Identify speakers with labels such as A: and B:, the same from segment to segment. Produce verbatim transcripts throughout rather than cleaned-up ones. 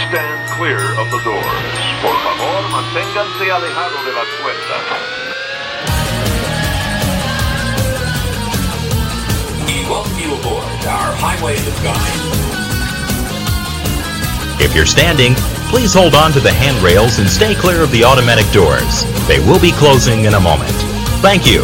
A: stand clear of the doors. Por favor, manténganse alejado de las puertas.
B: We welcome you aboard our Highway to God.
C: If you're standing, please hold on to the handrails and stay clear of the automatic doors. They will be closing in a moment. Thank you.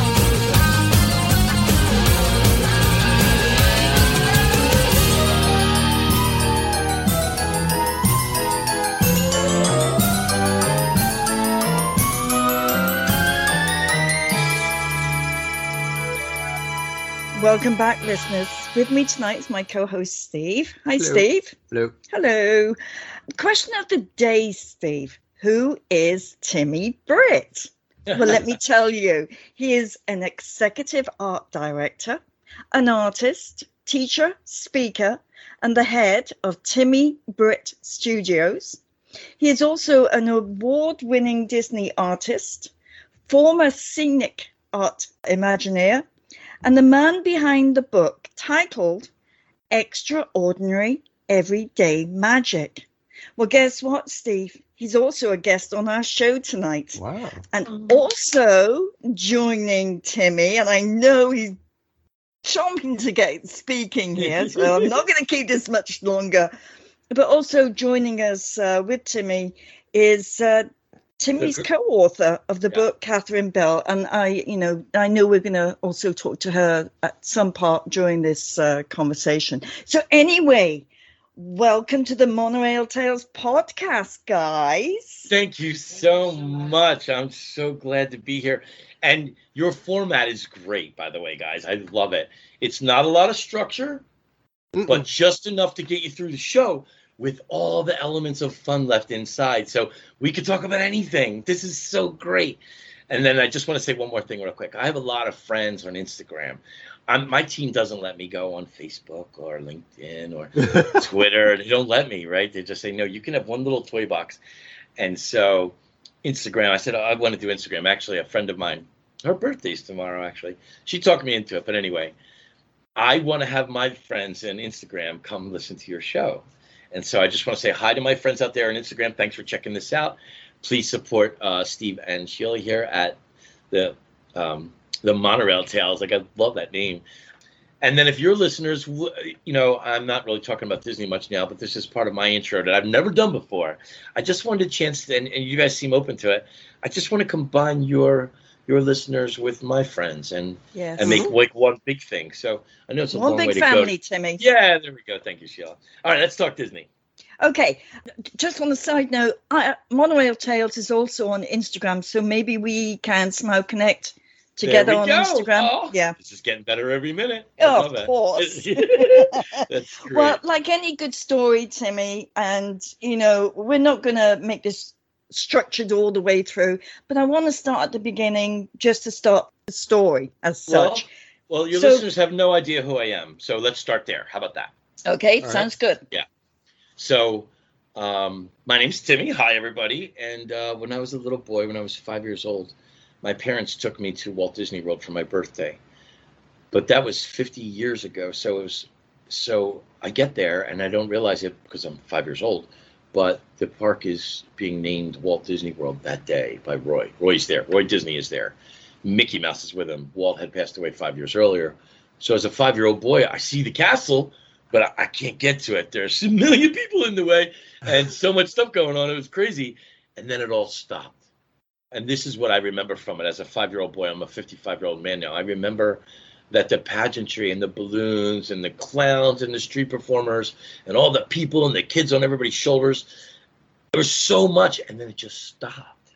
D: Welcome back, listeners. With me tonight is my co-host, Steve. Hi,
E: Hello.
D: Steve.
E: Hello.
D: Hello. Question of the day, Steve. Who is Timmy Britt? Well, let me tell you. He is an executive art director, an artist, teacher, speaker, and the head of Timmy Britt Studios. He is also an award-winning Disney artist, former scenic art Imagineer, and the man behind the book titled Extraordinary Everyday Magic. Well, guess what, Steve? He's also a guest on our show tonight.
E: Wow.
D: And also joining Timmy, and I know he's chomping to get speaking here, so I'm not going to keep this much longer. But also joining us uh, with Timmy is uh, Timmy's co-author of the
E: Yeah.
D: book, Catherine Bell, and I, you know, I know we're going to also talk to her at some part during this uh, conversation. So anyway, welcome to the Monorail Tales podcast, guys.
F: Thank you so much. I'm so glad to be here. And your format is great, by the way, guys. I love it. It's not a lot of structure,
E: Mm-mm.
F: but just enough to get you through the show with all the elements of fun left inside. So we could talk about anything. This is so great. And then I just want to say one more thing real quick. I have a lot of friends on Instagram. I'm, my team doesn't let me go on Facebook or LinkedIn or Twitter. They don't let me, right? They just say, no, you can have one little toy box. And so Instagram, I said, oh, I want to do Instagram. Actually, a friend of mine, her birthday's tomorrow, actually. She talked me into it. But anyway, I want to have my friends on Instagram come listen to your show. And so I just want to say hi to my friends out there on Instagram. Thanks for checking this out. Please support uh, Steve and Sheila here at the um, the Monorail Tales. Like, I love that name. And then if your listeners, you know, I'm not really talking about Disney much now, but this is part of my intro that I've never done before. I just wanted a chance to, and, and you guys seem open to it. I just want to combine your your listeners with my friends and
D: Yes.
F: and make like one big thing. So I know it's a
D: One
F: long
D: big
F: way to
D: family,
F: go.
D: Timmy.
F: Yeah, there we go. Thank you, Sheila. All right, let's talk Disney.
D: Okay, just on a side note, I, Monorail Tales is also on Instagram, so maybe we can somehow connect together
F: There
D: on
F: we go.
D: Instagram.
F: Oh,
D: Yeah.
F: It's just getting better every minute. I
D: Oh,
F: love
D: of
F: it.
D: course.
F: That's great.
D: Well, like any good story, Timmy, and, you know, we're not going to make this structured all the way through, but I want to start at the beginning just to start the story as
F: well,
D: such.
F: well, your
D: So-
F: listeners have no idea who I am, so let's start there. How about that?
D: Okay,
E: All
D: sounds good.
F: So, um, my name's Timmy. Hi, everybody. And uh, when I was a little boy, when I was five years old, my parents took me to Walt Disney World for my birthday. But that was fifty years ago. So it was. So I get there and I don't realize it because I'm five years old. But the park is being named Walt Disney World that day by Roy. Roy's there. Roy Disney is there. Mickey Mouse is with him. Walt had passed away five years earlier. So as a five-year-old boy, I see the castle, but I, I can't get to it. There's a million people in the way and so much stuff going on. It was crazy. And then it all stopped. And this is what I remember from it as a five-year-old boy. I'm a fifty-five-year-old man now. I remember that the pageantry and the balloons and the clowns and the street performers and all the people and the kids on everybody's shoulders, there was so much. And then it just stopped.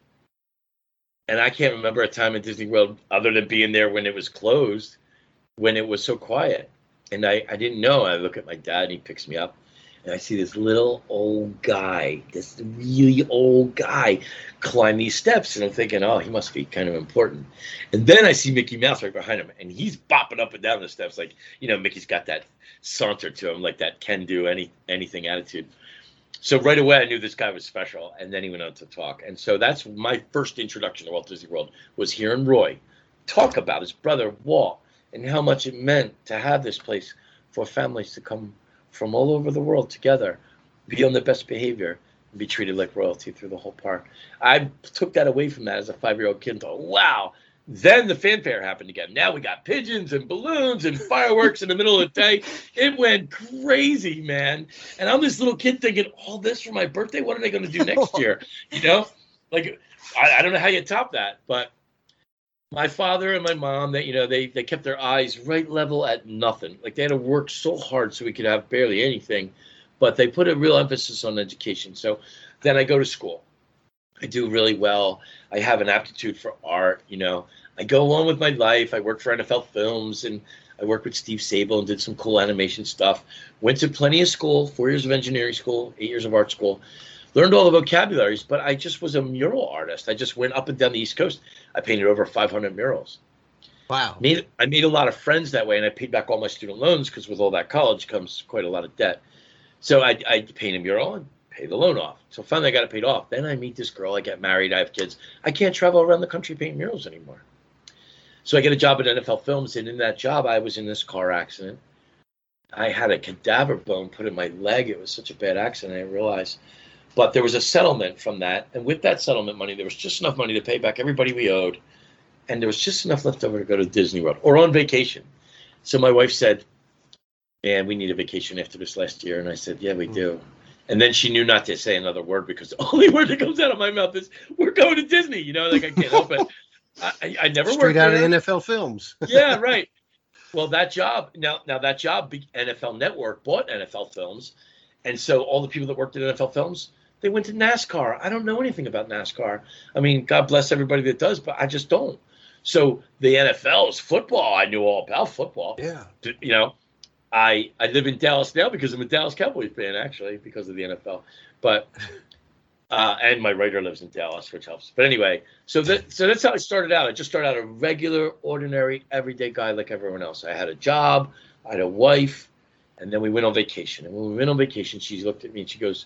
F: And I can't remember a time in Disney World other than being there when it was closed, when it was so quiet. And I, I didn't know. I look at my dad and he picks me up and I see this little old guy, this really old guy climb these steps. And I'm thinking, oh, he must be kind of important. And then I see Mickey Mouse right behind him and he's bopping up and down the steps. Like, you know, Mickey's got that saunter to him, like that can do any anything attitude. So right away, I knew this guy was special. And then he went on to talk. And so that's my first introduction to Walt Disney World, was hearing Roy talk about his brother, Walt, and how much it meant to have this place for families to come from all over the world together, be on the best behavior, and be treated like royalty through the whole park. I took that away from that as a five-year-old kid and thought, wow. Then the fanfare happened again. Now we got pigeons and balloons and fireworks in the middle of the day. It went crazy, man. And I'm this little kid thinking, all this for my birthday? What are they going to do next year? You know, like, I, I don't know how you top that. But my father and my mom, they, you know, they, they kept their eyes right level at nothing. Like, they had to work so hard so we could have barely anything. But they put a real emphasis on education. So then I go to school. I do really well. I have an aptitude for art, you know. I go on with my life. I work for N F L Films, and I worked with Steve Sable and did some cool animation stuff. Went to plenty of school, four years of engineering school, eight years of art school. Learned all the vocabularies, but I just was a mural artist. I just went up and down the East Coast. I painted over five hundred murals.
E: Wow.
F: Made, I made a lot of friends that way, and I paid back all my student loans because with all that college comes quite a lot of debt. So I, I paint a mural and pay the loan off. So finally I got it paid off. Then I meet this girl. I get married. I have kids. I can't travel around the country painting murals anymore. So I get a job at N F L Films, and in that job, I was in this car accident. I had a cadaver bone put in my leg. It was such a bad accident, I realized. But there was a settlement from that, and with that settlement money, there was just enough money to pay back everybody we owed, and there was just enough left over to go to Disney World or on vacation. So my wife said, man, we need a vacation after this last year, and I said, yeah, we do. And then she knew not to say another word because the only word that comes out of my mouth is, we're going to Disney. You know, like I can't help it. I, I never
E: Straight
F: worked
E: out
F: there.
E: of N F L Films.
F: Yeah, right. Well, that job, now now that job, N F L Network bought N F L Films. And so all the people that worked at N F L Films, they went to NASCAR. I don't know anything about NASCAR. I mean, God bless everybody that does, but I just don't. So the N F L's football, I knew all about football.
E: Yeah.
F: You know, I I live in Dallas now because I'm a Dallas Cowboys fan, actually, because of the N F L. But uh, and my writer lives in Dallas, which helps. But anyway, so that so that's how I started out. I just started out a regular, ordinary, everyday guy like everyone else. I had a job, I had a wife, and then we went on vacation. And when we went on vacation, she looked at me and she goes,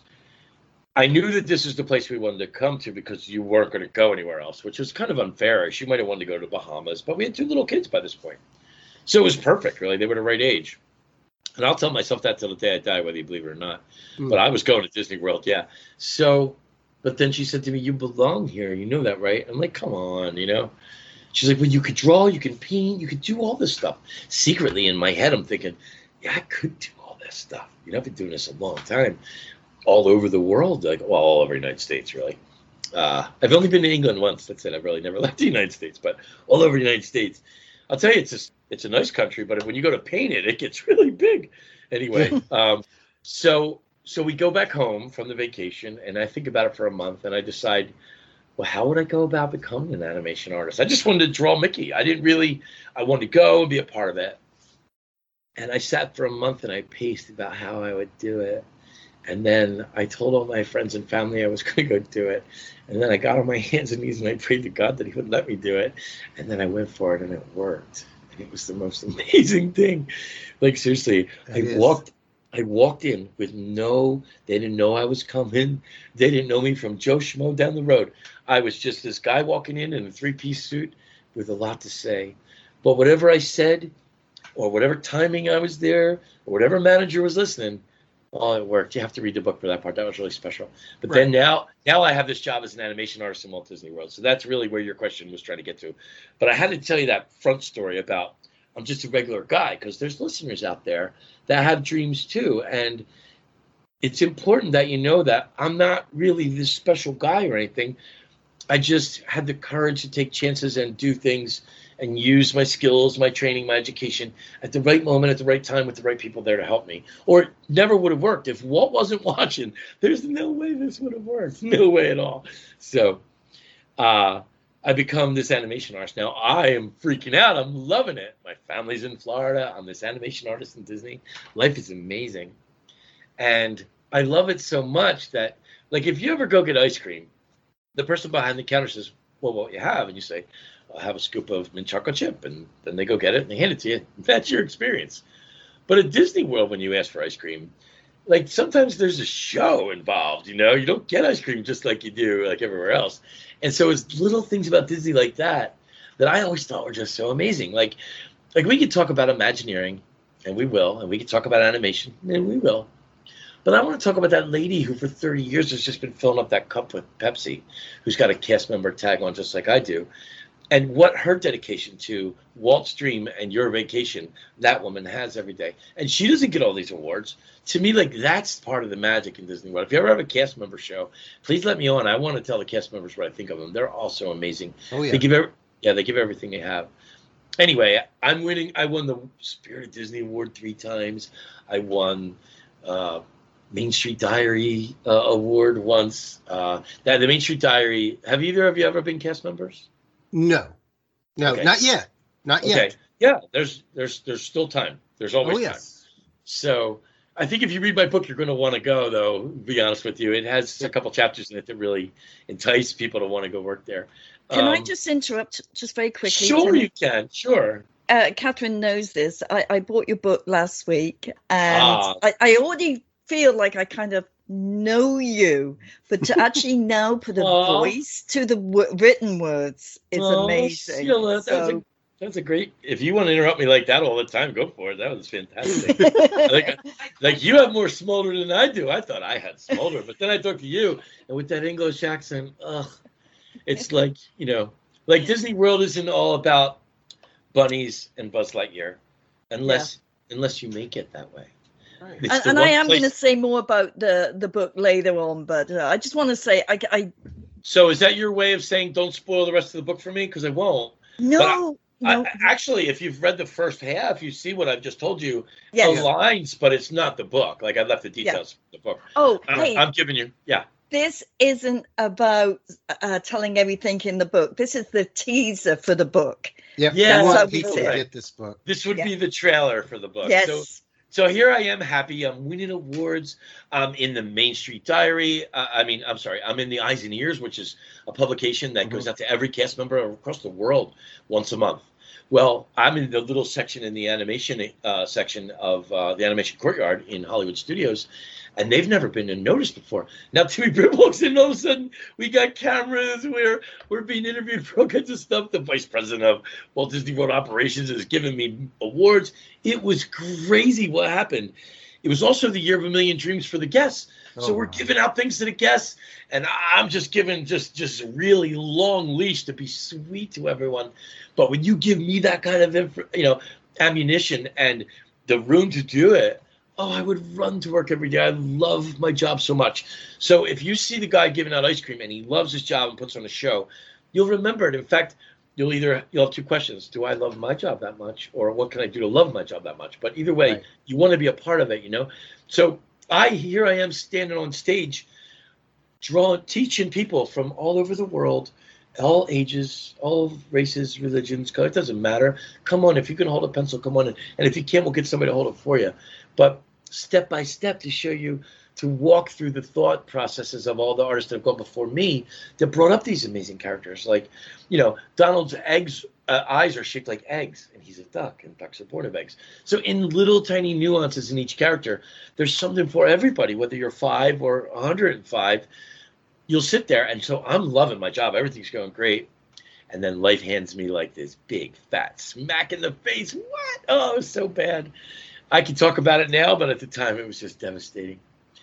F: I knew that this is the place we wanted to come to because you weren't going to go anywhere else, which was kind of unfair. She might have wanted to go to Bahamas, but we had two little kids by this point. So it was perfect, really. They were the right age. And I'll tell myself that till the day I die, whether you believe it or not. Mm. But I was going to Disney World, yeah. So, but then she said to me, you belong here. You know that, right? I'm like, come on, you know. She's like, well, you could draw, you can paint, you could do all this stuff. Secretly in my head, I'm thinking, yeah, I could do all this stuff. You know, I've been doing this a long time. All over the world, like, well, all over the United States, really. Uh, I've only been to England once. That's it. I've really never left the United States, but all over the United States. I'll tell you, it's a, it's a nice country, but when you go to paint it, it gets really big. Anyway, um, so so we go back home from the vacation, and I think about it for a month, and I decide, well, how would I go about becoming an animation artist? I just wanted to draw Mickey. I didn't really, I wanted to go and be a part of it. And I sat for a month, and I paced about how I would do it. And then I told all my friends and family I was going to go do it. And then I got on my hands and knees and I prayed to God that he would let me do it. And then I went for it and it worked. And it was the most amazing thing. Like, seriously, that I is. walked I walked in with no, they didn't know I was coming. They didn't know me from Joe Schmo down the road. I was just this guy walking in in a three-piece suit with a lot to say. But whatever I said, or whatever timing I was there, or whatever manager was listening, oh, it worked. You have to read the book for that part. That was really special. But right. then now, now I have this job as an animation artist in Walt Disney World. So that's really where your question was trying to get to. But I had to tell you that front story about I'm just a regular guy because there's listeners out there that have dreams too. And it's important that you know that I'm not really this special guy or anything. I just had the courage to take chances and do things and use my skills, my training, my education at the right moment, at the right time, with the right people there to help me. Or it never would have worked. If Walt wasn't watching, there's no way this would have worked. No way at all. So uh, I become this animation artist. Now I am freaking out. I'm loving it. My family's in Florida. I'm this animation artist in Disney. Life is amazing. And I love it so much that, like, if you ever go get ice cream, the person behind the counter says, well, what you have? And you say, I'll have a scoop of mint chocolate chip, and then they go get it and they hand it to you. That's your experience. But at Disney World, when you ask for ice cream, like, sometimes there's a show involved, you know? You don't get ice cream just like you do like everywhere else. And so it's little things about Disney like that that I always thought were just so amazing. Like, like we could talk about Imagineering, and we will, and we could talk about animation, and we will. But I want to talk about that lady who for thirty years has just been filling up that cup with Pepsi, who's got a cast member tag on just like I do. And what her dedication to Walt's dream and your vacation, that woman has every day. And she doesn't get all these awards. To me, like, that's part of the magic in Disney World. If you ever have a cast member show, please let me on. I want to tell the cast members what I think of them. They're also amazing.
E: Oh, yeah.
F: They give every, yeah, they give everything they have. Anyway, I'm winning. I won the Spirit of Disney Award three times. I won uh, Main Street Diary uh, Award once. Uh, that the Main Street Diary. Have either of you ever been cast members?
E: No, no,
F: Okay.
E: not yet, not yet.
F: Okay. Yeah, there's there's there's still time. There's always
E: Oh
F: time.
E: yes.
F: So I think if you read my book, you're going to want to go. Though, to be honest with you, it has a couple chapters in it that really entice people to want to go work there.
D: Can I
F: Um,
D: just interrupt just very quickly?
F: Sure,
D: Tim?
F: you can. Sure.
D: Uh, Catherine knows this. I, I bought your book last week, and
F: Ah.
D: I, I already feel like I kind of know you, but to actually now put a
F: Aw.
D: voice to the w- written words is
F: Oh,
D: amazing.
F: Sheila, that was
D: So-
F: a, that's a great. If you want to interrupt me like that all the time, go for it. That was fantastic. like, like you have more smolder than I do. I thought I had smolder, but then I talked to you, and with that English accent, ugh, it's like, you know, like Disney World isn't all about bunnies and Buzz Lightyear, unless unless you make it that way.
E: Right.
F: It's
D: and
F: the
D: and I
F: one
D: am
F: place-
D: going to say more about the, the book later on, but uh, I just want to say, I, I
F: So is that your way of saying don't spoil the rest of the book for me? Because I won't.
D: no, no,
F: I, actually, if you've read the first half, you see what I've just told you.
D: yes.
F: Aligns, but it's not the book. Like I left the details from the book.
D: Oh,
F: I'm,
D: hey,
F: I'm giving you, yeah.
D: this isn't about uh, telling everything in the book. This is the teaser for the book.
E: Yep.
F: Yeah,
E: I
D: that's how
E: want
D: we
E: people
D: say
E: to
D: it.
E: get this book.
F: This would
D: Yeah.
F: be the trailer for the book.
D: Yes.
F: So, so here I am, happy. I'm winning awards. I'm in the Main Street Diary. Uh, I mean, I'm sorry. I'm in the Eyes and Ears, which is a publication that
E: Mhm.
F: goes out to every cast member across the world once a month. Well, I'm in the little section in the animation uh, section of uh, the Animation Courtyard in Hollywood Studios, and they've never been noticed before. Now Timmy Britt walks in, and all of a sudden we got cameras. We're we're being interviewed for all kinds of stuff. The vice president of Walt Disney World Operations is giving me awards. It was crazy what happened. It was also the year of a million dreams for the guests. So
E: Oh,
F: we're
E: wow.
F: giving out things to the guests, and I'm just giving just just a really long leash to be sweet to everyone. But when you give me that kind of inf- you know ammunition and the room to do it, oh, I would run to work every day. I love my job so much. So if you see the guy giving out ice cream and he loves his job and puts on a show, you'll remember it. In fact, you'll either you'll have two questions: do I love my job that much, or what can I do to love my job that much? But either way,
E: Right.
F: you want to be a part of it, you know. So I here I am standing on stage, drawing, teaching people from all over the world, all ages, all races, religions. Color, it doesn't matter. Come on, if you can hold a pencil, come on, in. And if you can't, we'll get somebody to hold it for you. But step by step to show you, to walk through the thought processes of all the artists that have gone before me that brought up these amazing characters. Like, you know, Donald's eggs uh, eyes are shaped like eggs, and he's a duck, and ducks are born of eggs. So in little tiny nuances in each character, there's something for everybody, whether you're five or one hundred five. You'll sit there, and so I'm loving my job. Everything's going great. And then life hands me like this big, fat smack in the face. What? Oh, it was so bad. I can talk about it now, but at the time it was just devastating.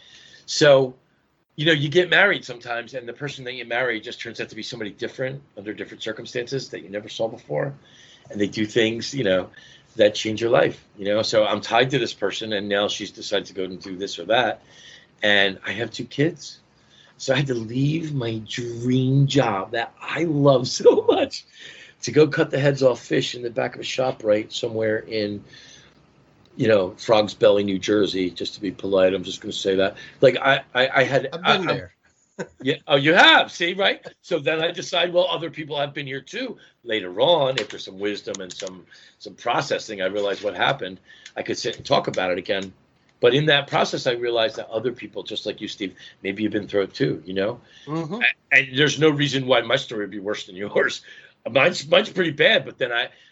F: So, you know, you get married sometimes, and the person that you marry just turns out to be somebody different under different circumstances that you never saw before. And they do things, you know, that change your life, you know. So I'm tied to this person, and now she's decided to go and do this or that. And I have two kids. So I had to leave my dream job that I love so much to go cut the heads off fish in the back of a shop right somewhere in, you know, Frog's Belly, New Jersey, just to be polite. I'm just going to say that. Like, I, I, I had...
E: I've been
F: I,
E: there.
F: Yeah. Oh, you have. See, right? So then I decide, well, other people have been here too. Later on, after some wisdom and some some processing, I realized what happened. I could sit and talk about it again. But in that process, I realized that other people, just like you, Steve, maybe you've been through it too, you know?
E: Mhm.
F: And there's no reason why my story would be worse than yours. Mine's, mine's pretty bad, but then I,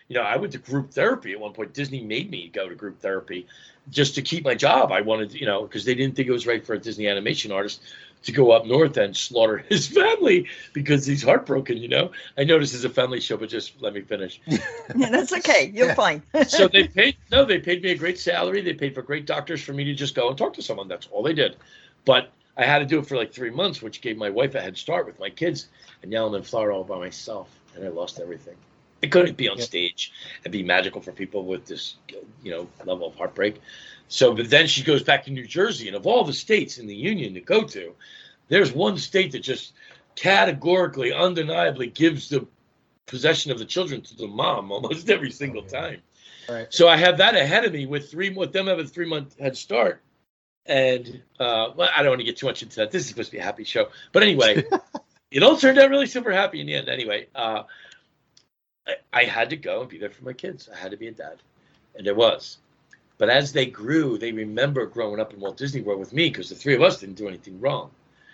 F: You know, I went to group therapy at one point. Disney made me go to group therapy just to keep my job. I wanted, you know, because they didn't think it was right for a Disney animation artist to go up north and slaughter his family because he's heartbroken, you know. I know this is a family show, but just let me finish.
D: Yeah, that's okay. You're fine.
F: So they paid, no, they paid me a great salary. They paid for great doctors for me to just go and talk to someone. That's all they did. But I had to do it for like three months, which gave my wife a head start with my kids. And now I'm in Florida all by myself, and I lost everything. I couldn't be on stage and be magical for people with this, you know, level of heartbreak. So, but then she goes back to New Jersey, and of all the states in the union to go to, there's one state that just categorically, undeniably gives the possession of the children to the mom almost every single time.
E: Right.
F: So I have that ahead of me with three, with them having a three month head start. And uh, well, I don't want to get too much into that. This is supposed to be a happy show, but anyway, it all turned out really super happy in the end. Anyway, uh, I, I had to go and be there for my kids. I had to be a dad, and there was. But as they grew, they remember growing up in Walt Disney World with me because the three of us didn't do anything wrong.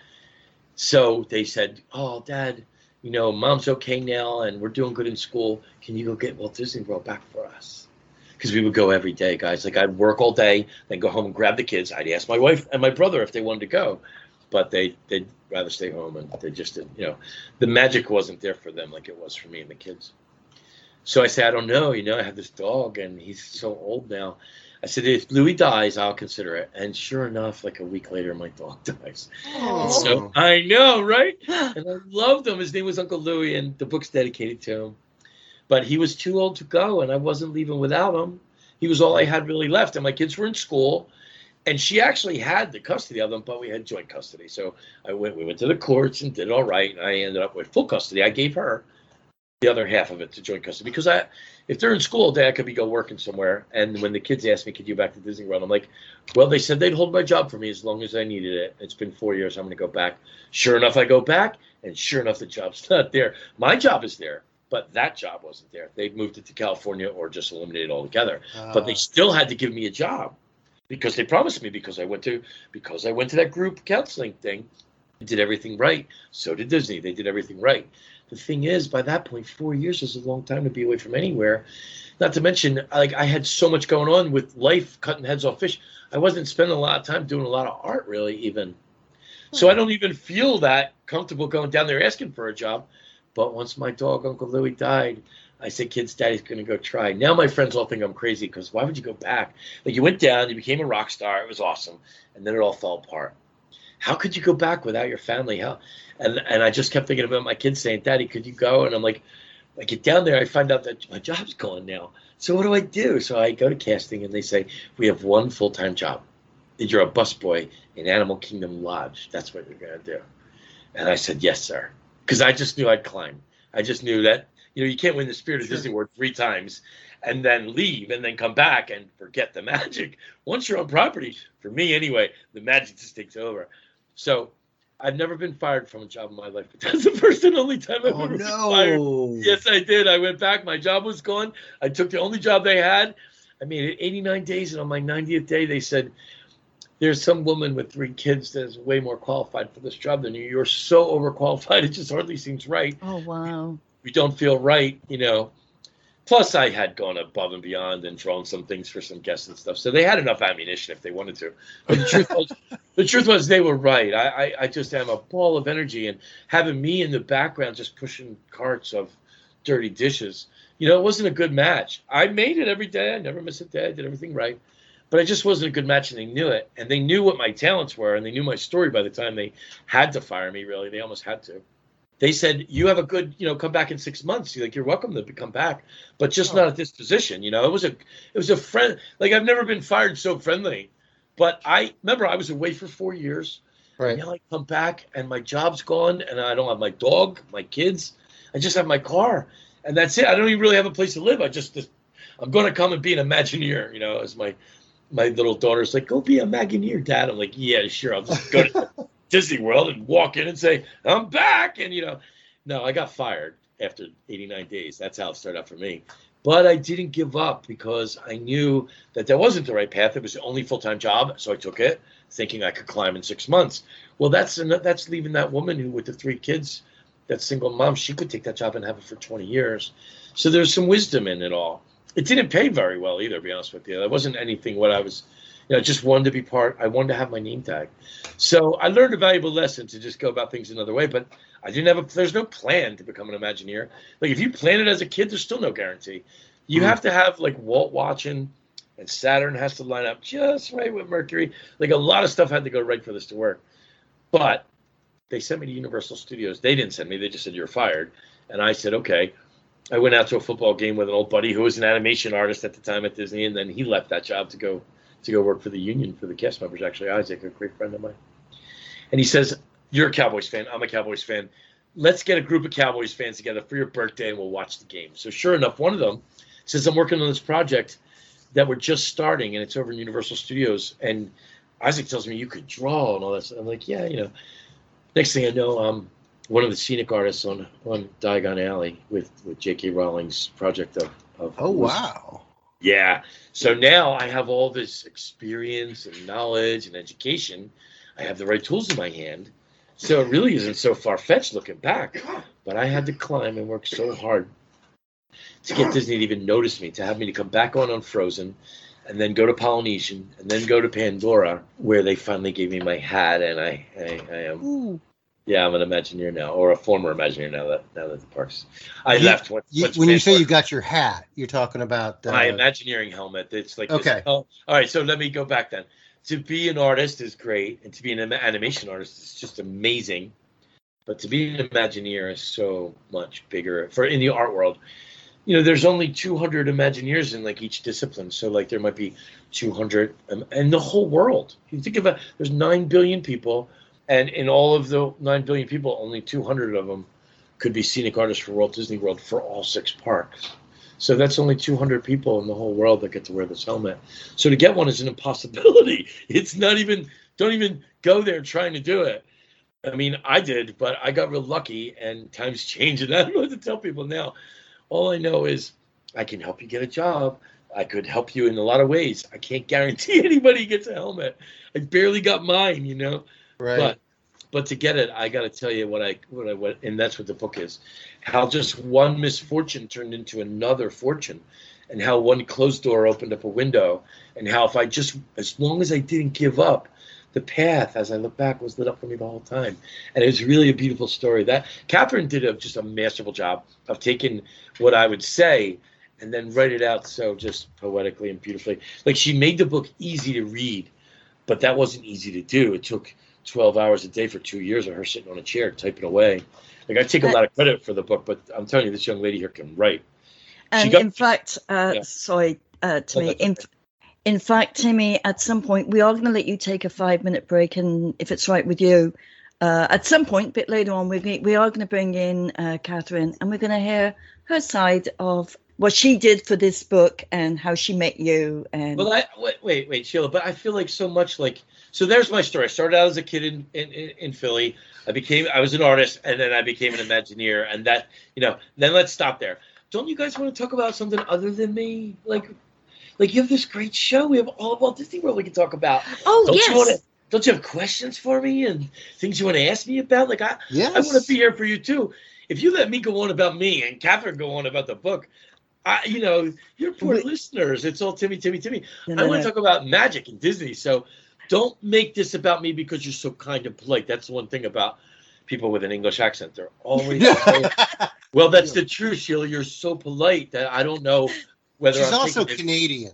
F: So they said, "Oh, Dad, you know, Mom's okay now, and we're doing good in school. Can you go get Walt Disney World back for us?" Because we would go every day, guys. Like, I'd work all day, then go home and grab the kids. I'd ask my wife and my brother if they wanted to go, but they, they'd rather stay home, and they just didn't, you know, the magic wasn't there for them like it was for me and the kids. So I say, I don't know, you know, I have this dog, and he's so old now. I said, if Louis dies, I'll consider it. And sure enough, like a week later, my dog dies.
E: Oh.
F: So I know, right? And I loved him. His name was Uncle Louis, and the book's dedicated to him. But he was too old to go, and I wasn't leaving without him. He was all I had really left, and my kids were in school. And she actually had the custody of them, but we had joint custody. So I went. We went to the courts and did all right, and I ended up with full custody. I gave her the other half of it to joint custody because I, if they're in school all day, I could be go working somewhere. And when the kids asked me, could you go back to Disney World? I'm like, well, they said they'd hold my job for me as long as I needed it. It's been four years. I'm going to go back. Sure enough, I go back, and sure enough, the job's not there. My job is there, but that job wasn't there. They moved it to California or just eliminated it altogether. Uh, but they still had to give me a job because they promised me because I went to because I went to that group counseling thing. I did everything right. So did Disney. They did everything right. The thing is, by that point, four years is a long time to be away from anywhere. Not to mention, like, I had so much going on with life, cutting heads off fish. I wasn't spending a lot of time doing a lot of art, really, even. So I don't even feel that comfortable going down there asking for a job. But once my dog, Uncle Louis, died, I said, kids, Daddy's going to go try. Now my friends all think I'm crazy because why would you go back? Like, you went down, you became a rock star. It was awesome. And then it all fell apart. How could you go back without your family? How? And and I just kept thinking about my kids saying, Daddy, could you go? And I'm like, I get down there, I find out that my job's gone now. So what do I do? So I go to casting, and they say, we have one full-time job. You're a busboy in Animal Kingdom Lodge. That's what you're going to do. And I said, yes, sir. Because I just knew I'd climb. I just knew that, you know, you can't win the Spirit of sure. Disney World three times and then leave and then come back and forget the magic. Once you're on property, for me anyway, the magic just takes over. So I've never been fired from a job in my life, but that's the first and only time I've
E: oh,
F: ever
E: no.
F: been fired. Yes, I did. I went back. My job was gone. I took the only job they had. I made it eighty-nine days, and on my ninetieth day, they said, there's some woman with three kids that is way more qualified for this job than you. You're so overqualified, it just hardly seems right.
D: Oh, wow.
F: We don't feel right, you know. Plus, I had gone above and beyond and drawn some things for some guests and stuff. So they had enough ammunition if they wanted to. But the truth was, the truth was they were right. I, I, I just am a ball of energy. And having me in the background just pushing carts of dirty dishes, you know, it wasn't a good match. I made it every day. I never missed a day. I did everything right. But it just wasn't a good match, and they knew it. And they knew what my talents were, and they knew my story by the time they had to fire me, really. They almost had to. They said, you have a good, you know, come back in six months. You're like, you're welcome to come back, but just oh. not at this position. You know, it was a, it was a friend. Like, I've never been fired so friendly. But I remember I was away for four years. Right. Now I come back, and my job's gone, and I don't have my dog, my kids. I just have my car, and that's it. I don't even really have a place to live. I just, I'm going to come and be an Imagineer, you know, as my, my little daughter's like, go be a Imagineer, Dad. I'm like, yeah, sure. I'll just go to Disney World and walk in and say, I'm back. And, you know, no, I got fired after eighty-nine days. That's how it started out for me. But I didn't give up because I knew that that wasn't the right path. It was the only full-time job. So I took it thinking I could climb in six months. Well, that's that's leaving that woman who with the three kids, that single mom, she could take that job and have it for twenty years. So there's some wisdom in it all. It didn't pay very well either, to be honest with you. That wasn't anything what I was, you know, just wanted to be part. I wanted to have my name tag. So I learned a valuable lesson to just go about things another way. But I didn't have a, there's no plan to become an Imagineer. Like if you plan it as a kid, there's still no guarantee. You mm-hmm. have to have like Walt watching, and Saturn has to line up just right with Mercury. Like a lot of stuff had to go right for this to work. But they sent me to Universal Studios. They didn't send me. They just said, you're fired. And I said, okay. I went out to a football game with an old buddy who was an animation artist at the time at Disney, and then he left that job to go to go work for the union for the cast members, actually, Isaac, a great friend of mine. And he says, you're a Cowboys fan. I'm a Cowboys fan. Let's get a group of Cowboys fans together for your birthday, and we'll watch the game. So sure enough, one of them says, I'm working on this project that we're just starting, and it's over in Universal Studios. And Isaac tells me, you could draw and all that stuff. I'm like, yeah, you know. Next thing I know, um, one of the scenic artists on, on Diagon Alley with, with J K. Rowling's project of, of
E: oh wow
F: yeah. So now I have all this experience and knowledge and education. I have the right tools in my hand, so it really isn't so far fetched looking back. But I had to climb and work so hard to get Disney to even notice me, to have me to come back on on Frozen, and then go to Polynesian, and then go to Pandora, where they finally gave me my hat, and I I, I am. Ooh. Yeah, I'm an Imagineer now, or a former Imagineer now that now that the parks. I
E: you,
F: left. When,
E: you, when you say you got your hat, you're talking about uh,
F: my Imagineering helmet. It's like
E: okay.
F: This, oh, all right, so let me go back then. To be an artist is great, and to be an animation artist is just amazing. But to be an Imagineer is so much bigger. For in the art world, you know, there's only two hundred Imagineers in like each discipline. So like there might be two hundred um, in the whole world. You think about there's nine billion people. And in all of the nine billion people, only two hundred of them could be scenic artists for Walt Disney World for all six parks. So that's only two hundred people in the whole world that get to wear this helmet. So to get one is an impossibility. It's not even, don't even go there trying to do it. I mean, I did, but I got real lucky, and times change, and I don't know what to tell people now. All I know is I can help you get a job. I could help you in a lot of ways. I can't guarantee anybody gets a helmet. I barely got mine, you know.
E: Right.
F: But but to get it, I got to tell you what I what I what, and that's what the book is. How just one misfortune turned into another fortune, and how one closed door opened up a window, and how if I just, as long as I didn't give up, the path as I look back was lit up for me the whole time. And it was really a beautiful story. That Catherine did a, just a masterful job of taking what I would say and then write it out so just poetically and beautifully. Like she made the book easy to read, but that wasn't easy to do. It took twelve hours a day for two years of her sitting on a chair typing away. Like I take a lot of credit for the book, but I'm telling you, this young lady here can write.
D: And got, in fact, uh, yeah. sorry, uh, Timmy, in, okay. in fact, Timmy, at some point, we are going to let you take a five minute break. And if it's right with you, uh, at some point, a bit later on, we, we are going to bring in uh, Catherine, and we're going to hear her side of what she did for this book and how she met you. And
F: well, I, wait, wait, wait, Sheila, but I feel like so much like, so there's my story. I started out as a kid in, in, in Philly. I became, I was an artist, and then I became an Imagineer, and that, you know, then let's stop there. Don't you guys want to talk about something other than me? Like, like you have this great show. We have all of Walt Disney World we can talk about.
D: Oh,
F: don't
D: yes.
F: You wanna, don't you have questions for me and things you want to ask me about? Like, I,
E: yes.
F: I want to be here for you, too. If you let me go on about me and Catherine go on about the book, I, you know, your poor Wait. listeners, it's all Timmy, Timmy, Timmy.
D: No, no,
F: I want
D: no.
F: to talk about magic and Disney. So don't make this about me because you're so kind and polite. That's the one thing about people with an English accent. They're always so, well, that's the truth, Sheila. You're so polite that I don't know whether
E: She's
F: I'm
E: also
F: taking
E: Canadian.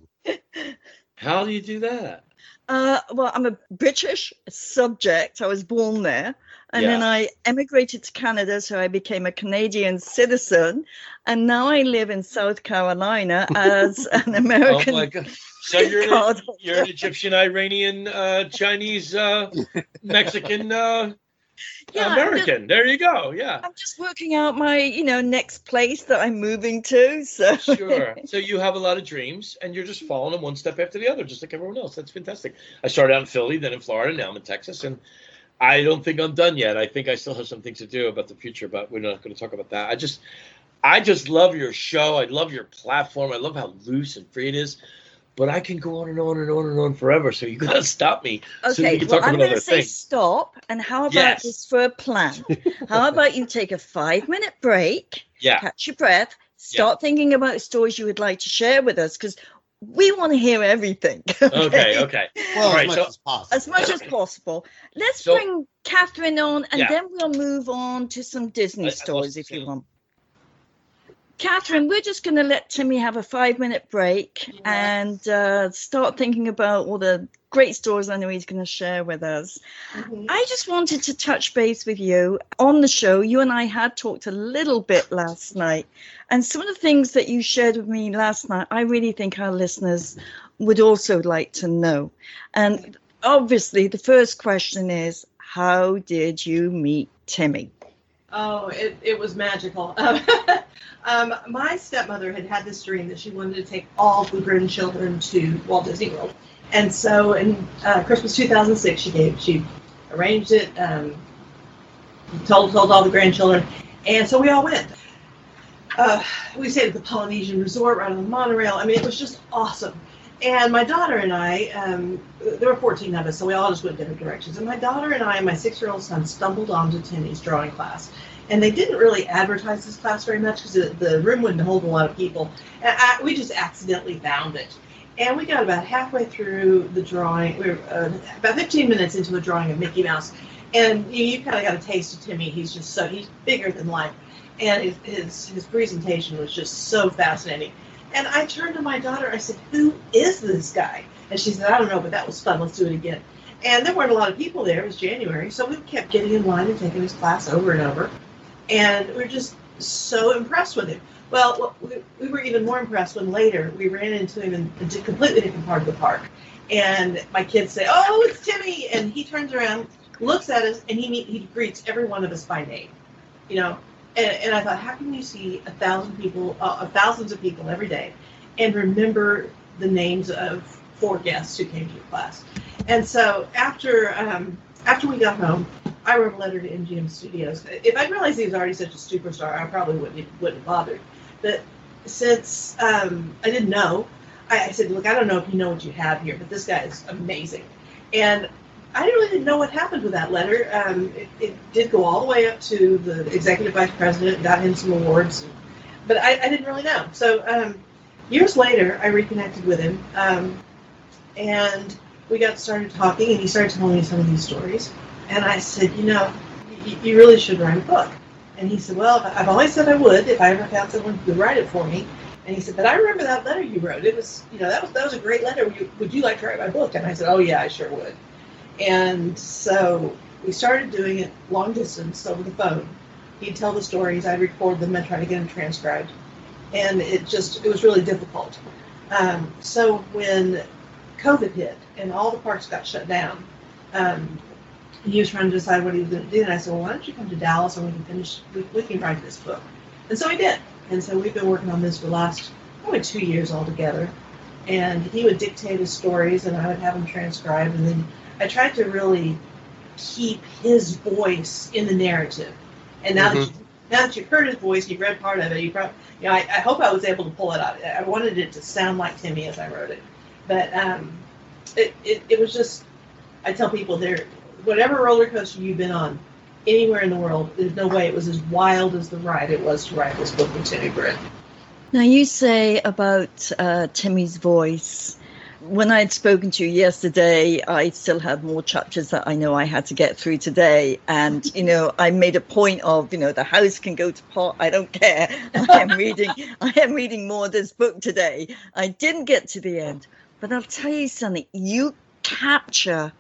F: How do you do that?
D: Uh, well, I'm a British subject. I was born there. And
F: Yeah.
D: then I emigrated to Canada, so I became a Canadian citizen. And now I live in South Carolina as an American.
F: Oh, my God. So you're,
D: card
F: an, you're an Egyptian, Iranian, uh, Chinese, uh, Mexican, uh,
D: Yeah,
F: American. There you go. Yeah.
D: I'm just working out my, you know, next place that I'm moving to. So
F: Sure. So you have a lot of dreams, and you're just following them one step after the other, just like everyone else. That's fantastic. I started out in Philly, then in Florida, now I'm in Texas, and I don't think I'm done yet. I think I still have some things to do about the future, but we're not going to talk about that. I just, I just love your show. I love your platform. I love how loose and free it is. But I can go on and on and on and on forever. So you got to stop me. So we
D: okay,
F: can
D: well,
F: talk
D: I'm
F: about
D: going to
F: other
D: say
F: things.
D: stop. And how about
F: Yes.
D: this for a plan? How about you take a five minute break,
F: Yeah.
D: catch your breath, Start yeah. thinking about stories you would like to share with us, because we want to hear everything.
F: Okay, okay. okay.
E: Well,
F: All right,
E: as much
F: so,
E: as possible.
D: As much as possible. Let's
F: so,
D: bring Catherine on, and
F: yeah.
D: then we'll move on to some Disney
F: I,
D: stories,
F: I
D: if you want. Catherine, we're just going to let Timmy have a five-minute break yeah. and uh, start thinking about all the great stories I know he's going to share with us. Mm-hmm. I just wanted to touch base with you on the show. You and I had talked a little bit last night, and some of the things that you shared with me last night, I really think our listeners would also like to know. And obviously, the first question is, how did you meet Timmy?
G: Oh, it, it was magical. Um, my stepmother had had this dream that she wanted to take all the grandchildren to Walt Disney World. And so in uh, Christmas two thousand six, she gave, she arranged it, um, told, told all the grandchildren. And so we all went. Uh, we stayed at the Polynesian Resort right on the monorail. I mean, it was just awesome. And my daughter and I, um, there were fourteen of us, so we all just went different directions. And my daughter and I and my six-year-old son stumbled onto Timmy's drawing class. And they didn't really advertise this class very much because the, the room wouldn't hold a lot of people. And I, we just accidentally found it. And we got about halfway through the drawing. We were uh, about fifteen minutes into a drawing of Mickey Mouse. And you, you kind of got a taste of Timmy. He's just so, he's bigger than life. And his, his, his presentation was just so fascinating. And I turned to my daughter, I said, who is this guy? And she said, I don't know, but that was fun. Let's do it again. And there weren't a lot of people there. It was January. So we kept getting in line and taking his class over and over. And we were just so impressed with him. Well, we, we were even more impressed when later we ran into him in a completely different part of the park. And my kids say, oh, it's Timmy. And he turns around, looks at us, and he he greets every one of us by name. You know, and, and I thought, how can you see a thousand people, uh, thousands of people every day and remember the names of four guests who came to your class? And so after um, after we got home, I wrote a letter to M G M Studios. If I'd realized he was already such a superstar, I probably wouldn't wouldn't have bothered. But since um, I didn't know, I, I said, look, I don't know if you know what you have here, but this guy is amazing. And I really didn't know what happened with that letter. Um, it, it did go all the way up to the executive vice president, got him some awards, but I, I didn't really know. So um, years later, I reconnected with him, um, and we got started talking, and he started telling me some of these stories. And I said, you know, you, you really should write a book. And he said, well, I've always said I would if I ever found someone who could write it for me. And he said, but I remember that letter you wrote. It was, you know, that was that was a great letter. Would you, would you like to write my book? And I said, oh, yeah, I sure would. And so we started doing it long distance over the phone. He'd tell the stories, I'd record them, and try to get them transcribed. And it just, it was really difficult. Um, so when COVID hit and all the parks got shut down, um, he was trying to decide what he was going to do. And I said, well, why don't you come to Dallas and we can finish, we, we can write this book. And so he did. And so we've been working on this for the last probably two years altogether. And he would dictate his stories and I would have them transcribed. And then I tried to really keep his voice in the narrative. And now, mm-hmm. that, you, now that you've heard his voice, you've read part of it, you probably, you know, I, I hope I was able to pull it out. I wanted it to sound like Timmy as I wrote it. But um, it, it, it was just, I tell people there, whatever roller coaster you've been on, anywhere in the world, there's no way it was as wild as the ride it was to write this book with Timmy Britt.
D: Now, you say about uh, Timmy's voice. When I had spoken to you yesterday, I still had more chapters that I know I had to get through today. And, you know, I made a point of, you know, the house can go to pot. I don't care. I am reading, I am reading more of this book today. I didn't get to the end. But I'll tell you something. You capture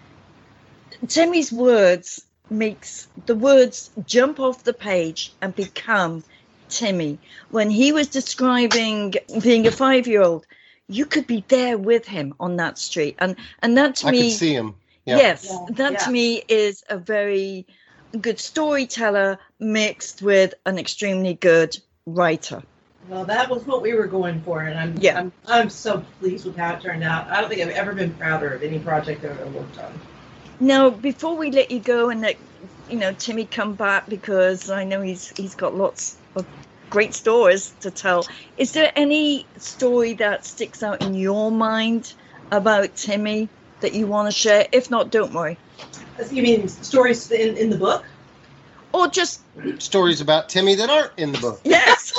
D: Timmy's words, makes the words jump off the page and become Timmy. When he was describing being a five-year-old, you could be there with him on that street. And and that to
E: I
D: me...
E: I could see him. Yeah.
D: Yes,
G: yeah.
D: that
G: yeah.
D: to me is a very good storyteller mixed with an extremely good writer.
G: Well, that was what we were going for, and I'm
D: yeah.
G: I'm I'm so pleased with how it turned out. I don't think I've ever been prouder of any project I've ever worked on.
D: Now, before we let you go and let you know Timmy come back, because I know he's he's got lots of great stories to tell. Is there any story that sticks out in your mind about Timmy that you want to share? If not, don't worry.
G: You mean stories in, in the book?
D: or just
E: Stories about Timmy that aren't in the book.
D: yes.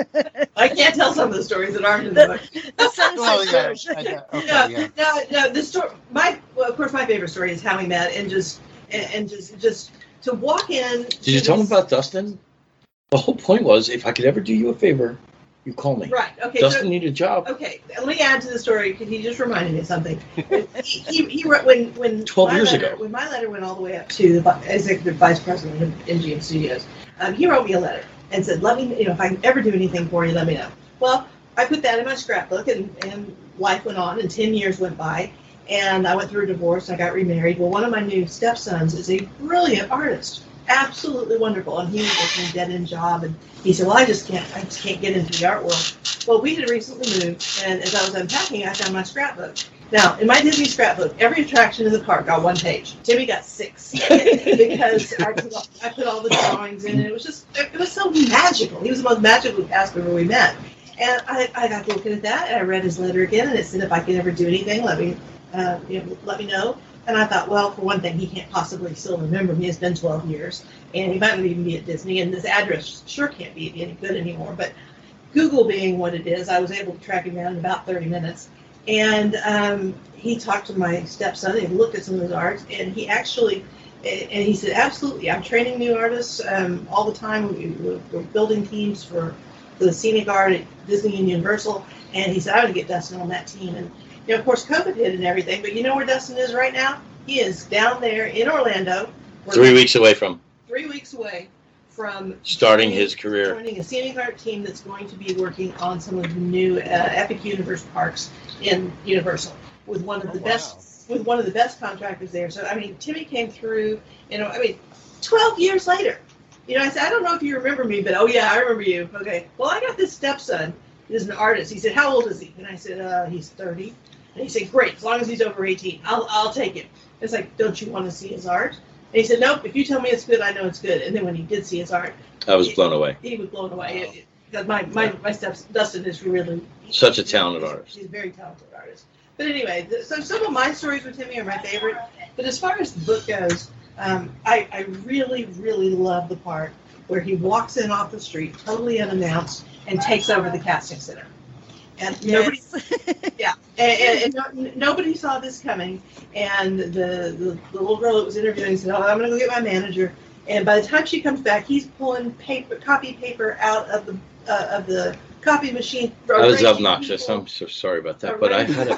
G: I can't tell some of the stories that aren't in the book.
D: The sunset
E: Well, yeah,
D: version.
E: I got- okay,
G: no,
E: yeah.
G: no, no. The story. My, well, of course, my favorite story is how we met, and just, and, and just, just to walk in.
F: Did you tell them about Dustin? The whole point was, if I could ever do you a favor, you call me.
G: Right. Okay.
F: Dustin
G: so,
F: needed a job.
G: Okay. Let me add to the story because he just reminded me of something. he, he, he wrote when when
F: twelve
G: my
F: years
G: letter,
F: ago.
G: when my letter went all the way up to the vi- executive vice president of M G M Studios. Um, he wrote me a letter and said, "Let me, you know, if I can ever do anything for you, let me know." Well, I put that in my scrapbook, and, and life went on, and ten years went by, and I went through a divorce. I got remarried. Well, one of my new stepsons is a brilliant artist, absolutely wonderful, and he was working a dead-end job, and he said, "Well, I just can't, I just can't get into the art world." Well, we had recently moved, and as I was unpacking, I found my scrapbook. Now, in my Disney scrapbook, every attraction in the park got one page. Timmy got six because I put, all, I put all the drawings in, and it was just, it was so magical. He was the most magical cast member we met. And I, I got looking at that, and I read his letter again, and it said if I could ever do anything, let me, uh, you know, let me know. And I thought, well, for one thing, he can't possibly still remember me. It's been twelve years, and he might not even be at Disney, and this address sure can't be any good anymore. But Google being what it is, I was able to track him down in about thirty minutes. And um, he talked to my stepson, and he looked at some of his art, and he actually, and he said, absolutely, I'm training new artists um, all the time. We, we're, we're building teams for the scenic art at Disney and Universal. And he said, I would get Dustin on that team. And, you know, of course, COVID hit and everything, but you know where Dustin is right now? He is down there in Orlando.
F: Three weeks away from
G: Three weeks away from
F: starting
G: joining-
F: his career.
G: Joining a scenic art team that's going to be working on some of the new uh, Epic Universe parks in Universal with one of
E: Oh,
G: the
E: wow.
G: best with one of the best contractors there. So I mean, Timmy came through. You know, I mean, twelve years later. You know, I said, I don't know if you remember me, but oh yeah, I remember you. Okay. Well, I got this stepson. He's an artist. He said, how old is he? And I said, uh, he's thirty. And he said, great, as long as he's over eighteen, I'll I'll take him. It's like, don't you want to see his art? And he said, nope. If you tell me it's good, I know it's good. And then when he did see his art,
F: I was blown away.
G: he was blown away. It- it- Because my my my step Dustin is really
F: Such a talented
G: he's-
F: artist.
G: He's a very talented artist. But anyway, th- so some of my stories with Timmy are my favorite. But as far as the book goes, um, I I really really love the part where he walks in off the street, totally unannounced, and takes over the casting center. And nobody, yeah, and, and, and no, nobody saw this coming. And the, the the little girl that was interviewing said, "Oh, I'm going to go get my manager." And by the time she comes back, he's pulling paper, copy paper out of the uh, of the copy machine.
F: I was
G: arranging
F: obnoxious.
G: people-
F: I'm so sorry about that, but I had a,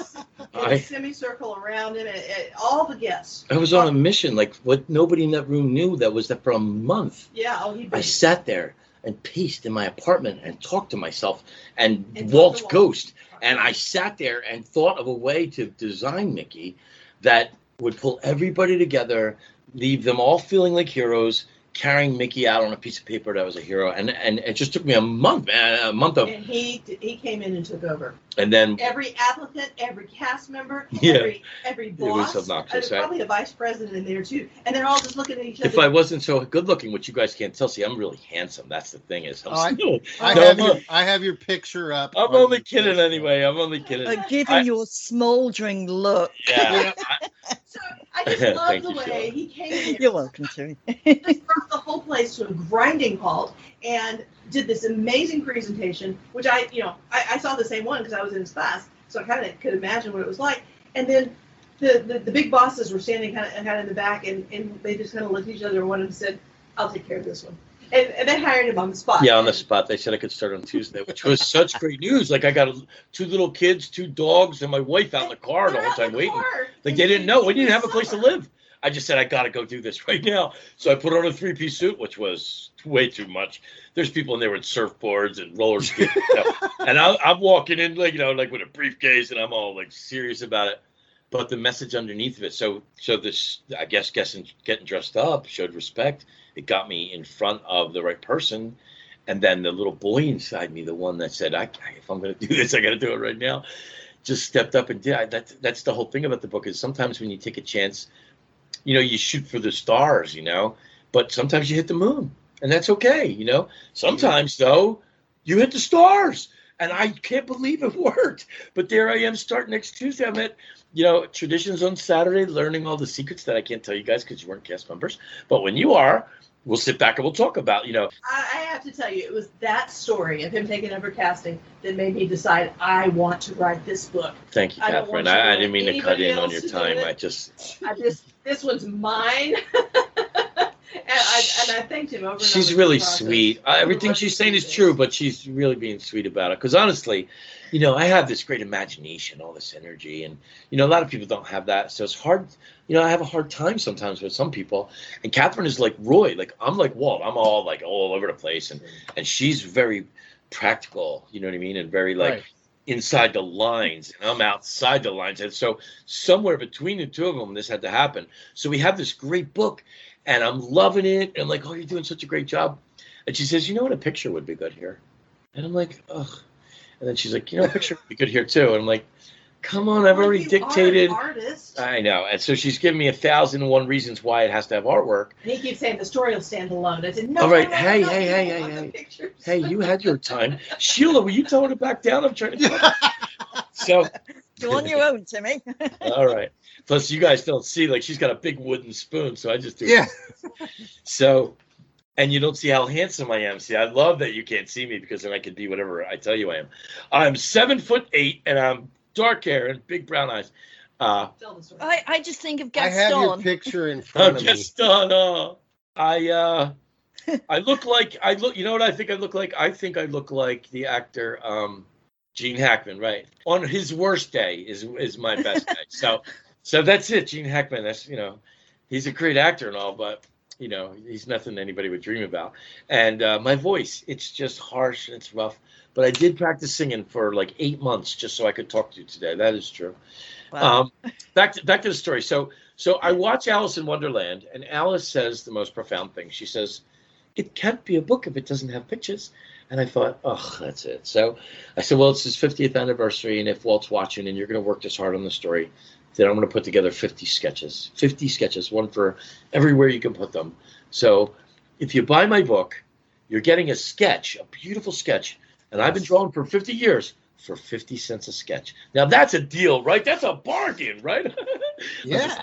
G: in
F: I-
G: a semicircle around him, and, and all the guests.
F: I was on a mission. Like what nobody in that room knew that was that for a month.
G: Yeah, oh, he.
F: I sat there and paced in my apartment and talked to myself and,
G: And
F: Walt's
G: talked to Walt.
F: ghost. And I sat there and thought of a way to design Mickey that would pull everybody together, leave them all feeling like heroes, carrying Mickey out on a piece of paper that was a hero. And and it just took me a month, man, a month of,
G: And he he came in and took over.
F: and then
G: Every applicant, every cast member,
F: Yeah.
G: every every
F: was
G: boss.
F: obnoxious,
G: There's
F: right?
G: probably a vice president in there too, and they're all just looking at each other.
F: if I wasn't so good looking, which you guys can't tell, see, I'm really handsome. That's the thing is, I'm,
E: Oh, I-
F: still,
E: I
F: No,
E: have
F: I'm
E: your
F: not.
E: I have your picture up.
F: I'm
E: on
F: only
E: your
F: kidding
E: Facebook.
F: anyway. I'm only kidding.
D: Uh, giving
F: I-
D: your smouldering look.
F: Yeah.
G: So I just love
F: Thank
G: the
F: you,
G: way
F: Sheila.
G: he came in.
D: You're welcome to.
G: Just brought the whole place to a grinding halt and did this amazing presentation, which I, you know, I, I saw the same one because I was in his class, so I kind of could imagine what it was like. And then the, the, the big bosses were standing kind of kind of in the back, and, and they just kind of looked at each other, and one of them said, "I'll take care of this one," and, and they hired him on the spot.
F: Yeah, on the spot. They said I could start on Tuesday, which was such great news. Like I got a, two little kids, two dogs, and my wife out in the car the
G: They're
F: whole
G: out in
F: time
G: the
F: waiting.
G: car.
F: Like they didn't know. We didn't have a place to live. I just said I got to go do this right now. So I put on a three-piece suit, which was way too much. There's people in there with surfboards and roller skates, and I, I'm walking in like you know like with a briefcase, and I'm all like serious about it. But the message underneath of it, so so this I guess guessing getting dressed up showed respect. It got me in front of the right person. And then the little boy inside me, the one that said, I, if I'm going to do this, I got to do it right now, just stepped up and did. I, that, that's the whole thing about the book is sometimes when you take a chance, you know, you shoot for the stars, you know, but sometimes you hit the moon and that's okay. You know, sometimes though, you hit the stars and I can't believe it worked. But there I am starting next Tuesday. I'm at, you know, Traditions on Saturday, learning all the secrets that I can't tell you guys because you weren't cast members. But when you are, we'll sit back and we'll talk about, you know.
G: I, I have to tell you, it was that story of him taking over casting that made me decide I want to write this book.
F: Thank you,
G: I don't
F: Catherine.
G: want you to
F: I, I
G: let
F: didn't mean to cut
G: anybody
F: in on
G: else
F: your
G: to do
F: time.
G: it.
F: I just.
G: I just, this one's mine. And I, and I thanked him over and
F: She's
G: over
F: really
G: the process.
F: sweet. Uh, everything she's saying is true, but she's really being sweet about it. Because honestly, you know, I have this great imagination, all this energy, and you know, a lot of people don't have that. So it's hard. You know, I have a hard time sometimes with some people. And Catherine is like Roy. Like I'm like Walt. I'm all like all over the place, and and she's very practical. You know what I mean? And very like.
E: Right.
F: Inside the lines, and I'm outside the lines, and so somewhere between the two of them, this had to happen. So we have this great book, and I'm loving it. And I'm like, oh, you're doing such a great job. And she says, you know what, a picture would be good here. And I'm like, ugh. And then she's like, you know, a picture would be good here too. And I'm like, come on, I've
G: Well,
F: already
G: you
F: dictated.
G: Are an artist.
F: I know. And so she's giving me a thousand and one reasons why it has to have artwork.
G: And he keeps saying the story will stand alone. I said, no,
F: All right,
G: no, no,
F: hey,
G: no,
F: hey,
G: you
F: hey,
G: don't
F: hey,
G: want the
F: hey.
G: pictures.
F: Hey, you had your time. Sheila, will you tell her to back down? I'm trying to. So.
D: You're on your own, Timmy.
F: All right. Plus, you guys don't see, like, she's got a big wooden spoon, so I just do
E: Yeah.
F: it. So, and you don't see how handsome I am. See, I love that you can't see me because then I could be whatever I tell you I am. I'm seven foot eight, and I'm dark hair and big brown eyes. Uh,
G: Tell the story.
D: I, I just think of
E: I have your
D: Gaston.
E: picture in
F: I'm
E: front of me.
F: just done. Uh, I, uh, I look like, I look, you know what I think I look like? I think I look like the actor, um, Gene Hackman, right? On his worst day is is my best day. So, so that's it. Gene Hackman. That's, you know, he's a great actor and all, but you know, he's nothing anybody would dream about. And uh, my voice, it's just harsh and it's rough. But I did practice singing for like eight months just so I could talk to you today. That is true.
D: Wow.
F: Um, back to back to the story. So, so I watch Alice in Wonderland, and Alice says the most profound thing. She says, "It can't be a book if it doesn't have pictures." And I thought, oh, that's it. So I said, well, it's his fiftieth anniversary, and if Walt's watching and you're going to work this hard on the story, then I'm going to put together fifty sketches. fifty sketches, one for everywhere you can put them. So if you buy my book, you're getting a sketch, a beautiful sketch, and I've been drawing for fifty years for fifty cents a sketch. Now, that's a deal, right? That's a bargain, right?
E: Yeah.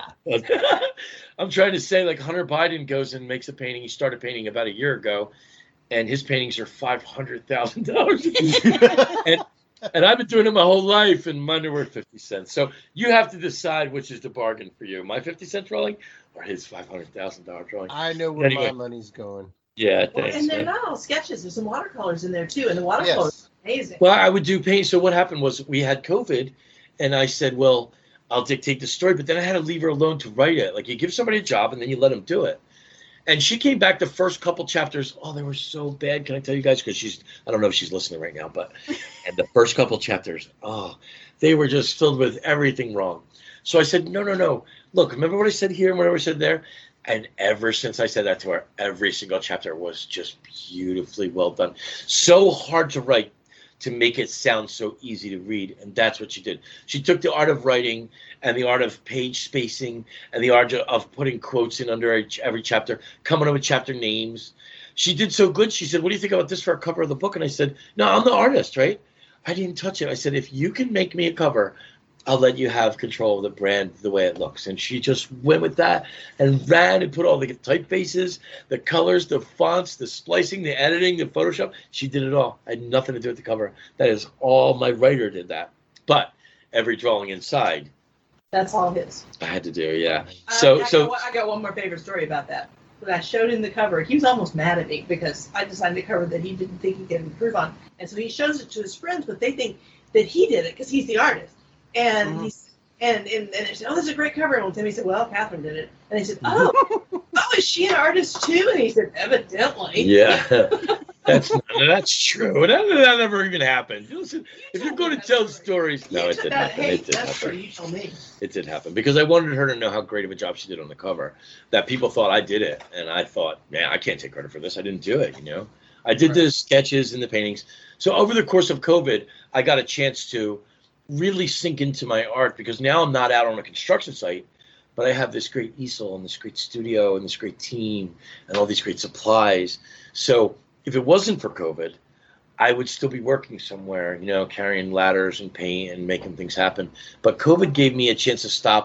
F: I'm trying to say, like, Hunter Biden goes and makes a painting. He started painting about a year ago. And his paintings are five hundred thousand dollars. and, and I've been doing it my whole life, and mine are worth fifty cents. So you have to decide which is the bargain for you. My fifty cent drawing or his five hundred thousand dollars drawing.
E: I know where
F: Anyway.
E: my money's going.
F: Yeah,
G: Well,
F: thanks.
G: and they're
F: man.
G: not all sketches. There's some watercolors in there too, and the watercolors
E: Yes.
G: are amazing.
F: Well, I would do paint. So what happened was we had COVID, and I said, well, I'll dictate the story, but then I had to leave her alone to write it. Like, you give somebody a job, and then you let them do it. And she came back the first couple chapters. Oh, they were so bad. Can I tell you guys? Because she's, I don't know if she's listening right now, but, and the first couple chapters, oh, they were just filled with everything wrong. So I said, no, no, no. Look, remember what I said here and what I said there? And ever since I said that to her, every single chapter was just beautifully well done. So hard to write to make it sound so easy to read. And that's what she did. She took the art of writing and the art of page spacing and the art of putting quotes in under each, every chapter, coming up with chapter names. She did so good. She said, what do you think about this for a cover of the book? And I said, no, I'm the artist, right? I didn't touch it. I said, if you can make me a cover, I'll let you have control of the brand the way it looks. And she just went with that and ran and put all the typefaces, the colors, the fonts, the splicing, the editing, the Photoshop. She did it all. I had nothing to do with the cover. That is all my writer did that. But every drawing inside,
G: That's all his.
F: I had to do, yeah.
G: I-
F: So,
G: I,
F: so
G: got, I got one more favorite story about that. When I showed him the cover, he was almost mad at me because I designed a cover that he didn't think he could improve on. And so he shows it to his friends, but they think that he did it because he's the artist. And
F: Mm-hmm.
G: he's and, and and they said, oh, this is a great cover. And Timmy said, well, Catherine did it. And they said, oh, oh, is she an artist too? And he said, evidently.
F: yeah, that's that's true. That, that never even happened. Listen, if you're going to tell stories, no,
G: You
F: it
G: took
F: didn't
G: that-
F: happen.
G: Hey,
F: It did
G: that's true.
F: happen.
G: You told me.
F: It did happen because I wanted her to know how great of a job she did on the cover. That people thought I did it, and I thought, man, I can't take credit for this. I didn't do it. You know, I did the sketches and the paintings. So over the course of COVID, I got a chance to really sink into my art because now I'm not out on a construction site, but I have this great easel and this great studio and this great team and all these great supplies. So if it wasn't for COVID, I would still be working somewhere, you know, carrying ladders and paint and making things happen. But COVID gave me a chance to stop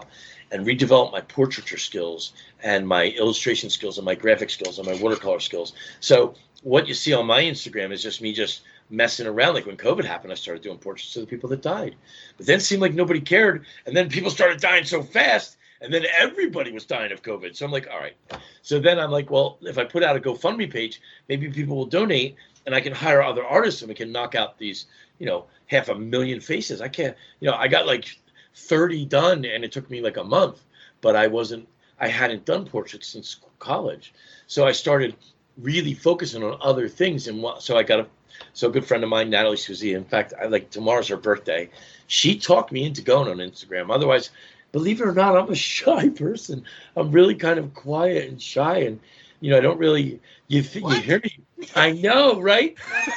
F: and redevelop my portraiture skills and my illustration skills and my graphic skills and my watercolor skills. So what you see on my Instagram is just me just messing around. Like when COVID happened, I started doing portraits of the people that died. But then it seemed like nobody cared. And then people started dying so fast. And then everybody was dying of COVID. So I'm like, all right. So then I'm like, well, if I put out a GoFundMe page, maybe people will donate and I can hire other artists and we can knock out these, you know, half a million faces. I can't, you know, I got like thirty done and it took me like a month, but I wasn't, I hadn't done portraits since college. So I started really focusing on other things. And so I got a, so a good friend of mine, Natalie Suzie, in fact, I like tomorrow's her birthday. She talked me into going on Instagram. Otherwise, believe it or not, I'm a shy person. I'm really kind of quiet and shy, and you know, I don't really. You th- you hear me? I know, right?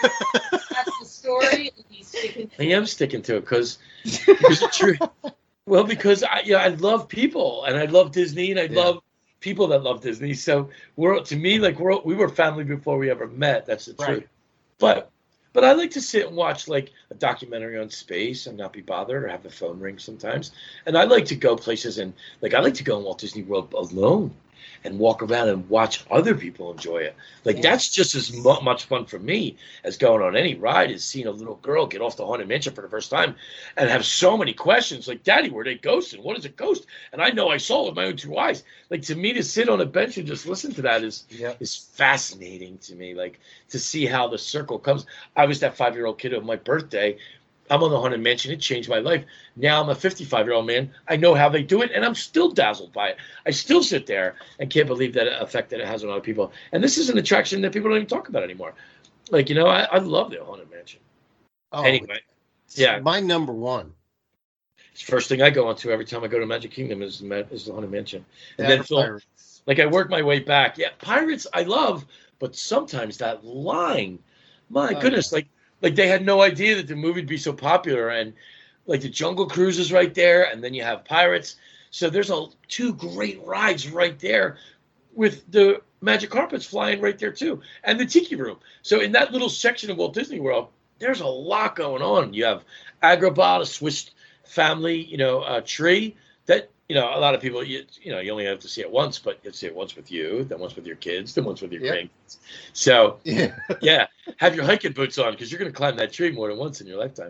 G: That's the story. And he's sticking to
F: I am sticking to it because because it's true. Well, because I yeah, I love people and I love Disney and I
E: Yeah.
F: love people that love Disney. So we're to me like we're we were family before we ever met. That's the
E: Right.
F: truth. But but I like to sit and watch like a documentary on space and not be bothered or have the phone ring sometimes. And I like to go places and like I like to go in Walt Disney World alone and walk around and watch other people enjoy it. Like
E: Yeah.
F: that's just as mu- much fun for me as going on any ride is seeing a little girl get off the Haunted Mansion for the first time and have so many questions like, Daddy, were they ghosts? And what is a ghost? And I know I saw it with my own two eyes. Like to me to sit on a bench and just listen to that is
E: Yeah.
F: is fascinating to me. Like to see how the circle comes. I was that five-year-old kid on my birthday. I'm on the Haunted Mansion. It changed my life. Now I'm a fifty-five-year-old man. I know how they do it, and I'm still dazzled by it. I still sit there and can't believe that effect that it has on other people. And this is an attraction that people don't even talk about anymore. Like, you know, I, I love the Haunted Mansion.
E: Oh,
F: Anyway,
E: it's
F: yeah.
E: my number one.
F: it's the first thing I go onto every time I go to Magic Kingdom is, the Ma- is the Haunted Mansion. And
E: That
F: then
E: or
F: Phil,
E: Pirates.
F: like I work my way back. Yeah, Pirates I love, but sometimes that line, my
E: Oh,
F: goodness, like like they had no idea that the movie'd be so popular, and like the Jungle Cruise is right there, and then you have Pirates. So there's a two great rides right there, with the magic carpets flying right there too, and the Tiki Room. So in that little section of Walt Disney World, there's a lot going on. You have Agrabah, a Swiss family, you know, uh, tree that. You know, a lot of people, you, you know, you only have to see it once, but you have to see it once with you, then once with your kids, then once with your
E: Yep.
F: grandkids. So,
E: Yeah.
F: yeah, have your hiking boots on because you're going to climb that tree more than once in your lifetime.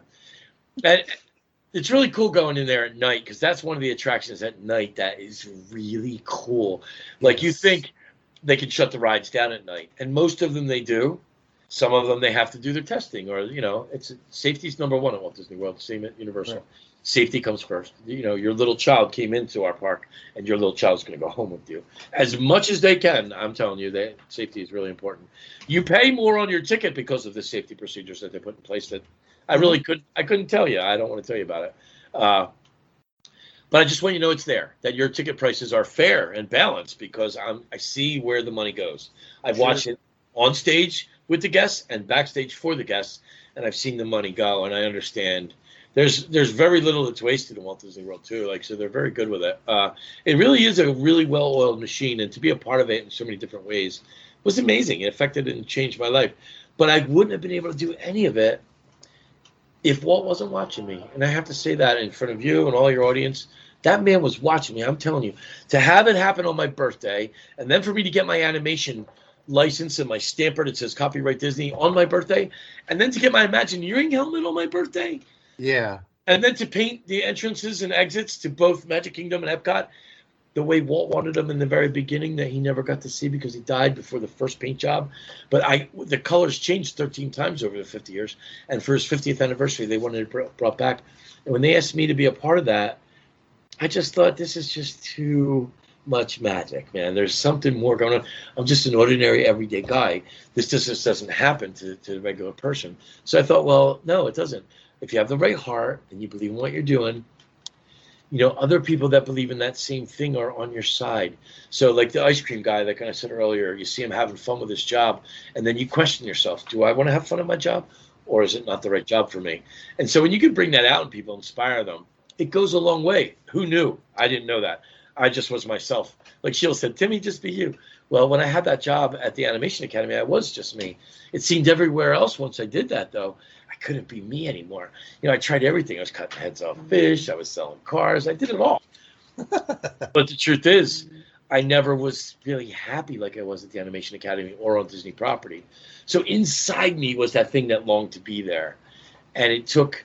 F: And it's really cool going in there at night because that's one of the attractions at night that is really cool. Like you think they can shut the rides down at night, and most of them they do. Some of them they have to do their testing, or you know, it's safety's number one at Walt Disney World, same at Universal.
E: Right.
F: Safety comes first. You know, your little child came into our park, and your little child's going to go home with you as much as they can. I'm telling you that safety is really important. You pay more on your ticket because of the safety procedures that they put in place. That I really couldn't. I couldn't tell you. I don't want to tell you about it. Uh, but I just want you to know it's there. That your ticket prices are fair and balanced because I'm. I see where the money goes. I've
E: Sure.
F: watched it on stage with the guests and backstage for the guests, and I've seen the money go, and I understand. There's there's very little that's wasted in Walt Disney World too. Like so, they're very good with it. Uh, it really is a really well-oiled machine, and to be a part of it in so many different ways was amazing. It affected and changed my life. But I wouldn't have been able to do any of it if Walt wasn't watching me. And I have to say that in front of you and all your audience. That man was watching me. I'm telling you, to have it happen on my birthday, and then for me to get my animation license and my stamper that says Copyright Disney on my birthday, and then to get my Imagineering helmet on my birthday.
E: Yeah.
F: And then to paint the entrances and exits to both Magic Kingdom and Epcot the way Walt wanted them in the very beginning that he never got to see because he died before the first paint job. But I, the colors changed thirteen times over the fifty years. And for his fiftieth anniversary, they wanted it brought back. And when they asked me to be a part of that, I just thought this is just too much magic, man. There's something more going on. I'm just an ordinary, everyday guy. This just, just doesn't happen to, to the regular person. So I thought, well, no, it doesn't. If you have the right heart and you believe in what you're doing, you know, other people that believe in that same thing are on your side. So like the ice cream guy, like I said earlier, you see him having fun with his job, and then you question yourself, do I want to have fun at my job, or is it not the right job for me? And so when you can bring that out in people, inspire them, it goes a long way. Who knew? I didn't know that. I just was myself. Like Sheila said, Timmy, just be you. Well, when I had that job at the Animation Academy, I was just me. It seemed everywhere else once I did that, though, I couldn't be me anymore. You know, I tried everything. I was cutting heads off fish. I was selling cars. I did it all. But the truth is, I never was really happy like I was at the Animation Academy or on Disney property. So inside me was that thing that longed to be there. And it took,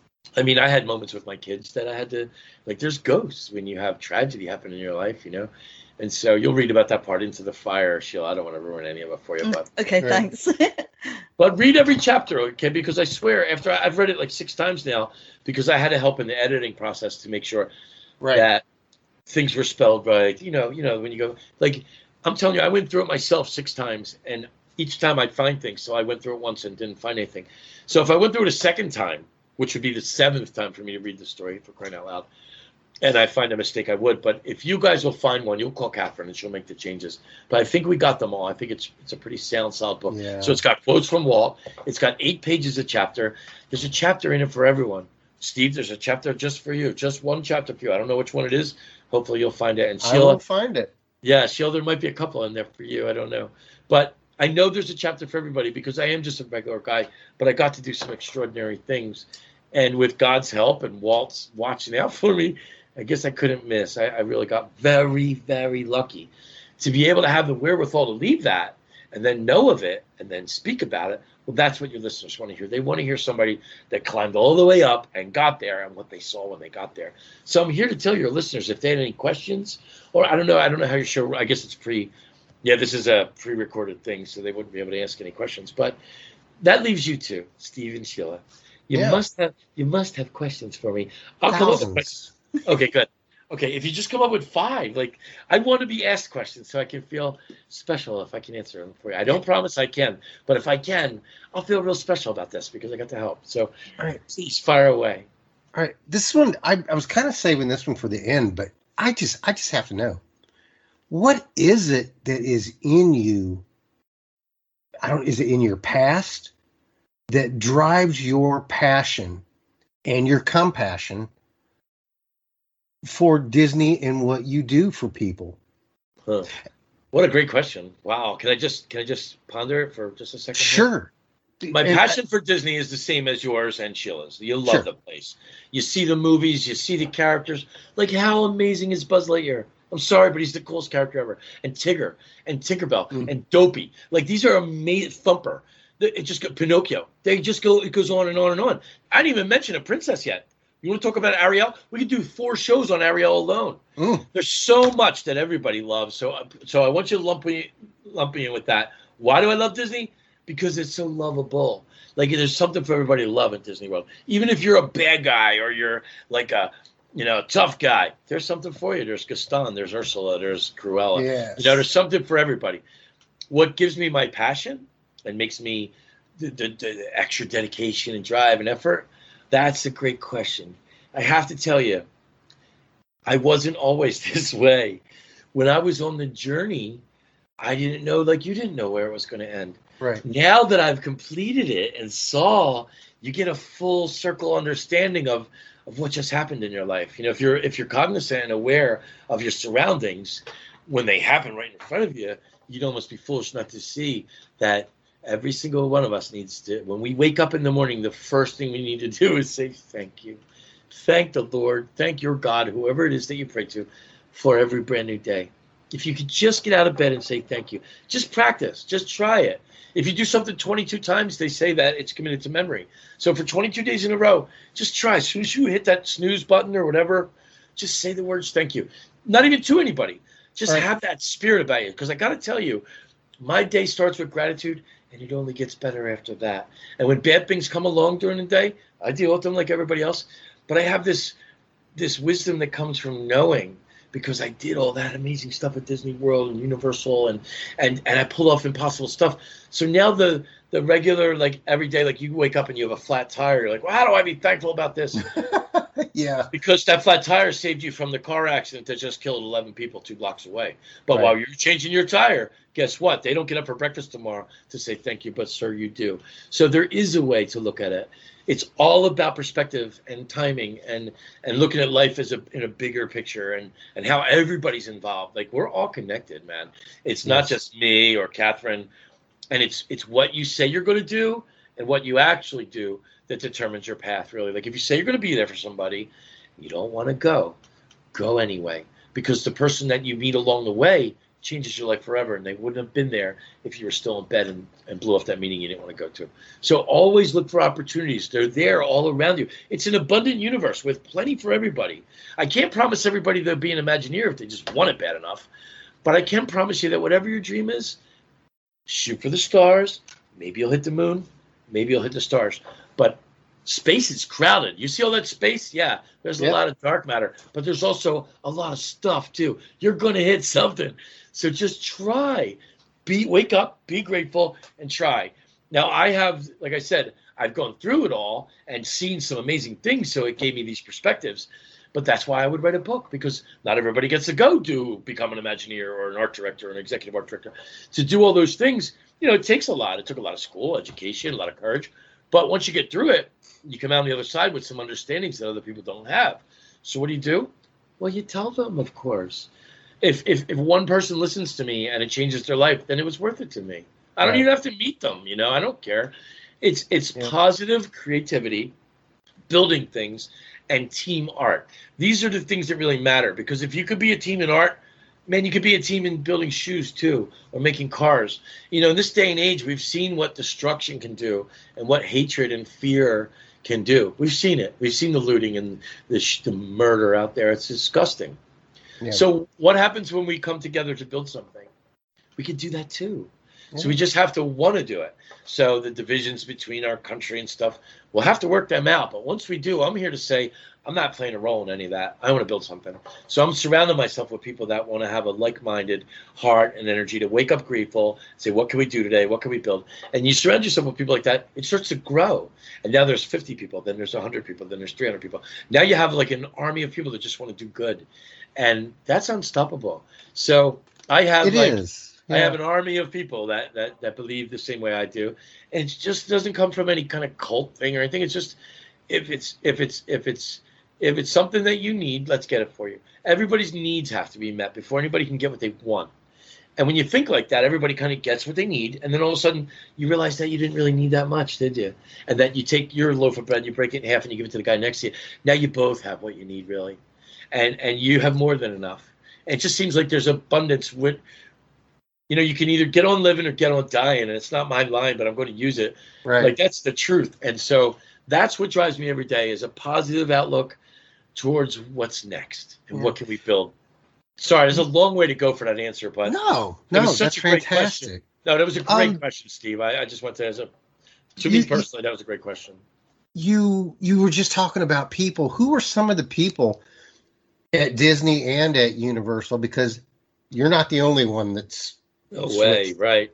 F: I mean, I had moments with my kids that I had to, like, there's ghosts when you have tragedy happen in your life, you know? And so you'll read about that part, Into the Fire, Sheila. I don't want to ruin any of it for you, but
D: okay,
E: Right.
D: thanks.
F: but read every chapter, okay? Because I swear, after I, I've read it like six times now, because I had to help in the editing process to make sure
E: Right.
F: that things were spelled right. You know, you know, when you go, like, I'm telling you, I went through it myself six times, and each time I'd find things. So I went through it once and didn't find anything. So if I went through it a second time, which would be the seventh time for me to read the story, for crying out loud, and I find a mistake, I would. But if you guys will find one, you'll call Catherine and she'll make the changes. But I think we got them all. I think it's it's a pretty sound, solid book.
E: Yeah.
F: So it's got quotes from Walt. It's got eight pages a chapter. There's a chapter in it for everyone. Steve, there's a chapter just for you. Just one chapter for you. I don't know which one it is. Hopefully you'll find it. And
E: I
F: Sheila,
E: will find it.
F: yeah, Sheila, there might be a couple in there for you. I don't know. But I know there's a chapter for everybody because I am just a regular guy, but I got to do some extraordinary things. And with God's help and Walt's watching out for me, I guess I couldn't miss. I, I really got very, very lucky to be able to have the wherewithal to leave that and then know of it and then speak about it. Well, that's what your listeners want to hear. They want to hear somebody that climbed all the way up and got there and what they saw when they got there. So I'm here to tell your listeners if they had any questions, or I don't know, I don't know how your show, I guess it's pre, yeah, this is a pre-recorded thing, so they wouldn't be able to ask any questions. But that leaves you two, Steve and Sheila. You
E: Yeah.
F: must have you must have questions for me. I'll come up with questions.
E: Thousands.
F: Okay, good. Okay, if you just come up with five, like, I want to be asked questions so I can feel special if I can answer them for you. I don't promise I can, but if I can, I'll feel real special about this because I got to help. So
E: All right.
F: please fire away.
E: All right. This one, I, I was kind of saving this one for the end, but I just, I just have to know, what is it that is in you? I don't. Is it in your past that drives your passion and your compassion for Disney and what you do for people?
F: Huh. What a great question. Wow. Can I just can I just ponder it for just a second?
E: Sure.
F: My
E: And-
F: passion for Disney is the same as yours and Sheila's. You love
E: Sure.
F: the place. You see the movies, you see the characters. Like, how amazing is Buzz Lightyear? I'm sorry, but he's the coolest character ever. And Tigger, and Tinkerbell,
E: Mm.
F: and Dopey. Like, these are amazing. Thumper. The- It just go Pinocchio. They just go. It goes on and on and on. I didn't even mention a princess yet. You want to talk about Ariel? We could do four shows on Ariel alone.
E: Mm.
F: There's so much that everybody loves. So, so I want you to lump me, lump me in with that. Why do I love Disney? Because it's so lovable. Like, there's something for everybody to love at Disney World. Even if you're a bad guy or you're like a, you know, tough guy, there's something for you. There's Gaston, there's Ursula, there's Cruella.
E: Yes.
F: You know, there's something for everybody. What gives me my passion and makes me the, the, the extra dedication and drive and effort? That's a great question. I have to tell you, I wasn't always this way. When I was on the journey, I didn't know, like you didn't know where it was going to end.
E: Right.
F: Now that I've completed it and saw, you get a full circle understanding of, of what just happened in your life. You know, if you're if you're cognizant and aware of your surroundings, when they happen right in front of you, you'd almost be foolish not to see that every single one of us needs to, when we wake up in the morning, the first thing we need to do is say thank you. Thank the Lord. Thank your God, whoever it is that you pray to, for every brand new day. If you could just get out of bed and say thank you, just practice, just try it. If you do something twenty-two times, they say that it's committed to memory. So for twenty-two days in a row, just try. As soon as you hit that snooze button or whatever, just say the words thank you. Not even to anybody. Just
E: Right.
F: have that spirit about you. Because I got to tell you, my day starts with gratitude, and it only gets better after that. And when bad things come along during the day, I deal with them like everybody else. But I have this this wisdom that comes from knowing, because I did all that amazing stuff at Disney World and Universal, and and and I pulled off impossible stuff. So now the the regular, like, every day, like, you wake up and you have a flat tire, you're like, well, how do I be thankful about this?
E: Yeah.
F: Because that flat tire saved you from the car accident that just killed eleven people two blocks away. But
E: Right.
F: while you're changing your tire, guess what? They don't get up for breakfast tomorrow to say thank you, but sir, you do. So there is a way to look at it. It's all about perspective and timing and and looking at life as a in a bigger picture and and how everybody's involved. Like, we're all connected, man. It's not
E: Yes.
F: just me or Catherine, and it's it's what you say you're going to do and what you actually do that determines your path, really. Like, if you say you're going to be there for somebody, you don't want to go. go anyway, because the person that you meet along the way changes your life forever, and they wouldn't have been there if you were still in bed and, and blew off that meeting you didn't want to go to. So always look for opportunities. They're there all around you. It's an abundant universe with plenty for everybody. I can't promise everybody they'll be an Imagineer if they just want it bad enough, but I can promise you that whatever your dream is, shoot for the stars. Maybe you'll hit the moon. Maybe you'll hit the stars. But space is crowded. You see all that space? Yeah, there's a
E: Yep.
F: lot of dark matter, but there's also a lot of stuff too. You're going to hit something. So just try. Be wake up, be grateful, and try. Now, I have, like I said, I've gone through it all and seen some amazing things, so it gave me these perspectives. But that's why I would write a book, because not everybody gets to go to become an Imagineer or an art director or an executive art director. To do all those things, you know, it takes a lot. It took a lot of school, education, a lot of courage. But once you get through it, you come out on the other side with some understandings that other people don't have. So what do you do? Well, you tell them, of course. If if if one person listens to me and it changes their life, then it was worth it to me. I don't
E: Right.
F: even have to meet them, you know. I don't care. It's it's
E: Yeah.
F: positive creativity, building things, and team art. These are the things that really matter, because if you could be a team in art, man, you could be a team in building shoes too, or making cars. You know, in this day and age, we've seen what destruction can do and what hatred and fear can do. We've seen it. We've seen the looting and the, sh- the murder out there. It's disgusting.
E: Yeah.
F: So what happens when we come together to build something? We can do that too. So we just have to want to do it. So the divisions between our country and stuff, we'll have to work them out. But once we do, I'm here to say I'm not playing a role in any of that. I want to build something. So I'm surrounding myself with people that want to have a like-minded heart and energy to wake up grateful, say, what can we do today? What can we build? And you surround yourself with people like that, it starts to grow. And now there's fifty people, then there's one hundred people, then there's three hundred people. Now you have like an army of people that just want to do good. And that's unstoppable. So I have
E: It
F: like,
E: is.
F: I
E: Yeah.
F: have an army of people that, that, that believe the same way I do. And it just doesn't come from any kind of cult thing or anything. It's just, if it's, if it's, if it's, if it's something that you need, let's get it for you. Everybody's needs have to be met before anybody can get what they want. And when you think like that, everybody kind of gets what they need. And then all of a sudden you realize that you didn't really need that much, did you? And that you take your loaf of bread, you break it in half and you give it to the guy next to you. Now you both have what you need, really. And, and you have more than enough. And it just seems like there's abundance with, you know, you can either get on living or get on dying, and it's not my line, but I'm going to use it.
E: Right.
F: Like, that's the truth. And so that's what drives me every day, is a positive outlook towards what's next and
E: Yeah.
F: what can we build. Sorry, there's a long way to go for that answer, but
E: no,
F: it
E: no,
F: was such
E: that's
F: a great
E: fantastic.
F: question. No, that was a great
E: Um,
F: question, Steve. I, I just want to, as a, to
E: You-
F: me personally, that was a great question.
E: You you were just talking about people. Who are some of the people at Disney and at Universal? Because you're not the only one that's
F: No
E: switched.
F: way, right?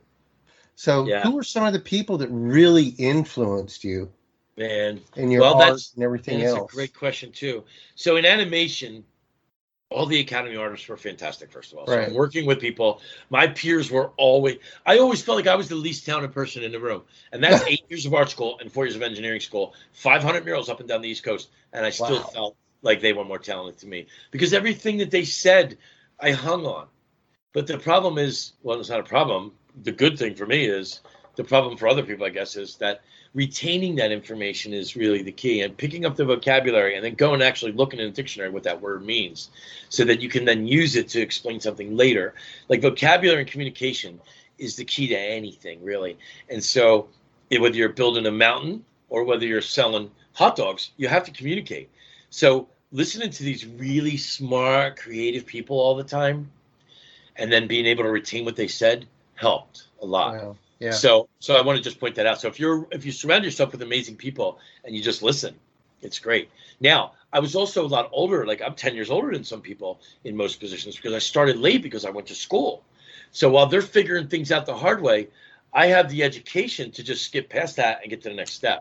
E: So
F: Yeah.
E: who are some of the people that really influenced you
F: Man.
E: in your
F: Well,
E: art
F: that's-
E: and everything
F: And it's
E: else?
F: a great question too. So in animation, all the Academy artists were fantastic, first of all. So
E: Right.
F: I'm working with people. My peers were always, I always felt like I was the least talented person in the room. And that's eight years of art school and four years of engineering school, five hundred murals up and down the East Coast. And I still
E: Wow.
F: felt like they were more talented to me, because everything that they said, I hung on. But the problem is, well, it's not a problem. The good thing for me is, the problem for other people, I guess, is that retaining that information is really the key, and picking up the vocabulary and then going and actually looking in the dictionary what that word means, so that you can then use it to explain something later. Like, vocabulary and communication is the key to anything, really. And so it, whether you're building a mountain or whether you're selling hot dogs, you have to communicate. So listening to these really smart, creative people all the time, and then being able to retain what they said, helped a lot.
E: Wow. Yeah.
F: So, so I want to just point that out. So if you're, if you surround yourself with amazing people and you just listen, it's great. Now, I was also a lot older. Like, I'm ten years older than some people in most positions, because I started late because I went to school. So while they're figuring things out the hard way, I have the education to just skip past that and get to the next step.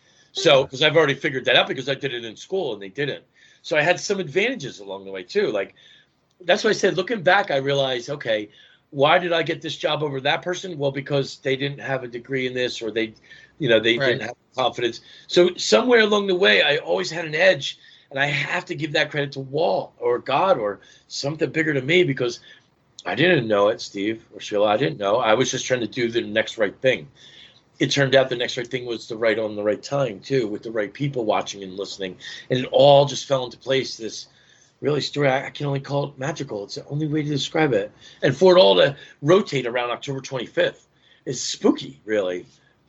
F: So, because I've already figured that out, because I did it in school and they didn't. So I had some advantages along the way too. Like, that's why I said, looking back, I realized, okay, why did I get this job over that person? Well, because they didn't have a degree in this, or they, you know, they
E: Right.
F: didn't have confidence. So somewhere along the way, I always had an edge, and I have to give that credit to Walt or God or something bigger than me, because I didn't know it, Steve or Sheila. I didn't know. I was just trying to do the next right thing. It turned out the next right thing was the right on the right time too, with the right people watching and listening, and it all just fell into place. This really story, I, I can only call it magical. It's the only way to describe it. And for it all to rotate around October twenty-fifth is spooky, really.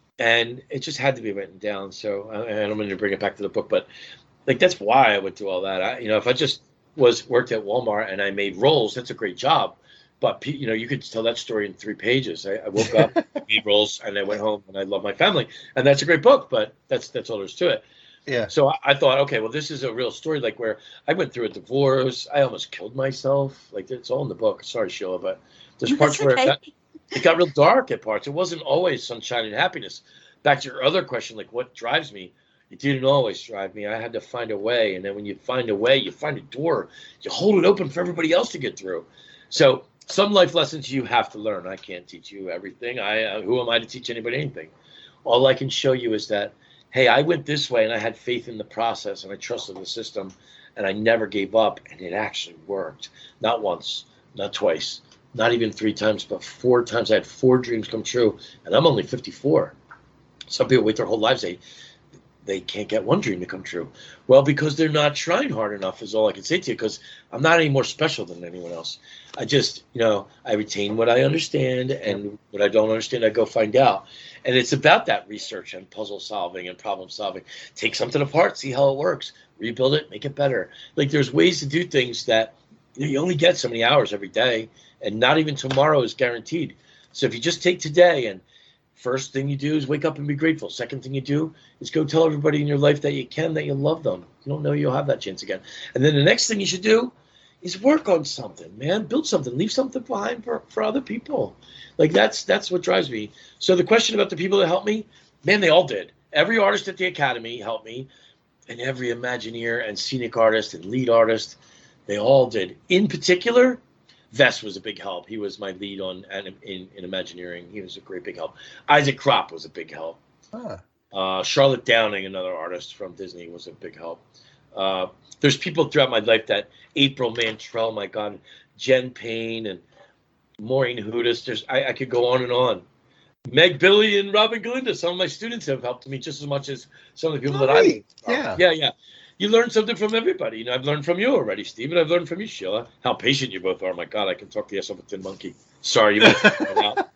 F: And it just had to be written down. So I, I don't mean to bring it back to the book, but like that's why I would do all that. I, you know, if I just was worked at Walmart and I made rolls, that's a great job. But you know, you could tell that story in three pages. I, I woke up, made rolls, and I went home, and I love my family, and that's a great book. But that's that's all there is to it.
E: Yeah.
F: So I, I thought, okay, well, this is a real story, like where I went through a divorce. I almost killed myself. Like it's all in the book. Sorry, Sheila, but there's parts
D: That's
F: where
D: okay.
F: it got, it got real dark at parts. It wasn't always sunshine and happiness. Back to your other question, like what drives me? It didn't always drive me. I had to find a way, and then when you find a way, you find a door. You hold it open for everybody else to get through. So some life lessons you have to learn. I can't teach you everything. I uh, who am I to teach anybody anything? All I can show you is that, hey, I went this way and I had faith in the process and I trusted the system and I never gave up, and it actually worked. Not once, not twice, not even three times, but four times. I had four dreams come true, and I'm only fifty-four. Some people wait their whole lives. They they can't get one dream to come true. Well, because they're not trying hard enough is all I can say to you, because I'm not any more special than anyone else. I just, you know, I retain what I understand, and what I don't understand, I go find out. And it's about that research and puzzle solving and problem solving. Take something apart, see how it works, rebuild it, make it better. Like there's ways to do things that you know, you only get so many hours every day, and not even tomorrow is guaranteed. So if you just take today, and first thing you do is wake up and be grateful. Second thing you do is go tell everybody in your life that you can, that you love them. You don't know you'll have that chance again. And then the next thing you should do is work on something, man. Build something. Leave something behind for, for other people. Like that's that's what drives me. So the question about the people that helped me, man, they all did. Every artist at the Academy helped me, and every Imagineer and scenic artist and lead artist, they all did. In particular, Vess was a big help. He was my lead on in, in, in Imagineering. He was a great big help. Isaac Kropp was a big help.
E: Huh.
F: Uh, Charlotte Downing, another artist from Disney, was a big help. Uh, there's people throughout my life that April Mantrell, my God, Jen Payne and Maureen Hudis. There's I, I could go on and on. Meg Billy and Robin Galinda. Some of my students have helped me just as much as some of the people that I
E: Great. Yeah.
F: yeah yeah. You learn something from everybody. You know, I've learned from you already, Steve, and I've learned from you, Sheila. How patient you both are. My God, I can talk to you off a tin monkey. Sorry, you both out.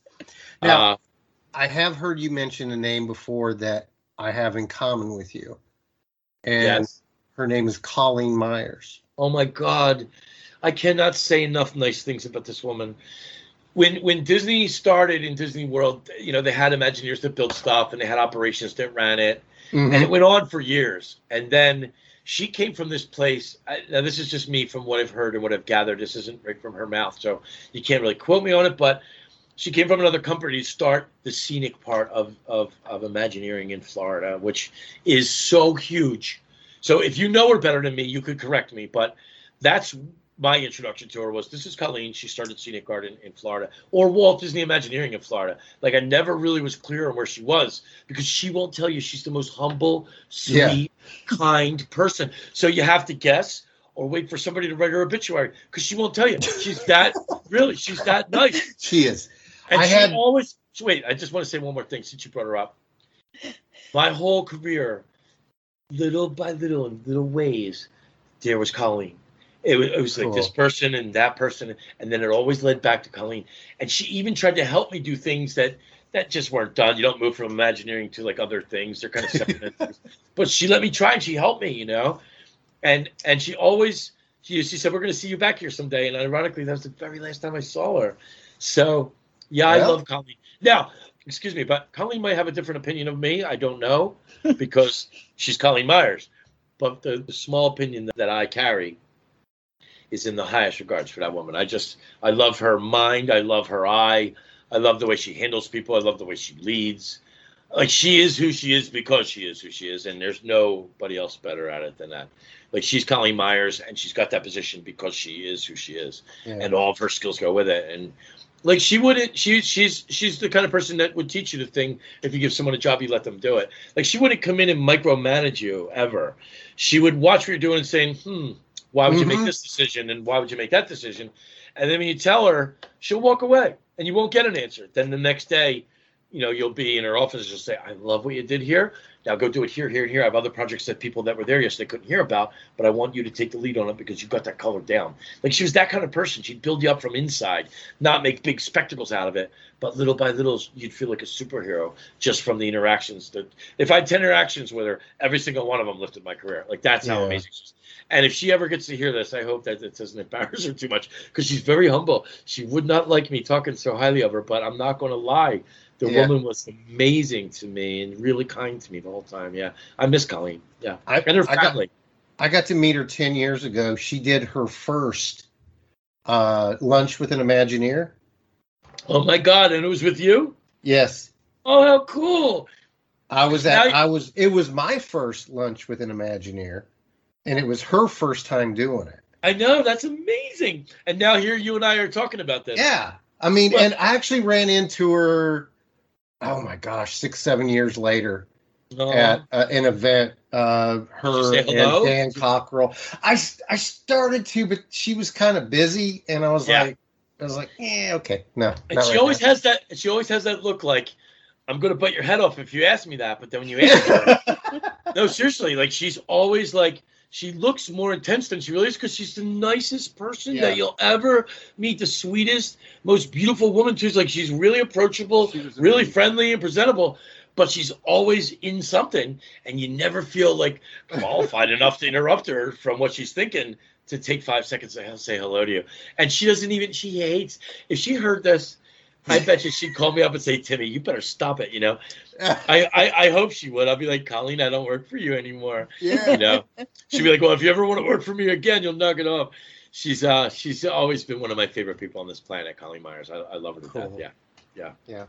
E: Now,
F: Uh,
E: I have heard you mention a name before that I have in common with you. And
F: yes.
E: her name is Colleen Myers.
F: Oh my God, I cannot say enough nice things about this woman. When when Disney started in Disney World, you know, they had Imagineers that built stuff, and they had operations that ran it.
E: Mm-hmm.
F: And it went on for years. And then she came from this place. I, now, this is just me from what I've heard and what I've gathered. This isn't right from her mouth, so you can't really quote me on it. But she came from another company to start the scenic part of, of, of Imagineering in Florida, which is so huge. So if you know her better than me, you could correct me. But that's my introduction to her was, this is Colleen. She started Scenic Art in, in Florida, or Walt Disney Imagineering in Florida. Like I never really was clear on where she was, because she won't tell you. She's the most humble, sweet, yeah. kind person. So you have to guess or wait for somebody to write her obituary, because she won't tell you. She's that, really, she's that nice.
E: She is.
F: And
E: I
F: she
E: had
F: always, wait, I just want to say one more thing since you brought her up. My whole career, little by little, in little ways, there was Colleen. It was, it was like
E: cool.
F: This person and that person, and then it always led back to Colleen. And she even tried to help me do things that, that just weren't done. You don't move from Imagineering to like other things. They're kind of separate things. But she let me try, and she helped me, you know. And and she always, she, she said, we're going to see you back here someday. And ironically, that was the very last time I saw her. So, yeah,
E: well.
F: I love Colleen. Now, excuse me, but Colleen might have a different opinion of me. I don't know, because she's Colleen Myers. But the, the small opinion that, that I carry is in the highest regards for that woman. I just, I love her mind. I love her eye. I love the way she handles people. I love the way she leads. Like, she is who she is because she is who she is, and there's nobody else better at it than that. Like, she's Colleen Myers, and she's got that position because she is who she is,
E: yeah.
F: and all of her skills go with it. And like, she wouldn't, she, she's, she's the kind of person that would teach you the thing. If you give someone a job, you let them do it. Like, she wouldn't come in and micromanage you ever. She would watch what you're doing and saying, hmm, why would
E: mm-hmm.
F: you make this decision, and why would you make that decision? And then when you tell her, she'll walk away, and you won't get an answer. Then the next day, you know, you'll be in her office, she'll say, I love what you did here. Now go do it here, here, and here. I have other projects that people that were there yesterday couldn't hear about, but I want you to take the lead on it because you've got that color down. Like, she was that kind of person. She'd build you up from inside, not make big spectacles out of it, but little by little, you'd feel like a superhero just from the interactions. That if I had ten interactions with her, every single one of them lifted my career. Like, that's how
E: Yeah.
F: amazing she is. And if she ever gets to hear this, I hope that it doesn't embarrass her too much, because she's very humble. She would not like me talking so highly of her, but I'm not going to lie. The
E: Yeah.
F: woman was amazing to me and really kind to me the whole time. Yeah, I miss Colleen. Yeah,
E: I,
F: and her
E: I got,
F: family.
E: I got to meet her ten years ago. She did her first uh, lunch with an Imagineer.
F: Oh my God! And it was with you?
E: Yes.
F: Oh, how cool!
E: I was
F: Now
E: at,
F: you-
E: I was, it was my first lunch with an Imagineer, and it was her first time doing it.
F: I know, that's amazing. And now here you and I are talking about this.
E: Yeah. I mean,
F: Well-
E: and I actually ran into her, oh my gosh, six, seven years later
F: Oh,
E: at uh, an event. Uh, her
F: say
E: and
F: hello?
E: Dan Cockrell. I, I started to, but she was kind of busy, and I was
F: Yeah.
E: like, I was like, yeah, okay, no.
F: and
E: not
F: she
E: right
F: always
E: now.
F: has that. She always has that look like, I'm going to bite your head off if you ask me that. But then when you ask her, no, seriously, like, she's always like, she looks more intense than she really is, because she's the nicest person
E: Yeah.
F: that you'll ever meet, the sweetest, most beautiful woman too. It's like, she's really approachable,
E: She was
F: really
E: amazing.
F: friendly and presentable, but she's always in something, and you never feel like qualified enough to interrupt her from what she's thinking to take five seconds to say hello to you. And she doesn't even, she hates, if she heard this, I bet you she'd call me up and say, Timmy, you better stop it, you know? I, I, I hope she would. I'll be like, Colleen, I don't work for you anymore.
E: Yeah.
F: You know, she'd be like, well, if you ever want to work for me again, you'll knock it off. She's uh, she's always been one of my favorite people on this planet, Colleen Myers. I, I love her to
E: Cool.
F: death. Yeah.
E: Yeah.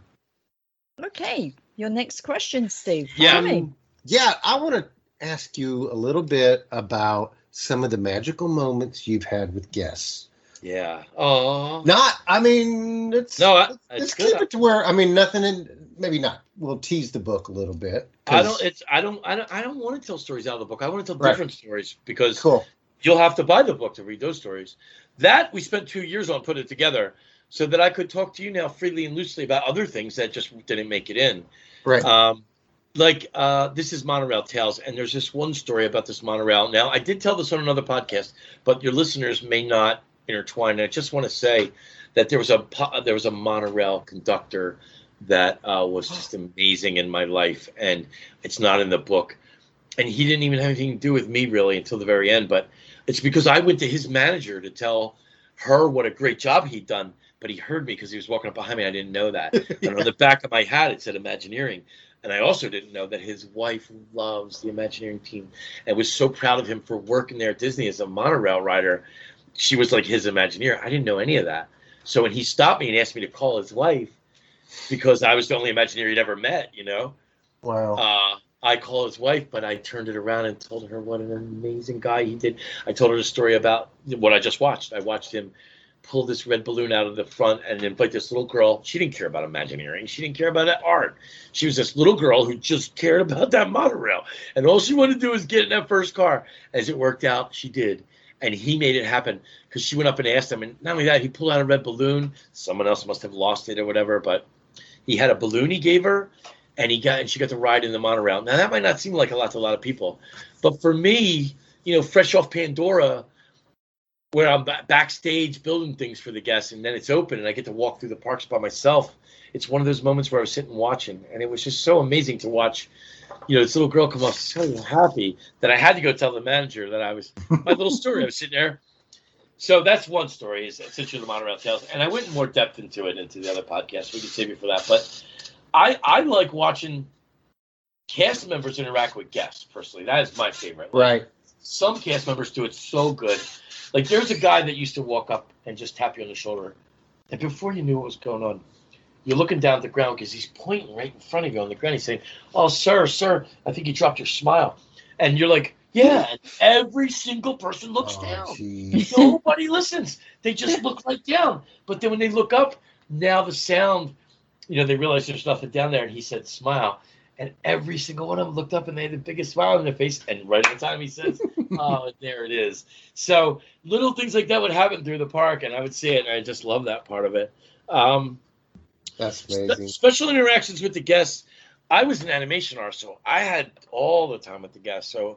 D: Okay, your next question, Steve.
F: Yeah.
D: Tell me.
E: Um, yeah, I want to ask you a little bit about some of the magical moments you've had with guests.
F: Yeah. Oh.
E: Not, I mean, it's
F: No, I-
E: let's,
F: it's
E: let's
F: good.
E: keep it to where, I mean, nothing in, maybe not. We'll tease the book a little bit.
F: I
E: 'cause-
F: don't. It's. I don't. I don't. I don't want to tell stories out of the book. I want to tell
E: Right.
F: different stories, because
E: Cool.
F: you'll have to buy the book to read those stories. That we spent two years on putting it together, so that I could talk to you now freely and loosely about other things that just didn't make it in.
E: Right.
F: Um, like uh, this is Monorail Tales, and there's this one story about this monorail. Now, I did tell this on another podcast, but your listeners may not intertwine. And I just want to say that there was a po- there was a monorail conductor that uh, was just amazing in my life, and it's not in the book. And he didn't even have anything to do with me really until the very end. But it's because I went to his manager to tell her what a great job he'd done. But he heard me because he was walking up behind me. I didn't know that. And on the back of my hat, it said Imagineering. And I also didn't know that his wife loves the Imagineering team and was so proud of him for working there at Disney as a monorail rider. She was like his Imagineer. I didn't know any of that. So when he stopped me and asked me to call his wife, because I was the only Imagineer he'd ever met, you know,
E: Wow.
F: uh, I called his wife, but I turned it around and told her what an amazing guy he did. I told her the story about what I just watched. I watched him pull this red balloon out of the front and invite this little girl. She didn't care about Imagineering. She didn't care about that art. She was this little girl who just cared about that monorail. And all she wanted to do was get in that first car. As it worked out, she did. And he made it happen because she went up and asked him. And not only that, he pulled out a red balloon. Someone else must have lost it or whatever. But he had a balloon he gave her. And he got and she got to ride in the monorail. Now, that might not seem like a lot to a lot of people. But for me, you know, fresh off Pandora, where I'm ba- backstage building things for the guests, and then it's open, and I get to walk through the parks by myself. It's one of those moments where I was sitting watching, and it was just so amazing to watch, you know, this little girl come up so happy that I had to go tell the manager that I was, my little story, I was sitting there. So that's one story, is essentially the Monorail Tales, and I went in more depth into it, into the other podcast. We can save it for that, but I, I like watching cast members interact with guests, personally. That is my favorite. Like,
E: Right.
F: some cast members do it so good. Like, there's a guy that used to walk up and just tap you on the shoulder. And before you knew what was going on, you're looking down at the ground because he's pointing right in front of you on the ground. He's saying, oh, sir, sir, I think you dropped your smile. And you're like, yeah. And every single person looks
E: Oh,
F: down.
E: geez.
F: Nobody listens. They just look right down. But then when they look up, now the sound, you know, they realize there's nothing down there. And he said, smile. And every single one of them looked up and they had the biggest smile on their face. And right at the time he says, oh, there it is. So little things like that would happen through the park. And I would see it. And I just love that part of it. Um,
E: That's amazing.
F: Special interactions with the guests. I was an animation artist, so I had all the time with the guests. So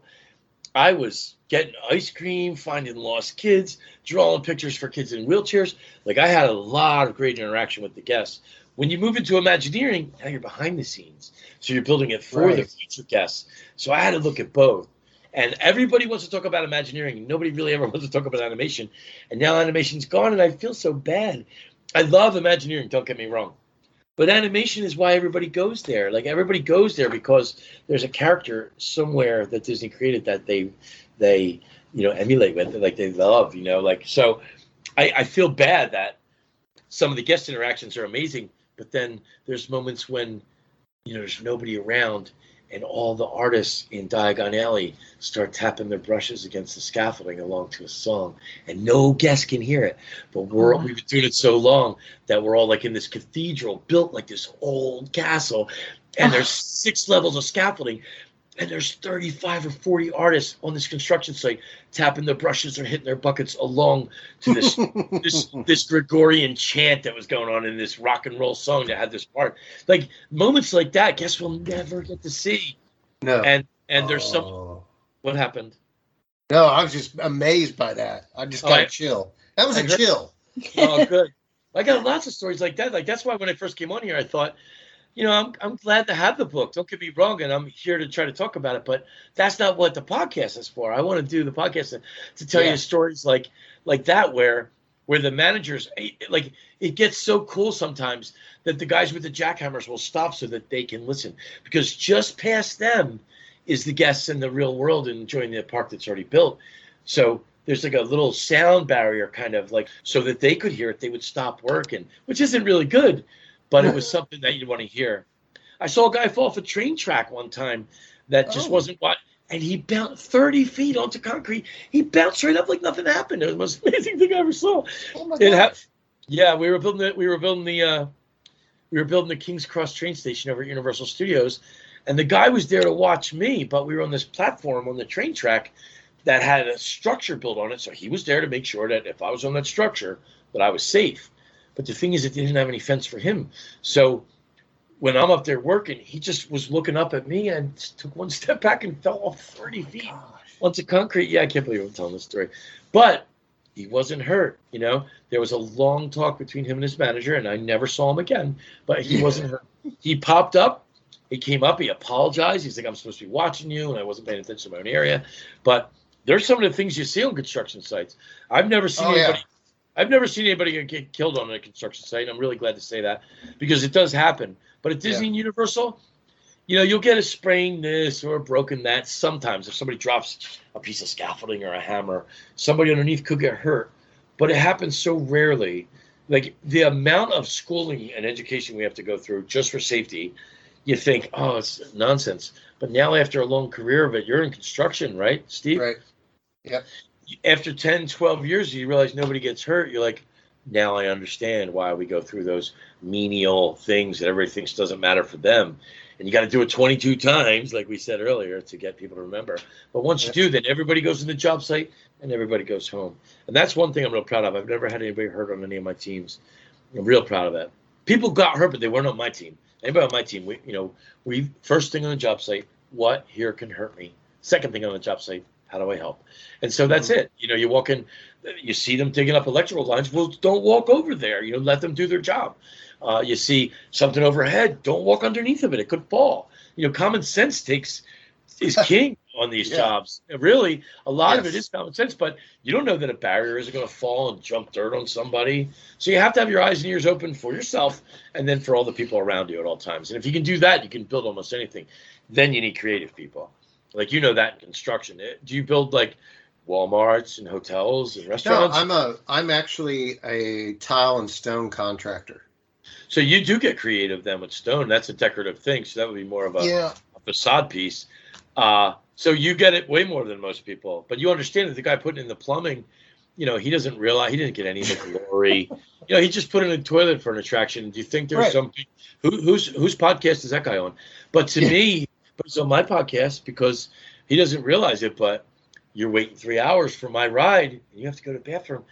F: I was getting ice cream, finding lost kids, drawing pictures for kids in wheelchairs. Like, I had a lot of great interaction with the guests. When you move into Imagineering, now you're behind the scenes. So you're building it for
E: Right.
F: the future guests. So I had to look at both. And everybody wants to talk about Imagineering. Nobody really ever wants to talk about animation. And now animation's gone, and I feel so bad. I love Imagineering, don't get me wrong. But animation is why everybody goes there. Like, everybody goes there because there's a character somewhere that Disney created that they, they, you know, emulate with, like they love, you know. Like, so I, I feel bad that some of the guest interactions are amazing, but then there's moments when, you know, there's nobody around, and all the artists in Diagon Alley start tapping their brushes against the scaffolding along to a song, and no guest can hear it. But we're, we've been doing it so long that we're all like in this cathedral built like this old castle, and there's six levels of scaffolding, and there's thirty-five or forty artists on this construction site tapping their brushes or hitting their buckets along to this this this Gregorian chant that was going on in this rock and roll song that had this part. Like, moments like that, guess we'll never get to see.
E: No.
F: And and there's some.
E: Oh.
F: What happened?
E: No, I was just amazed by that. I just
F: Oh,
E: got
F: I-
E: a chill. That was
F: I
E: a
F: heard-
E: chill.
F: Oh, good. I got lots of stories like that. Like, that's why when I first came on here, I thought, you know, I'm I'm glad to have the book. Don't get me wrong, and I'm here to try to talk about it. But that's not what the podcast is for. I want to do the podcast to, to tell
E: Yeah.
F: you stories like like that, where where the managers, like, it gets so cool sometimes that the guys with the jackhammers will stop so that they can listen, because just past them is the guests in the real world enjoying the park that's already built. So there's like a little sound barrier, kind of like, so that they could hear it, they would stop working, which isn't really good. But it was something that you'd want to hear. I saw a guy fall off a train track one time that just
E: Oh.
F: wasn't what, and he bounced thirty feet onto concrete. He bounced right up like nothing happened. It was the most amazing thing I ever saw.
E: Oh my
F: It
E: God.
F: hap- yeah, we were building the, we were building the uh, we were building the King's Cross train station over at Universal Studios, and the guy was there to watch me. But we were on this platform on the train track that had a structure built on it, so he was there to make sure that if I was on that structure, that I was safe. But the thing is, it didn't have any fence for him. So when I'm up there working, he just was looking up at me and took one step back and fell off thirty feet onto concrete. Yeah, I can't believe I'm telling this story. But he wasn't hurt, you know. There was a long talk between him and his manager, and I never saw him again. But he wasn't hurt. He popped up. He came up. He apologized. He's like, I'm supposed to be watching you, and I wasn't paying attention to my own area. But there's some of the things you see on construction sites. I've never seen
E: Oh, yeah.
F: anybody. I've never seen anybody get killed on a construction site. And I'm really glad to say that, because it does happen. But at Disney and Universal, you know, you'll get a sprain this or a broken that. Sometimes if somebody drops a piece of scaffolding or a hammer, somebody underneath could get hurt. But it happens so rarely. Like, the amount of schooling and education we have to go through just for safety, you think, oh, it's nonsense. But now, after a long career of it, you're in construction, right, Steve?
E: Right. Yep.
F: After ten, twelve years, you realize nobody gets hurt. You're like, now I understand why we go through those menial things that everybody thinks doesn't matter for them. And you got to do it twenty-two times, like we said earlier, to get people to remember. But once you do, then everybody goes to the job site and everybody goes home. And that's one thing I'm real proud of. I've never had anybody hurt on any of my teams. I'm real proud of that. People got hurt, but they weren't on my team. Anybody on my team, we, you know, we first thing on the job site, what here can hurt me? Second thing on the job site, how do I help? And so that's it. You know, you walk in, you see them digging up electrical lines. Well, don't walk over there. You know, let them do their job. Uh, you see something overhead. Don't walk underneath of it. It could fall. You know, common sense takes is king on these
E: Yeah.
F: jobs. Really, a lot of it
E: Yes.
F: is common sense, but you don't know that a barrier isn't going to fall and jump dirt on somebody. So you have to have your eyes and ears open for yourself and then for all the people around you at all times. And if you can do that, you can build almost anything. Then you need creative people. Like, you know that in construction. Eh, Do you build like Walmarts and hotels and
E: No,
F: restaurants?
E: I'm a I'm actually a tile and stone contractor.
F: So you do get creative then with stone. That's a decorative thing. So that would be more of a,
E: Yeah.
F: a facade piece. Uh, so you get it way more than most people. But you understand that the guy putting in the plumbing, you know, he doesn't realize he didn't get any of the glory. You know, he just put in a toilet for an attraction. Do you think there's
E: Right.
F: some who, whose whose podcast is that guy on? But to
E: Yeah.
F: me, but it's on my podcast because he doesn't realize it. But you're waiting three hours for my ride, and you have to go to the bathroom.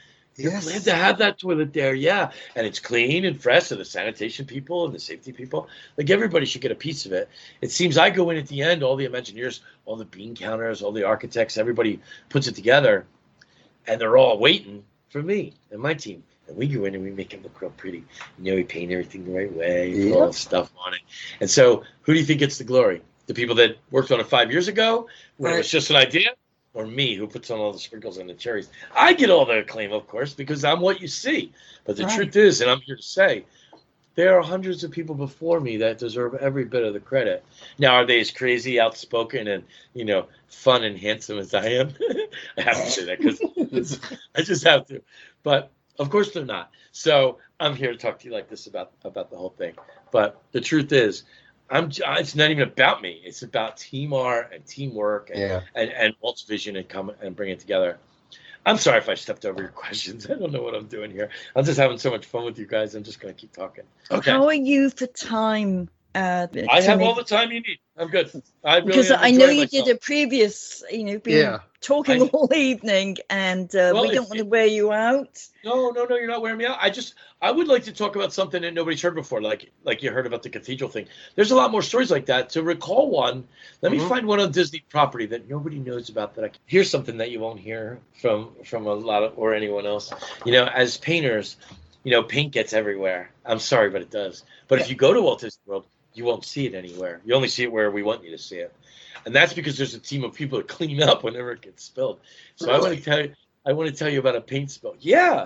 F: You're
E: Yes.
F: glad to have that toilet there, yeah. And it's clean and fresh, so the sanitation people and the safety people, like everybody should get a piece of it. It seems I go in at the end, all the engineers, all the bean counters, all the architects, everybody puts it together, and they're all waiting for me and my team. And we go in and we make it look real pretty. You know, we paint everything the right way, put all the stuff on it. And so who do you think gets the glory? The people that worked on it five years ago when
E: Right.
F: it was just an idea? Or me, who puts on all the sprinkles and the cherries? I get all the acclaim, of course, because I'm what you see. But the
D: Right.
F: truth is, and I'm here to say, there are hundreds of people before me that deserve every bit of the credit. Now, are they as crazy, outspoken, and, you know, fun and handsome as I am? I have to say that because I just have to. But, of course, they're not. So I'm here to talk to you like this about, about the whole thing. But the truth is, I'm. It's not even about me. It's about team art and teamwork and,
E: Yeah.
F: and, and Walt's vision and come and bring it together. I'm sorry if I stepped over your questions. I don't know what I'm doing here. I'm just having so much fun with you guys. I'm just going to keep talking. Okay.
D: How are you for time? Uh,
F: I have
D: Timmy?
F: all the time you need. I'm good. I really
D: Because
F: am
D: I know
F: enjoying
D: you
F: myself.
D: did a previous, you know, been
E: Yeah.
D: talking
F: I-
D: all evening, and uh,
F: Well,
D: we don't
F: if-
D: want to wear you out.
F: No, no, no, you're not wearing me out. I just, I would like to talk about something that nobody's heard before, like, like you heard about the cathedral thing. There's a lot more stories like that. To recall one, let me
E: Mhm.
F: find one on Disney property that nobody knows about. That I can hear something that you won't hear from from a lot of or anyone else. You know, as painters, you know, paint gets everywhere. I'm sorry, but it does. But if you go to Walt Disney World, you won't see it anywhere. You only see it where we want you to see it, and that's because there's a team of people that clean up whenever it gets spilled. So I want
E: Really?
F: to tell you, I want to tell you about a paint spill. Yeah.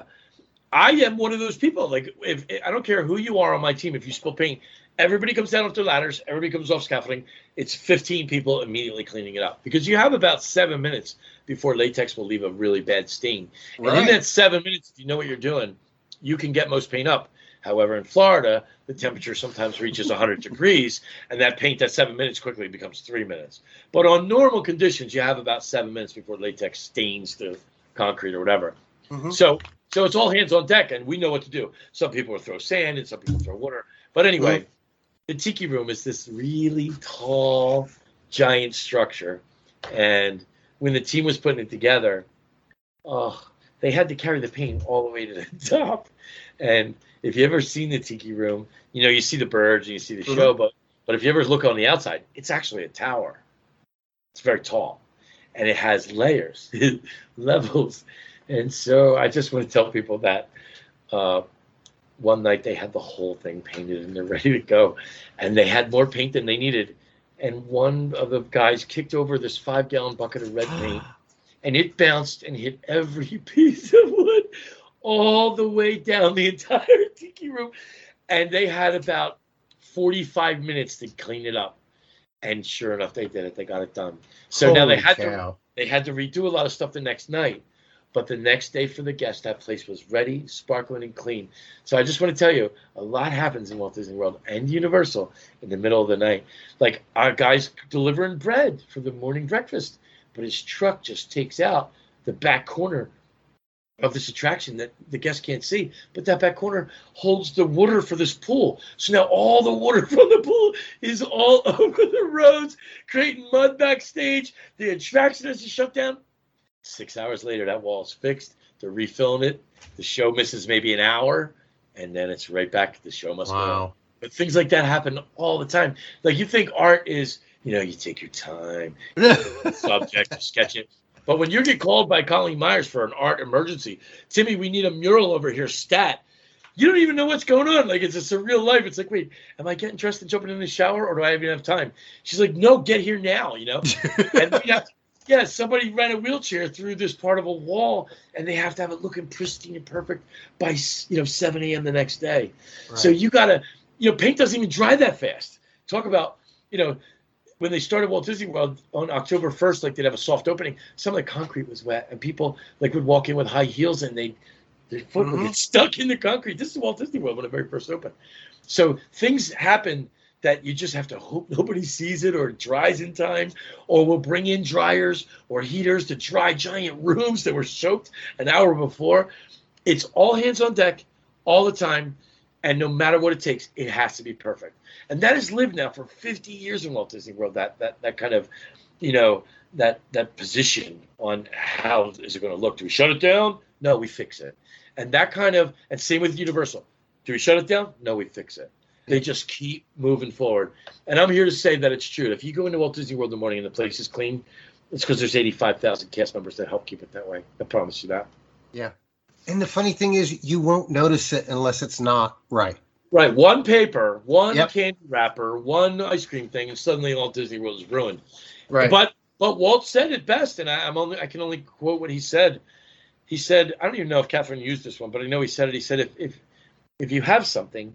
F: I am one of those people. Like, if I don't care who you are on my team, if you spill paint, everybody comes down off their ladders, everybody comes off scaffolding. It's fifteen people immediately cleaning it up because you have about seven minutes before latex will leave a really bad stain. And in
E: Right.
F: that seven minutes, if you know what you're doing, you can get most paint up. However, in Florida, the temperature sometimes reaches one hundred degrees, and that paint, that seven minutes quickly becomes three minutes. But on normal conditions, you have about seven minutes before latex stains the concrete or whatever.
E: Mhm.
F: So, so it's all hands on deck, and we know what to do. Some people will throw sand, and some people throw water. But anyway, the Tiki Room is this really tall, giant structure, and when the team was putting it together, oh, they had to carry the paint all the way to the top. And if you ever seen the Tiki Room, you know you see the birds and you see the show, but but if you ever look on the outside, it's actually a tower. It's very tall, and it has layers, levels. And so I just want to tell people that uh, one night they had the whole thing painted and they're ready to go. And they had more paint than they needed. And one of the guys kicked over this five gallon bucket of red paint and it bounced and hit every piece of wood all the way down the entire Tiki Room. And they had about forty-five minutes to clean it up. And sure enough, they did it. They got it done. So now they
E: Holy
F: had to
E: cow.
F: they had to redo a lot of stuff the next night. But the next day for the guests, that place was ready, sparkling, and clean. So I just want to tell you, a lot happens in Walt Disney World and Universal in the middle of the night. Like our guy's delivering bread for the morning breakfast, but his truck just takes out the back corner of this attraction that the guests can't see. But that back corner holds the water for this pool. So now all the water from the pool is all over the roads, creating mud backstage. The attraction has to shut down. Six hours later, that wall's fixed. They're refilling it. The show misses maybe an hour, and then it's right back. The show must go on.
E: Wow.
F: But things like that happen all the time. Like you think art is, you know, you take your time, subject, you sketch it. But when you get called by Colleen Myers for an art emergency, Timmy, we need a mural over here, stat. You don't even know what's going on. Like, it's a surreal life. It's like, wait, am I getting dressed and jumping in the shower, or do I even have time? She's like, no, get here now, you know? And we have to, yeah, somebody ran a wheelchair through this part of a wall, and they have to have it looking pristine and perfect by, you know, seven a.m. the next day.
E: Right.
F: So you got to, you know, paint doesn't even dry that fast. Talk about, you know, when they started Walt Disney World on October first, like they'd have a soft opening, some of the concrete was wet, and people like would walk in with high heels, and they their foot would
E: Mhm.
F: get stuck in the concrete. This is Walt Disney World when it very first opened. So things happen that you just have to hope nobody sees it or it dries in time, or we'll bring in dryers or heaters to dry giant rooms that were soaked an hour before. It's all hands on deck all the time, and no matter what it takes, it has to be perfect. And that has lived now for fifty years in Walt Disney World, that that that kind of, you know, that that position on how is it going to look. Do we shut it down? No, we fix it. And that kind of, and same with Universal. Do we shut it down? No, we fix it. They just keep moving forward. And I'm here to say that it's true. If you go into Walt Disney World in the morning and the place is clean, it's because there's eighty-five thousand cast members that help keep it that way. I promise you that.
E: Yeah. And the funny thing is, you won't notice it unless it's not right.
F: Right. One paper, one
E: Yep.
F: candy wrapper, one ice cream thing, and suddenly Walt Disney World is ruined.
E: Right.
F: But but Walt said it best, and I, I'm only I can only quote what he said. He said, I don't even know if Catherine used this one, but I know he said it. He said, if if if you have something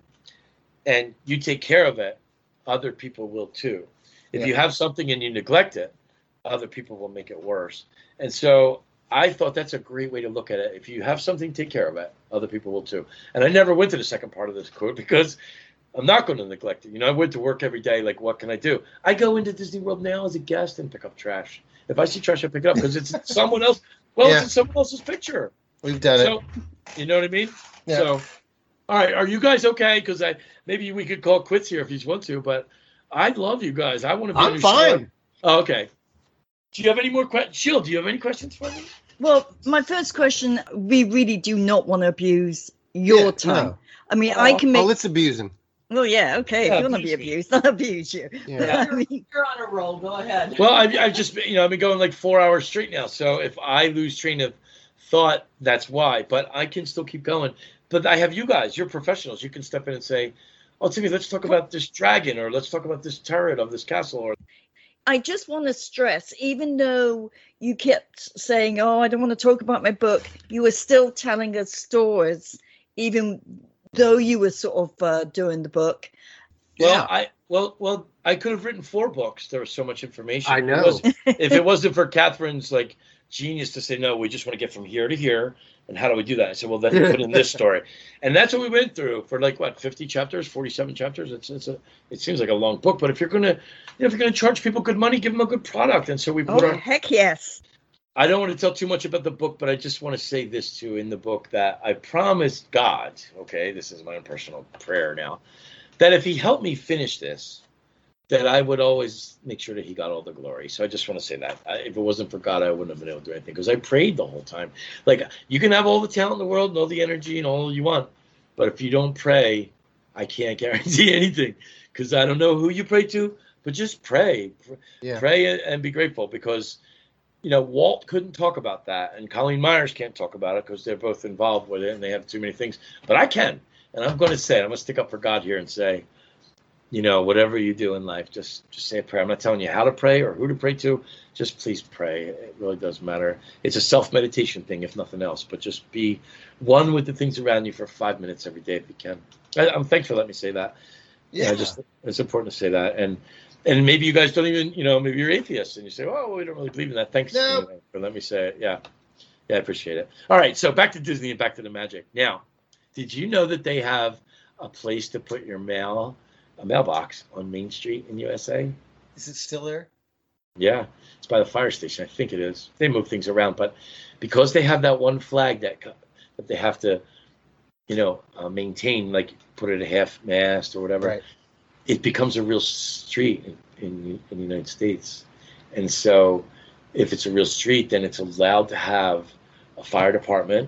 F: and you take care of it, other people will too. If
E: Yeah.
F: you have something and you neglect it, other people will make it worse. And so I thought that's a great way to look at it. If you have something, take care of it. Other people will too. And I never went to the second part of this quote because I'm not going to neglect it. You know, I went to work every day. Like, what can I do? I go into Disney World now as a guest and pick up trash. If I see trash, I pick it up because it's someone else. Well,
E: Yeah.
F: it's in someone else's picture.
E: We've done
F: So,
E: it.
F: you know what I mean?
E: Yeah.
F: So, all right. Are you guys okay? Because I maybe we could call quits here if you want to, but I love you guys. I want to be on
E: I'm
F: your
E: fine.
F: show. Oh, okay. Do you have any more questions? Sheila, do you have any questions for me?
D: Well, my first question, we really do not want to abuse your
E: Yeah,
D: time.
E: no.
D: I mean, I can make.
E: Oh, let's abuse him.
D: Well, yeah, okay.
F: Yeah,
D: if you want to be
F: abuse me.
D: abused, I'll abuse you.
E: Yeah.
D: I mean,
G: You're on a roll. Go ahead.
F: Well, I've, I've just, you know, I've been going like four hours straight now. So if I lose train of thought, that's why. But I can still keep going. But I have you guys. You're professionals. You can step in and say, oh, Timmy, let's talk about this dragon, or let's talk about this turret of this castle. Or
D: I just want to stress, even though you kept saying, oh, I don't want to talk about my book, you were still telling us stories, even though you were sort of uh, doing the book.
F: Well,
E: Yeah.
F: I well, well, I could have written four books. There was so much information.
E: I
F: If it
E: know.
F: wasn't- if it wasn't for Catherine's like genius to say, no, we just want to get from here to here, and how do we do that? I said, well, then put in this story, and that's what we went through for like what fifty chapters, forty-seven chapters. It's it's a it seems like a long book, but if you're gonna you know, if you're gonna charge people good money, give them a good product. And so we put
D: Oh,
F: our.
D: heck yes.
F: I don't want to tell too much about the book, but I just want to say this too in the book that I promised God. Okay, this is my own personal prayer now. That if he helped me finish this, that I would always make sure that he got all the glory. So I just want to say that. I, if it wasn't for God, I wouldn't have been able to do anything because I prayed the whole time. Like, you can have all the talent in the world and all the energy and all you want, but if you don't pray, I can't guarantee anything because I don't know who you pray to, but just pray.
E: Yeah.
F: Pray and be grateful because, you know, Walt couldn't talk about that and Colleen Myers can't talk about it because they're both involved with it and they have too many things, but I can. And I'm going to say, I'm going to stick up for God here and say, you know, whatever you do in life, just just say a prayer. I'm not telling you how to pray or who to pray to. Just please pray. It really does matter. It's a self-meditation thing, if nothing else. But just be one with the things around you for five minutes every day if you can. I, I'm thankful. Let me say that.
E: Yeah.
F: I just it's important to say that. And and maybe you guys don't even, you know, maybe you're atheists and you say, oh, we don't really believe in that. Thanks
E: No.
F: you know, for let me say it. Yeah. Yeah, I appreciate it. All right. So back to Disney and back to the magic. Now, did you know that they have a place to put your mail, a mailbox on Main Street in U S A?
E: Is it still there?
F: Yeah, it's by the fire station. I think it is. They move things around, but because they have that one flag that co- that they have to, you know, uh, maintain, like put it at half mast or whatever,
E: Right.
F: it becomes a real street in, in, in the United States. And so if it's a real street, then it's allowed to have a fire department,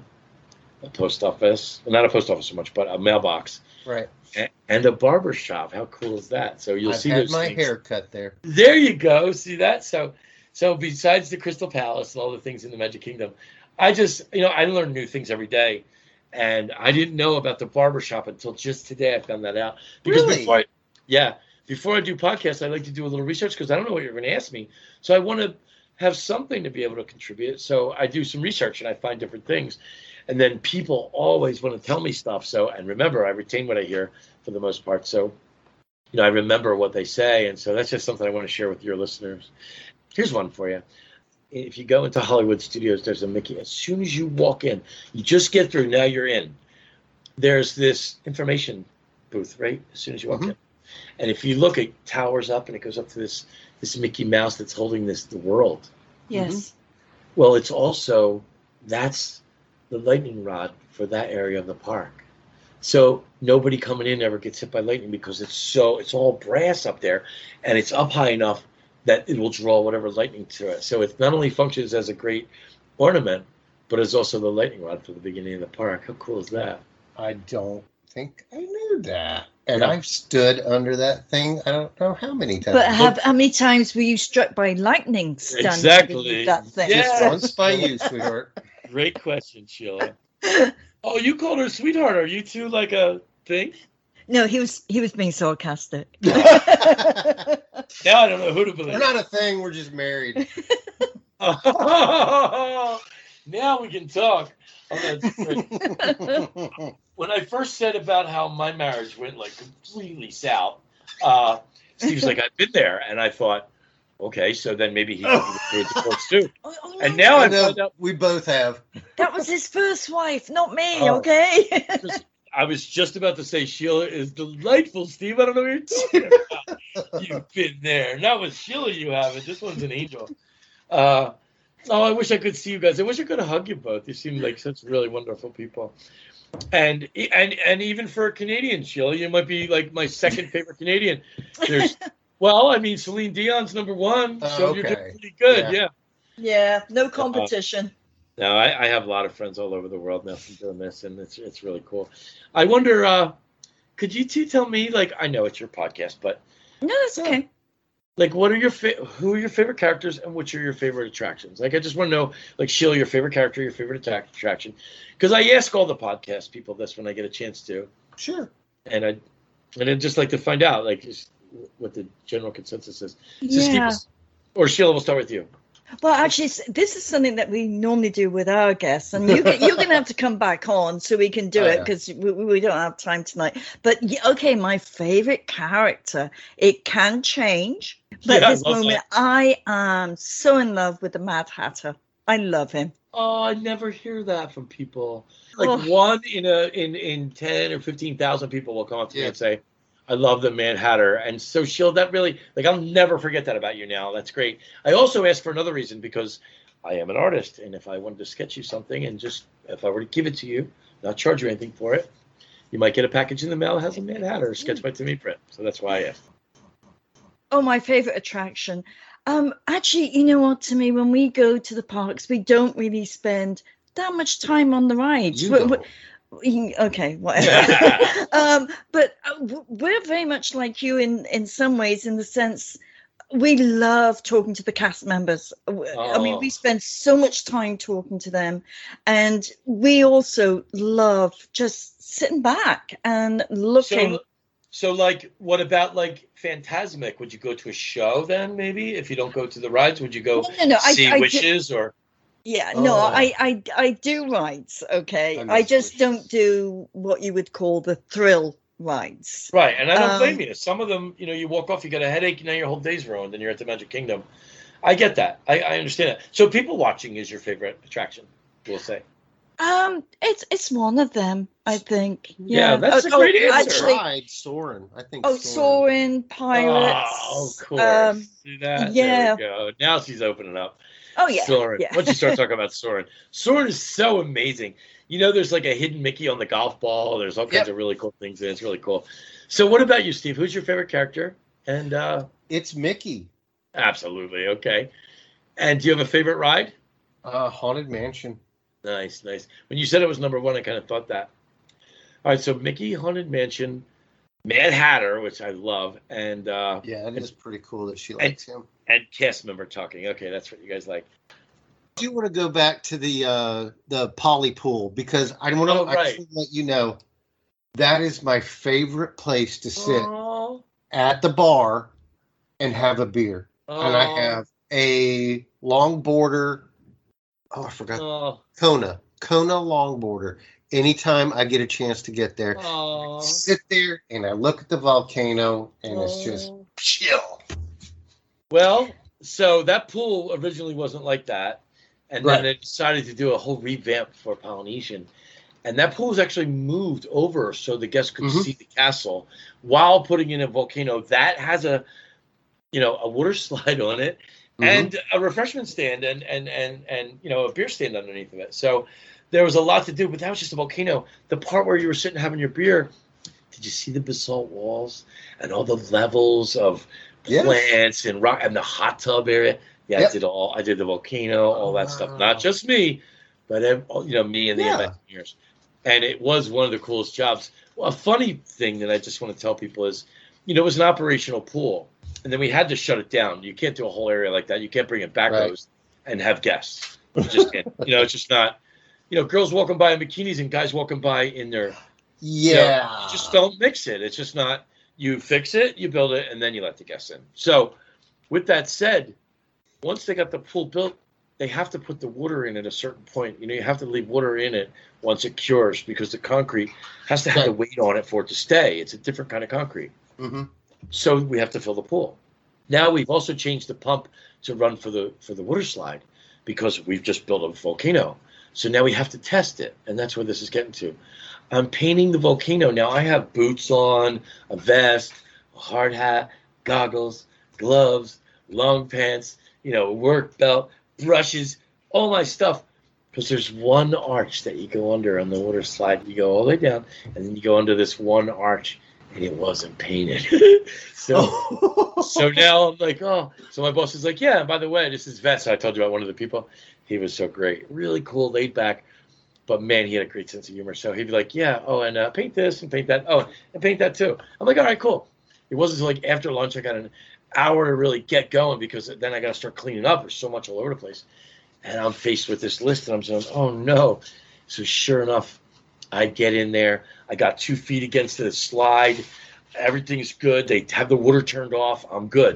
F: a post office, well, not a post office so much, but a mailbox,
E: Right.
F: a- and a barber shop. How cool is that? So you'll
E: I've
F: see
E: had
F: those
E: my
F: things.
E: hair cut there.
F: There you go. See that? So, so besides the Crystal Palace and all the things in the Magic Kingdom, I just, you know, I learn new things every day, and I didn't know about the barber shop until just today. I found that out because
E: Really?
F: before, I, yeah, before I do podcasts, I like to do a little research because I don't know what you're going to ask me, so I want to have something to be able to contribute. So I do some research and I find different things, and then people always want to tell me stuff. So, and remember, I retain what I hear for the most part. So, you know, I remember what they say. And so that's just something I want to share with your listeners. Here's one for you. If you go into Hollywood Studios, there's a Mickey. As soon as you walk in, you just get through, now you're in. There's this information booth, right? As soon as you walk
E: Mhm.
F: in. And if you look, it towers up and it goes up to this, this Mickey Mouse that's holding this, the world.
D: Yes.
F: Well, it's also, that's the lightning rod for that area of the park. So nobody coming in ever gets hit by lightning because it's so, it's all brass up there and it's up high enough that it will draw whatever lightning to it. So it not only functions as a great ornament, but it's also the lightning rod for the beginning of the park. How cool is that?
E: I don't think I knew that. And
F: Yeah.
E: I've stood under that thing. I don't know how many times.
D: But have, how many times were you struck by lightning standing
F: Exactly.
D: underneath that thing?
F: Yeah.
E: Just once by you, sweetheart.
F: Great question, Sheila. Oh, you called her sweetheart. Are you two like a thing?
D: No, he was he was being sarcastic.
F: Now I don't know who to believe.
E: We're not a thing. We're just married.
F: Now we can talk. Oh, that's great. When I first said about how my marriage went like completely south, uh, Steve's like, I've been there. And I thought, okay, so then maybe he could do a divorce too.
D: Oh, oh,
F: And
D: no,
F: now
E: I
F: I
E: know
F: found out
E: we both have.
D: that was his first wife, not me.
E: Oh.
D: Okay.
F: I was just about to say Sheila is delightful, Steve. I don't know what you're talking about. You've been there. Not with Sheila you haven't. This one's an angel. Uh, oh, I wish I could see you guys. I wish I could hug you both. You seem like such really wonderful people. And and and even for a Canadian, Sheila, you might be like my second favorite Canadian. There's well, I mean, Celine Dion's number one,
E: Oh,
F: so you're
E: okay.
F: doing pretty good.
E: Yeah.
F: Yeah.
D: Yeah, no competition.
F: No, I, I have a lot of friends all over the world now from doing this, and it's it's really cool. I wonder, uh, could you two tell me, like, I know it's your podcast, but
D: No, that's okay.
F: like, what are your fa- who are your favorite characters, and which are your favorite attractions? Like, I just want to know, like, Sheila, your favorite character, your favorite attack- attraction, because I ask all the podcast people this when I get a chance to,
E: Sure.
F: and I and I'd just like to find out, like, just what the general consensus is. So Steve,
D: Yeah.
F: will- or Sheila, we'll start with you.
D: Well, actually, s- this is something that we normally do with our guests, and you, you're going to have to come back on so we can do
E: Oh,
D: it
E: yeah.
D: because we, we don't have time tonight. But y- okay, my favorite character, it can change, but
F: Yeah, I
D: at this
F: love
D: moment,
F: that.
D: I am so in love with the Mad Hatter. I love him.
F: Oh, I never hear that from people. Like
D: Oh.
F: one in a in in ten or fifteen thousand people will come up to me
E: Yeah.
F: and say, "I love the Mad Hatter." And so she'll that really like I'll never forget that about you now. That's great. I also asked for another reason because I am an artist, and if I wanted to sketch you something and just if I were to give it to you, not charge you anything for it, you might get a package in the mail that has a Mad Hatter sketched by Timmy Britt. So that's why I asked.
D: Oh, my favorite attraction. Um, actually, you know what, to me, when we go to the parks, we don't really spend that much time on the rides.
E: You
D: We're-
E: don't.
D: we're- okay, whatever. um, but uh, w- we're very much like you in, in some ways, in the sense we love talking to the cast members. W- I mean,
F: Oh.
D: we spend so much time talking to them, and we also love just sitting back and looking.
F: So, so like, what about like Phantasmic? Would you go to a show then? Maybe if you don't go to the rides, would you go
D: No, no, no, I-
F: see
D: I do-
F: Wishes or?
D: Yeah, no,
E: Oh.
D: I, I, I do rides, okay?
E: I
D: I,
E: miss
D: just
E: Wishes.
D: don't do what you would call the thrill rides.
F: Right, and I don't
D: Um,
F: blame you. Some of them, you know, you walk off, you got a headache, and now your whole day's ruined, and you're at the Magic Kingdom. I get that. I, I understand that. So people watching is your favorite attraction, we'll say.
D: Um, it's it's one of them, I think.
F: Yeah,
D: Yeah,
F: that's
D: oh,
F: a great
D: oh,
F: answer.
D: Actually,
E: Ride Soarin'. I think.
D: oh, Soarin', Pirates.
F: Oh, of course.
D: Um,
F: See that?
D: yeah.
F: There we go. Now she's opening up.
D: oh yeah,
F: Soarin'.
D: yeah.
F: Once you start talking about Soarin', Soarin' is so amazing. You know, there's like a hidden Mickey on the golf ball. There's all kinds
E: Yep.
F: of really cool things, and it's really cool. So, what about you, Steve? Who's your favorite character? And uh,
E: It's Mickey.
F: absolutely okay. And do you have a favorite ride?
E: Uh, Haunted Mansion.
F: Nice, nice. When you said it was number one, I kind of thought that. All right, so Mickey, Haunted Mansion, Mad Hatter, which I love, and uh,
E: Yeah, it is pretty cool that she
F: And-
E: likes him.
F: and cast member talking. Okay, that's what you guys like.
E: I do want to go back to the uh, the Polly Pool because I want to
F: Oh, right.
E: let you know that is my favorite place to sit
F: Oh,
E: at the bar and have a beer. And I
F: oh,
E: have a longboarder. Oh, I forgot.
F: Oh,
E: Kona. Kona longboarder. Anytime I get a chance to get there,
F: oh,
E: sit there and I look at the volcano and it's just
F: oh.
E: chill.
F: Well, so that pool originally wasn't like that, and then
E: Right.
F: they decided to do a whole revamp for Polynesian, and that pool was actually moved over so the guests could
E: Mhm.
F: see the castle while putting in a volcano that has a, you know, a water slide on it
E: Mhm.
F: and a refreshment stand and and and and you know a beer stand underneath of it. So there was a lot to do, but that was just a volcano. The part where you were sitting having your beer, did you see the basalt walls and all the levels of
E: Yes.
F: plants and rock and the hot tub area? Yeah,
E: Yep.
F: I did all. I did the volcano, all that stuff.
E: Wow.
F: Not just me, but ev- you know, me and the
E: Yeah.
F: Imagineers. And it was one of the coolest jobs. Well, a funny thing that I just want to tell people is, you know, it was an operational pool, and then we had to shut it down. You can't do a whole area like that. You can't bring it back
E: Right.
F: rows and have guests. You just can't. You know, it's just not. You know, girls walking by in bikinis and guys walking by in their. You know,
E: Yeah.
F: you just don't mix it. It's just not. You fix it, you build it, and then you let the guests in. So, with that said, once they got the pool built, they have to put the water in at a certain point. You know, you have to leave water in it once it cures because the concrete has to have
E: Right.
F: the weight on it for it to stay. It's a different kind of concrete.
E: Mm-hmm.
F: So we have to fill the pool. Now we've also changed the pump to run for the for the water slide because we've just built a volcano. So now we have to test it, and that's where this is getting to. I'm painting the volcano. Now I have boots on, a vest, a hard hat, goggles, gloves, long pants, you know, work belt, brushes, all my stuff. Because there's one arch that you go under on the water slide. You go all the way down, and then you go under this one arch, and it wasn't painted. so so now I'm like, oh. So my boss is like, yeah, and by the way, this is Vest. I told you about one of the people. He was so great. Really cool, laid back. But, man, he had a great sense of humor. So he'd be like, yeah, oh, and uh, paint this and paint that. Oh, and paint that too. I'm like, all right, cool. It wasn't until like after lunch I got an hour to really get going because then I got to start cleaning up. There's so much all over the place. And I'm faced with this list, and I'm saying, oh, no. So sure enough, I get in there. I got two feet against the slide. Everything's good. They have the water turned off. I'm good.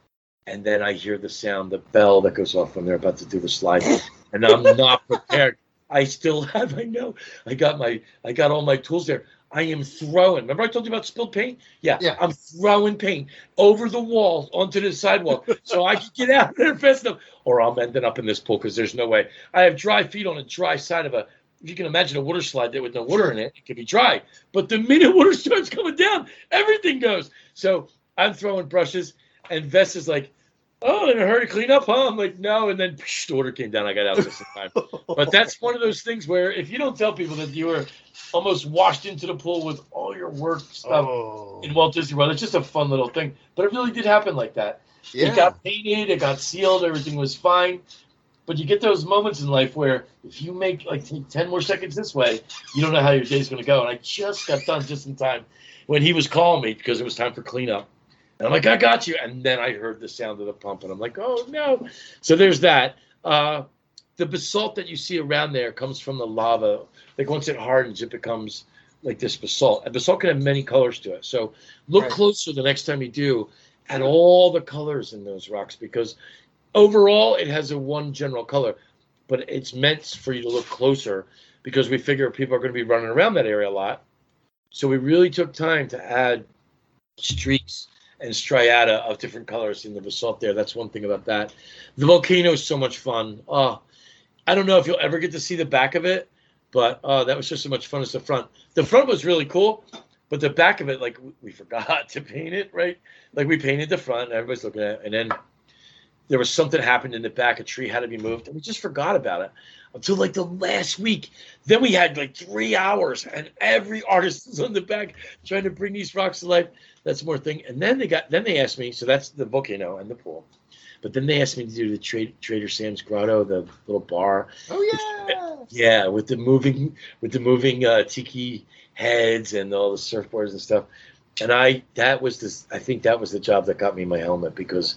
F: And then I hear the sound, the bell that goes off when they're about to do the slide. And I'm not prepared. I still have, I know, I got my, I got all my tools there. I am throwing, remember I told you about spilled paint? Yeah,
E: Yeah.
F: I'm throwing paint over the wall onto the sidewalk so I can get out there fast enough, or I'm ending up in this pool because there's no way. I have dry feet on a dry side of a, if you can imagine a water slide there with no water in it, it can be dry. But the minute water starts coming down, everything goes. So I'm throwing brushes, and Vess is like, oh, in a hurry to clean up, huh? I'm like, no. And then psh, the water came down. I got out just in time. But that's one of those things where if you don't tell people that you were almost washed into the pool with all your work stuff
E: Oh.
F: in Walt Disney World, it's just a fun little thing. But it really did happen like that.
E: Yeah.
F: It got painted. It got sealed. Everything was fine. But you get those moments in life where if you make like ten more seconds this way, you don't know how your day's going to go. And I just got done just in time when he was calling me because it was time for cleanup. And I'm like, I got you. And then I heard the sound of the pump, and I'm like, oh, no. So there's that. Uh, the basalt that you see around there comes from the lava. Like once it hardens, it becomes like this basalt. And basalt can have many colors to it. So look
E: Right.
F: closer the next time you do at all the colors in those rocks because overall it has a one general color. But it's meant for you to look closer because we figure people are going to be running around that area a lot. So we really took time to add streaks and striata of different colors in the basalt there. That's one thing about that. The volcano is so much fun. Oh, I don't know if you'll ever get to see the back of it, but uh, that was just so much fun as the front. The front was really cool, but the back of it, like, we forgot to paint it, right? Like, we painted the front, and everybody's looking at it, and then there was something happened in the back. A tree had to be moved, and we just forgot about it until, like, the last week. Then we had, like, three hours, and every artist was on the back trying to bring these rocks to life. That's more thing. And then they got, then they asked me, so that's the volcano and the pool. But then they asked me to do the Tra- Trader Sam's Grotto, the little bar.
E: Oh, yeah.
F: Yeah, with the moving, with the moving uh, tiki heads and all the surfboards and stuff. And I, that was this, I think that was the job that got me my helmet because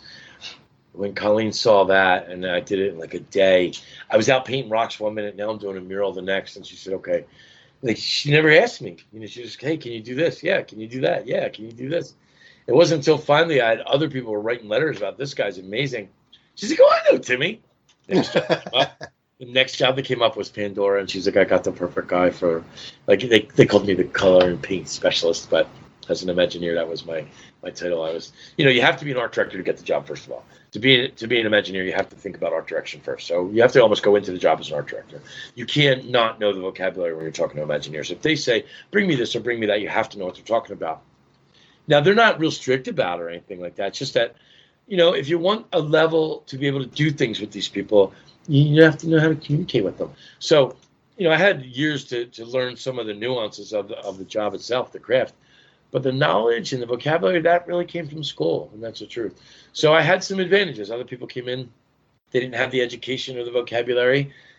F: when Colleen saw that and I did it in like a day, I was out painting rocks one minute, now I'm doing a mural the next. And she said, okay. Like, she never asked me. You know, she just, hey, can you do this? Yeah. Can you do that? Yeah. Can you do this? It wasn't until finally I had other people were writing letters about this guy's amazing. She's like, oh, I know Timmy. Next job came up. The next job that came up was Pandora, and she's like, I got the perfect guy for, like, they, they called me the color and paint specialist, but as an Imagineer, that was my, my title. I was, you know, you have to be an art director to get the job, first of all. To be, to be an Imagineer, you have to think about art direction first. So you have to almost go into the job as an art director. You can't not know the vocabulary when you're talking to Imagineers. If they say, bring me this or bring me that, you have to know what they're talking about. Now, they're not real strict about it or anything like that. It's just that, you know, if you want a level to be able to do things with these people, you have to know how to communicate with them. So, you know, I had years to, to learn some of the nuances of the, of the job itself, the craft. But the knowledge and the vocabulary, that really came from school, and that's the truth. So I had some advantages. Other people came in, they didn't have the education or the vocabulary,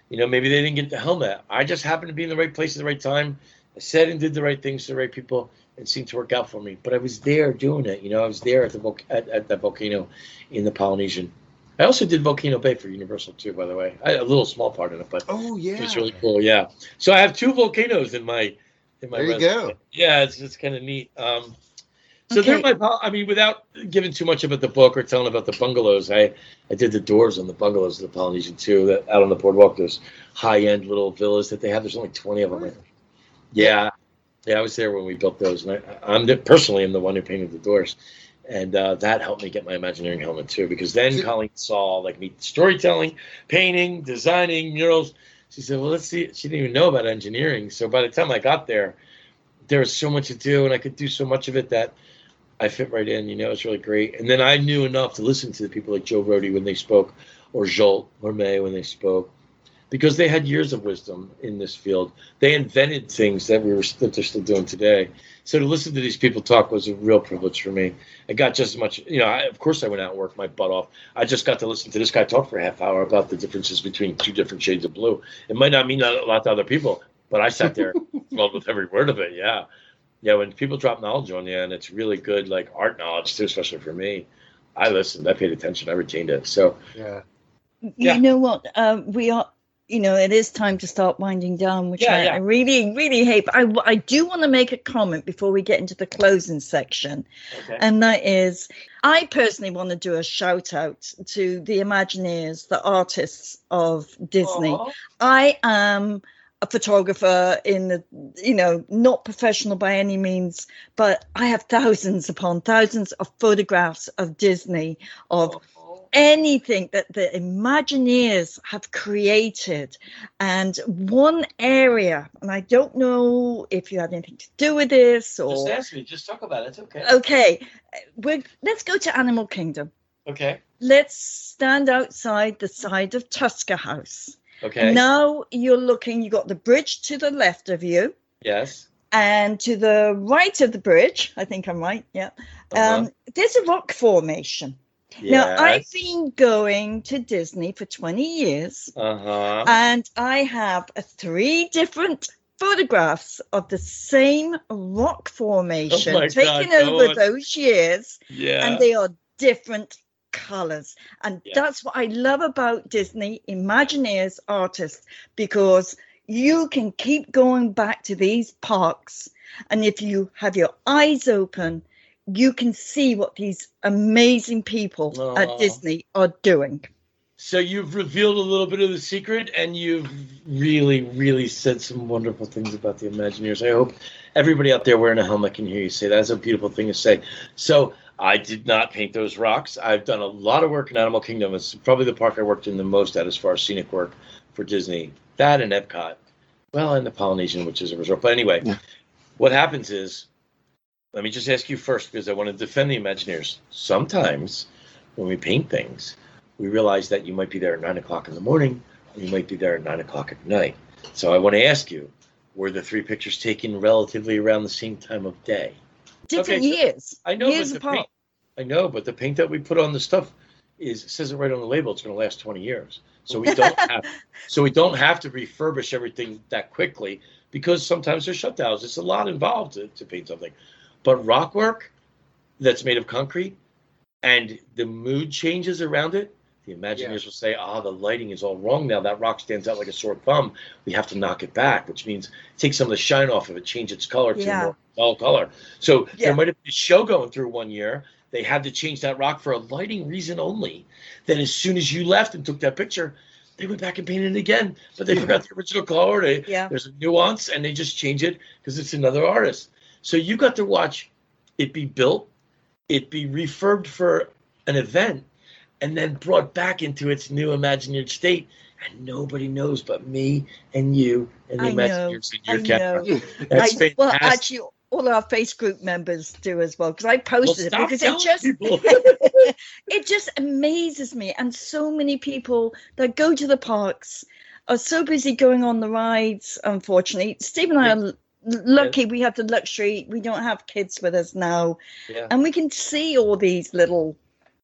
F: You know, maybe they didn't get the helmet. I just happened to be in the right place at the right time. I said and did the right things to the right people. It seemed to work out for me. But I was there doing it. You know, I was there at the vol- at, at that volcano in the Polynesian. I also did Volcano Bay for Universal too, by the way. I had a little small part in it, but
E: Oh yeah.
F: it's really cool. Yeah. So I have two volcanoes in my in my
E: There you
F: resume.
E: go.
F: Yeah, it's it's kind of neat. Um, so
D: Okay.
F: they're my. pol- I mean, without giving too much about the book or telling about the bungalows, I I did the doors on the bungalows of the Polynesian too. That out on the boardwalk, those high end little villas that they have. There's only twenty of them. I think. Yeah, yeah. I was there when we built those, and I, I'm the, personally am the one who painted the doors. And uh, that helped me get my Imagineering helmet too, because then
E: See-
F: Colleen saw like me storytelling, painting, designing murals. She said, "Well, let's see." She didn't even know about engineering, so by the time I got there, there was so much to do, and I could do so much of it that I fit right in. You know, it's really great. And then I knew enough to listen to the people like Joe Rody when they spoke, or Jolt or May when they spoke, because they had years of wisdom in this field. They invented things that we were that they're still doing today. So to listen to these people talk was a real privilege for me. I got just as much, you know, I, of course I went out and worked my butt off. I just got to listen to this guy talk for a half hour about the differences between two different shades of blue. It might not mean a lot to other people, but I sat there thrilled with every word of it. Yeah. Yeah. When people drop knowledge on you, and it's really good, like art knowledge too, especially for me, I listened, I paid attention, I retained it. So
E: Yeah.
D: You
F: Yeah.
D: know what? Um, we are, you know, it is time to start winding down, which
F: Yeah,
D: I,
F: yeah.
D: I really, really hate. But I, I do want to make a comment before we get into the closing section.
F: okay.
D: And that is, I personally want to do a shout out to the Imagineers, the artists of Disney.
F: Aw.
D: I am a photographer in the, you know, not professional by any means, but I have thousands upon thousands of photographs of Disney, of
F: Aw.
D: anything that the Imagineers have created. And one area, and I don't know if you had anything to do with this or
F: Just ask me, just talk about it. It's okay.
D: okay, we're, let's go to Animal Kingdom.
F: Okay.
D: Let's stand outside the side of Tusker House.
F: Okay.
D: Now you're looking, you got the bridge to the left of you,
F: Yes.
D: and to the right of the bridge, I think I'm right, yeah,
F: Uh-huh.
D: um, there's a rock formation. Now,
F: Yes.
D: I've been going to Disney for twenty years,
F: Uh-huh.
D: and I have uh, three different photographs of the same rock formation
F: Oh my
D: taken
F: God,
D: over
F: God.
D: those years,
F: Yeah.
D: and they are different colors. And
F: Yeah.
D: that's what I love about Disney, Imagineers, artists, because you can keep going back to these parks, and if you have your eyes open, you can see what these amazing people
F: Aw.
D: at Disney are doing.
F: So you've revealed a little bit of the secret, and you've really, really said some wonderful things about the Imagineers. I hope everybody out there wearing a helmet can hear you say that. That's a beautiful thing to say. So I did not paint those rocks. I've done a lot of work in Animal Kingdom. It's probably the park I worked in the most at as far as scenic work for Disney. That and Epcot. Well, and the Polynesian, which is a resort. But anyway,
E: Yeah.
F: what happens is, let me just ask you first, because I want to defend the Imagineers. Sometimes when we paint things, we realize that you might be there at nine o'clock in the morning, or you might be there at nine o'clock at night. So I want to ask you, were the three pictures taken relatively around the same time of day?
D: Different
F: Okay, so-
D: years.
F: I know,
D: years
F: but the
D: apart.
F: paint, I know, but the paint that we put on the stuff is it says it right on the label. It's going to last twenty years. So we don't have, so we don't have to refurbish everything that quickly, because sometimes there's shutdowns. It's a lot involved to, to paint something. But rock work that's made of concrete, and the mood changes around it, the Imagineers
E: Yeah.
F: will say, ah, the lighting is all wrong now. That rock stands out like a sore thumb. We have to knock it back, which means take some of the shine off of it, change its color to
D: Yeah.
F: a more dull color. So
D: Yeah.
F: there might have been a show going through one year. They had to change that rock for a lighting reason only. Then as soon as you left and took that picture, they went back and painted it again, but they forgot the original color. They,
D: Yeah.
F: There's a nuance, and they just change it because it's another artist. So you got to watch it be built, it be refurbed for an event, and then brought back into its new Imagineered state. And nobody knows but me and you and the
D: I know,
F: Imagineers in your
D: I
F: camera.
D: know.
F: That's
D: I,
F: fantastic.
D: well, actually, all our face group members do as well, because I
F: Well,
D: posted
F: stop
D: it because it
F: telling
D: just
F: people.
D: it just amazes me. And so many people that go to the parks are so busy going on the rides. Unfortunately, Steve and I are l- lucky. We have the luxury. We don't have kids with us now,
F: Yeah.
D: and we can see all these little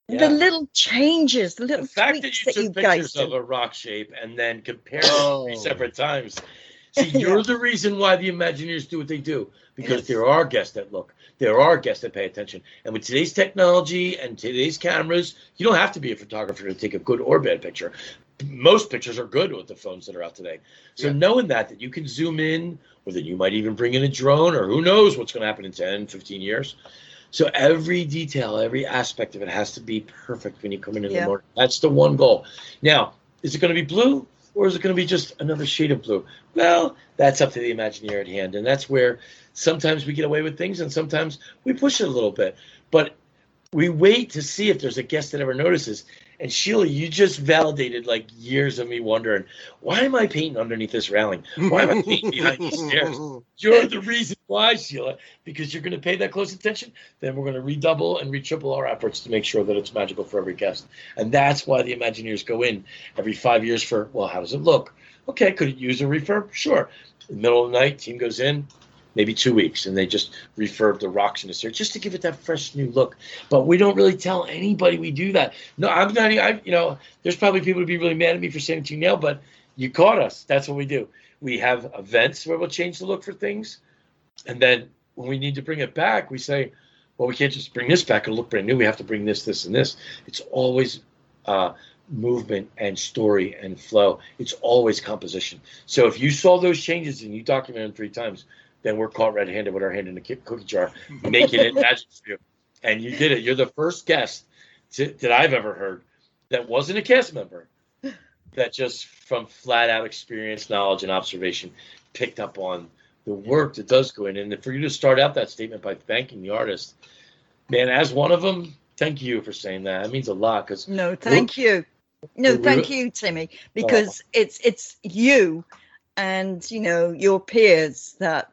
F: Yeah.
D: The little changes, the little
F: The fact
D: tweaks
F: that
D: that
F: you
D: you,
F: took
D: guys
F: pictures of
D: do.
F: a rock shape and then compared
E: Oh.
F: it three separate times. See, you're
D: Yeah.
F: the reason why the Imagineers do what they do, because
D: Yes.
F: there are guests that look, there are guests that pay attention. And with today's technology and today's cameras, you don't have to be a photographer to take a good or bad picture. Most pictures are good with the phones that are out today. So
E: Yeah.
F: knowing that, that you can zoom in, or that you might even bring in a drone, or who knows what's going to happen in ten, fifteen years. So every detail, every aspect of it has to be perfect when you come in in
D: Yeah.
F: the morning. That's the one goal. Now, is it going to be blue, or is it going to be just another shade of blue? Well, that's up to the Imagineer at hand. And that's where sometimes we get away with things and sometimes we push it a little bit. But we wait to see if there's a guest that ever notices. And Sheila, you just validated like years of me wondering, why am I painting underneath this railing? Why am I painting behind these stairs? You're the reason why, Sheila, because you're going to pay that close attention. Then we're going to redouble and retriple our efforts to make sure that it's magical for every guest. And that's why the Imagineers go in every five years for, well, how does it look? Okay, could it use a refurb? Sure. In the middle of the night, team goes in, maybe two weeks, and they just refurb the rocks in the stair just to give it that fresh new look. But we don't really tell anybody we do that. No, I'm not. I, you know, there's probably people who'd be really mad at me for saying it to you now, but you caught us. That's what we do. We have events where we'll change the look for things, and then when we need to bring it back, we say, well, we can't just bring this back and look brand new. We have to bring this, this, and this. It's always uh, movement and story and flow. It's always composition. So if you saw those changes and you documented them three times, then we're caught red-handed with our hand in the cookie jar, making it magic for you. And you did it. You're the first guest to, that I've ever heard that wasn't a cast member, that just from flat-out experience, knowledge, and observation picked up on the work that does go in. And for you to start out that statement by thanking the artist, man, as one of them, thank you for saying that. It means a lot. Cause
D: No, thank you. No,
F: we-
D: thank you, Timmy, because it's it's you and, you know, your peers that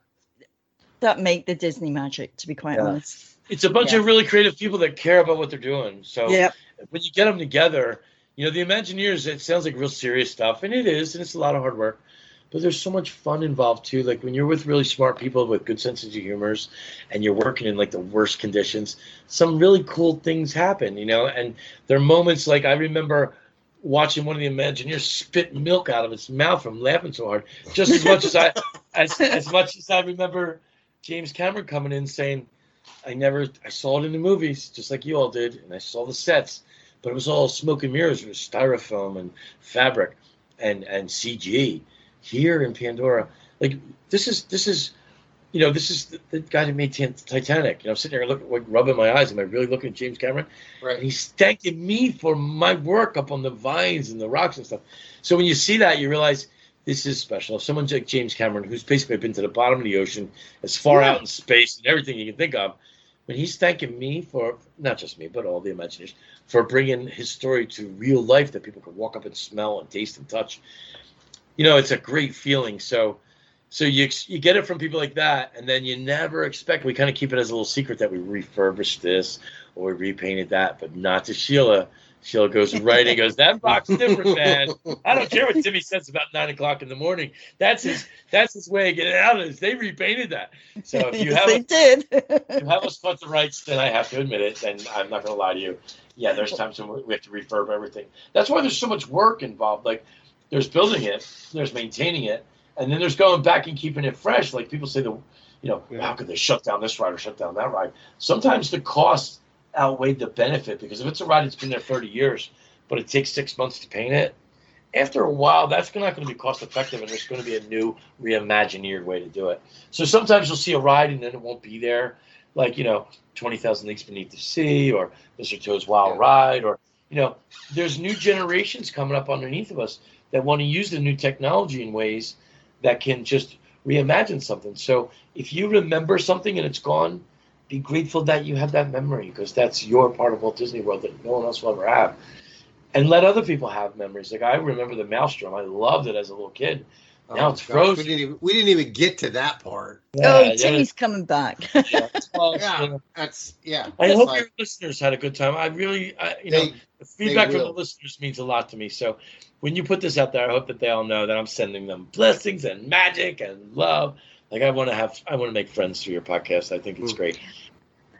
D: that make the Disney magic, to be quite
F: Yeah.
D: honest.
F: It's a bunch
D: Yeah.
F: of really creative people that care about what they're doing. So
D: Yeah.
F: when you get them together, you know, the Imagineers, it sounds like real serious stuff, and it is, and it's a lot of hard work. But there's so much fun involved too. Like when you're with really smart people with good senses of humors, and you're working in like the worst conditions, some really cool things happen, you know. And there are moments like I remember watching one of the Imagineers spit milk out of its mouth from laughing so hard, just as much as I, as as much as I remember James Cameron coming in saying, I never, I saw it in the movies, just like you all did, and I saw the sets, but it was all smoke and mirrors. It was styrofoam and fabric and, and C G. Here in Pandora, like this is, this is, you know, this is the, the guy that made Titanic. You know, I'm sitting there looking, like, rubbing my eyes. Am I really looking at James Cameron?
E: Right.
F: And he's thanking me for my work up on the vines and the rocks and stuff. So when you see that, you realize this is special. If someone like James Cameron, who's basically been to the bottom of the ocean, as far
D: Yeah.
F: out in space and everything you can think of, when he's thanking me for, not just me, but all the Imagineers, for bringing his story to real life that people could walk up and smell and taste and touch, you know, it's a great feeling. So so you you get it from people like that, and then you never expect, we kind of keep it as a little secret that we refurbished this or we repainted that, but not to Sheila. Sheila goes right and goes, that rock's different, man. I don't care what Timmy says about nine o'clock in the morning. That's his that's his way of getting out of this. They repainted that. So if you
D: Yes,
F: have
D: they
F: a,
D: did.
F: if you have us cut the rights, then I have to admit it. Then I'm not going to lie to you. Yeah, there's times when we have to refurb everything. That's why there's so much work involved. Like there's building it, there's maintaining it, and then there's going back and keeping it fresh. Like people say, the, you know,
E: Yeah.
F: how could they shut down this ride or shut down that ride? Sometimes the cost outweighed the benefit, because if it's a ride that's been there thirty years, but it takes six months to paint it, after a while, that's not going to be cost effective, and there's going to be a new reimagineered way to do it. So sometimes you'll see a ride and then it won't be there, like, you know, twenty thousand Leagues Beneath the Sea or Mister Toad's Wild
E: Yeah.
F: Ride, or, you know, there's new generations coming up underneath of us that want to use the new technology in ways that can just reimagine something. So if you remember something and it's gone, be grateful that you have that memory, because that's your part of Walt Disney World that no one else will ever have. And let other people have memories. Like I remember the Maelstrom. I loved it as a little kid. Now
E: Oh,
F: it's
E: gosh,
F: frozen.
E: We didn't, even, we didn't even get to that part.
D: Oh,
F: Yeah,
D: Timmy's coming back.
F: yeah, it's close,
E: Yeah,
F: you know.
E: that's yeah.
F: I
E: it's
F: hope
E: like-
F: your listeners had a good time. I really, I, you know,
E: They-
F: the feedback from the
E: will.
F: listeners means a lot to me. So when you put this out there, I hope that they all know that I'm sending them blessings and magic and love. Like I want to have, I want to make friends through your podcast. I think it's
E: Mm.
F: great.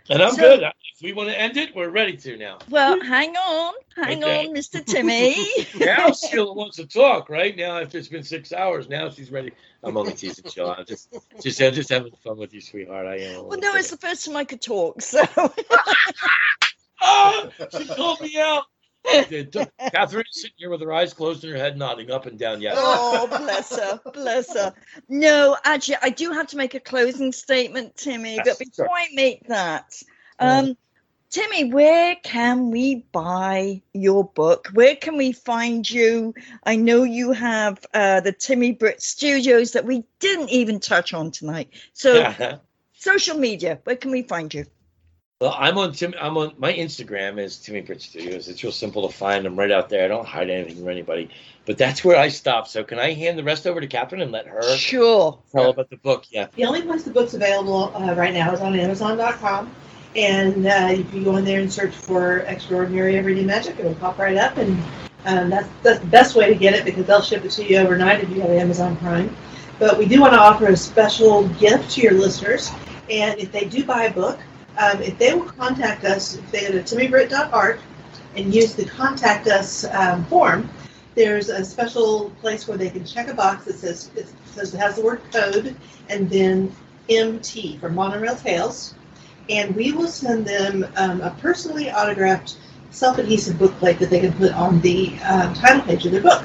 F: And I'm
D: So-
F: good. If we want to end it, we're ready to now.
D: Well, hang on, hang
F: Okay.
D: on, Mister Timmy.
F: Now Sheila wants to talk, right? Now, if it's been six hours, now she's ready. I'm only teasing, Sheila. I'm just, just, I'm just having fun with you, sweetheart. I am.
D: Well, no, it's the first time I could talk, so.
F: Oh, she called me out. Catherine's sitting here with her eyes closed and her head nodding up and down. Yes.
D: Oh, bless her, bless her. No, actually, I do have to make a closing statement, Timmy.
F: Yes,
D: but before
F: sure.
D: I make that, um, Timmy, where can we buy your book? Where can we find you? I know you have uh, the Timmy Britt Studios that we didn't even touch on tonight. So, social media, where can we find you?
F: Well, I'm on Tim. I'm on my Instagram is Timmy Britt Studios. It's real simple to find. I'm right out there. I don't hide anything from anybody. But that's where I stop. So can I hand the rest over to Catherine and let her
D: Sure.
F: tell about the book? Yeah.
G: The only place the book's available uh, right now is on Amazon dot com. And uh, if you go in there and search for Extraordinary Everyday Magic, it'll pop right up. And um, that's, that's the best way to get it because they'll ship it to you overnight if you have Amazon Prime. But we do want to offer a special gift to your listeners. And if they do buy a book, um, if they will contact us, if they go to timmy britt dot art and use the Contact Us um, form, there's a special place where they can check a box that says it says it has the word code and then M T for Monorail Tales. And we will send them um, a personally autographed self-adhesive bookplate that they can put on the uh, title page of their book.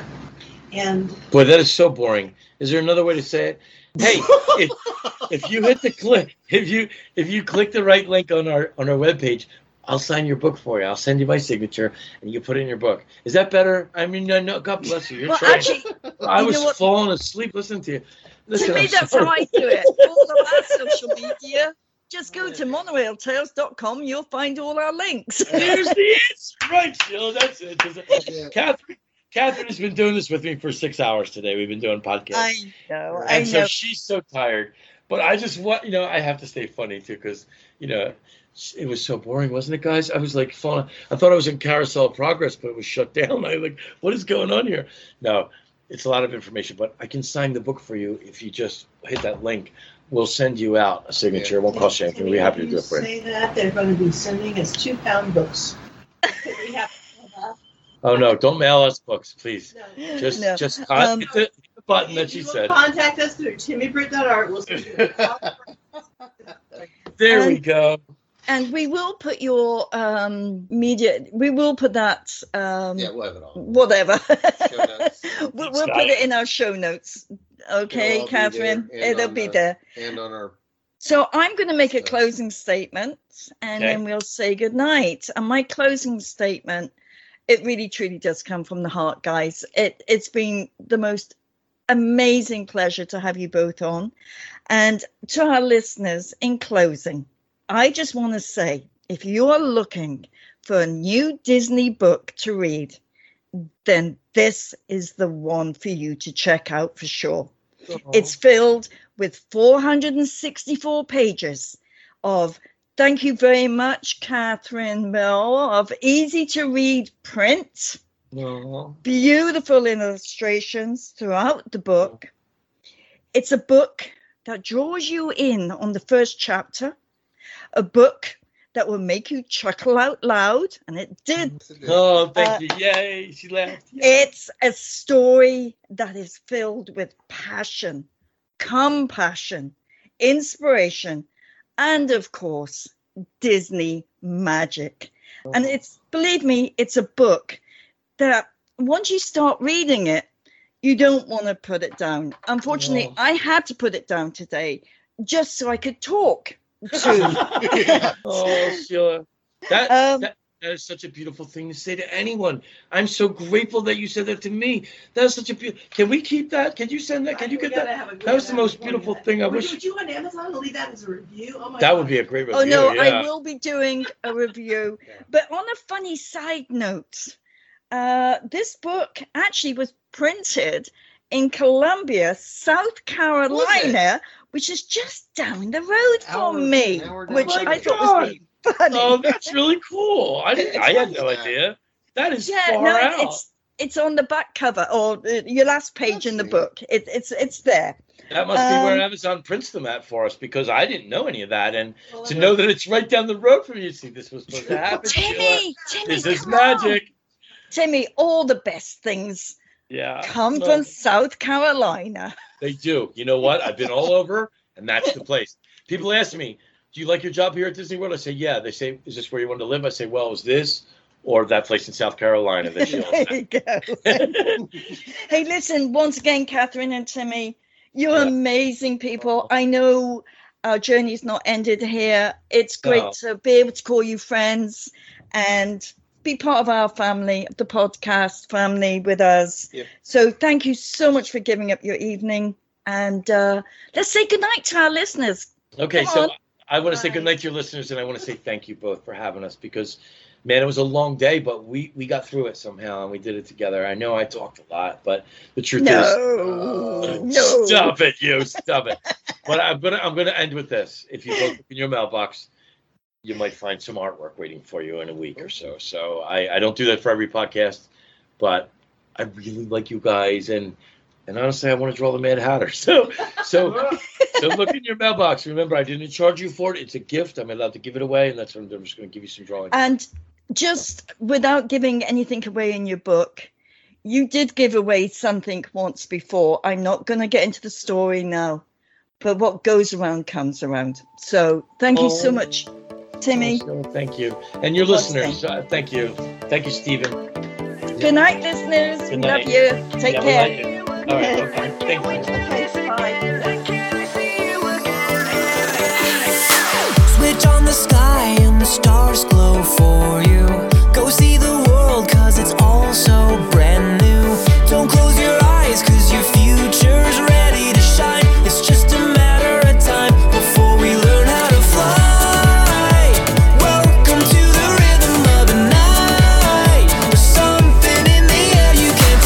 G: And
F: Boy, that is so boring. Is there another way to say it? Hey, if, if you hit the click, if you if you click the right link on our on our webpage, I'll sign your book for you. I'll send you my signature, and you put it in your book. Is that better? I mean, no, no God bless you. You're
D: Well,
F: trying.
D: actually,
F: I
D: you
F: was
D: know what?
F: falling asleep listening to you. Listen,
D: Timmy,
F: I'm
D: that's
F: sorry.
D: how I do it. All of our social media. Just go to monorail tales dot com. You'll find all our links.
F: There's the answer. Right, Jill. That's it.
E: Yeah.
F: Catherine, Catherine has been doing this with me for six hours today. We've been doing podcasts.
D: I know. I
F: and so
D: know.
F: she's so tired. But I just want, you know, I have to stay funny too because, you know, it was so boring, wasn't it, guys? I was like falling. I thought I was in Carousel of Progress, but it was shut down. I like, what is going on here? No, it's a lot of information, but I can sign the book for you if you just hit that link. We'll send you out a signature. It won't cost you anything. We'll be happy to do it for you.
G: Say that they're going to be sending us two pound books. We have
F: Oh no! Don't mail us books, please.
G: no.
F: Just,
D: No.
F: just
D: Um,
F: hit the, hit the button that
G: If
F: she
G: you will
F: said.
G: Contact us through timmy britt dot art. We'll send you a
F: There we
D: And-
F: go.
D: And we will put your um, media, we will put that, um,
E: Yeah, we'll have it all.
D: whatever.
E: Show notes.
D: we'll we'll
F: Got
D: put
F: it.
D: it in our show notes. Okay,
E: It'll all be
D: Catherine,
E: there and
D: it'll
E: on
D: be
E: the-
D: there.
E: And on our
D: So I'm going to make a
E: So-
D: closing statement and
F: Okay.
D: then we'll say goodnight. And my closing statement, it really truly does come from the heart, guys. It, it's been the most amazing pleasure to have you both on. And to our listeners, in closing, I just want to say, if you're looking for a new Disney book to read, then this is the one for you to check out for sure. It's filled with four hundred sixty-four pages of, thank you very much, Catherine Mill, of easy to read print,
F: Aw.
D: beautiful illustrations throughout the book. It's a book that draws you in on the first chapter, a book that will make you chuckle out loud, and it did.
F: Oh, thank
D: Uh,
F: you. Yay. She laughed. Yay.
D: It's a story that is filled with passion, compassion, inspiration, and of course, Disney magic. And it's, believe me, it's a book that once you start reading it, you don't want to put it down. Unfortunately,
F: No.
D: I had to put it down today just so I could talk to.
F: Oh, Sheila. That,
D: Um,
F: that, that is such a beautiful thing to say to anyone. I'm so grateful that you said that to me. That is such a beautiful. Can we keep that? Can you send that? Can you
G: We
F: get
G: gotta
F: that?
G: have a- we
F: That was the
G: gotta have
F: most
G: a
F: beautiful
G: format.
F: thing. I
G: Would,
F: wish
G: would you on Amazon to leave that as a review? Oh my
F: that
G: God.
F: would be a great review.
D: Oh no,
F: yeah.
D: I will be doing a review. But on a funny side note, uh, this book actually was printed in Columbia, South Carolina, which is just down the road from
E: Hour-
D: me,
E: an hour down
D: which
F: the road.
D: I thought
F: Oh my
D: was really funny.
F: Oh, that's really cool. I didn't. I had no
E: Yeah.
F: idea. That is
D: yeah,
F: far
D: no,
F: out.
D: it's it's on the back cover or uh, your last page
E: That's
D: in the
E: neat.
D: book. It, it's it's there.
F: That must be where
D: Um,
F: Amazon prints them at for us, because I didn't know any of that. And
G: Well,
F: to
G: I
F: know that it's right down the road from you, see, this was supposed to happen. Sheila.
D: Timmy, Timmy,
F: This is
D: come on.
F: magic.
D: Timmy, all the best things
F: Yeah.
D: come
F: No,
D: from South Carolina.
F: They do. You know what? I've been all over, and that's the place. People ask me, do you like your job here at Disney World? I say, yeah. They say, is this where you want to live? I say, well, is this or that place in South Carolina that Sheila
D: There
F: said?
D: you go. Hey, listen, once again, Catherine and Timmy, you're
F: Yeah.
D: amazing people. I know our journey's not ended here. It's great
F: No.
D: to be able to call you friends and be part of our family, the podcast family with us.
F: Yep.
D: So thank you so much for giving up your evening. And uh, let's say goodnight to our listeners.
F: Okay,
D: Come
F: so
D: on.
F: I want to say
G: Bye.
F: goodnight to your listeners, and I want to say thank you both for having us, because, man, it was a long day, but we, we got through it somehow, and we did it together. I know I talked a lot, but the truth is,
D: No, no.
F: stop it, you, stop it. But I'm gonna I'm gonna end with this. If you both look in your mailbox, you might find some artwork waiting for you in a week or so. So I, I don't do that for every podcast, but I really like you guys, and and honestly, I want to draw the Mad Hatter. So so so look in your mailbox. Remember, I didn't charge you for it. It's a gift. I'm allowed to give it away, and that's what I'm, I'm just going to give you some drawings.
D: And just without giving anything away in your book, you did give away something once before. I'm not going to get into the story now, but what goes around comes around. So thank you so
F: Oh.
D: much, Timmy.
F: So thank you, and your
D: Once
F: listeners. Uh, thank you, thank you, Stephen.
D: Good night, listeners.
F: Good
D: Love
F: night.
D: you. Take
F: Yeah, we
D: care.
F: like it. All right, okay, thank you.
D: Thanks, bye.
H: Switch on the sky and the stars glow for you. Go see the world, cause it's all so brand new. Don't close your eyes, cause your future's ready to shine. It's just a matter of time before we learn how to fly. Welcome to the rhythm of the night. There's something in the air you can't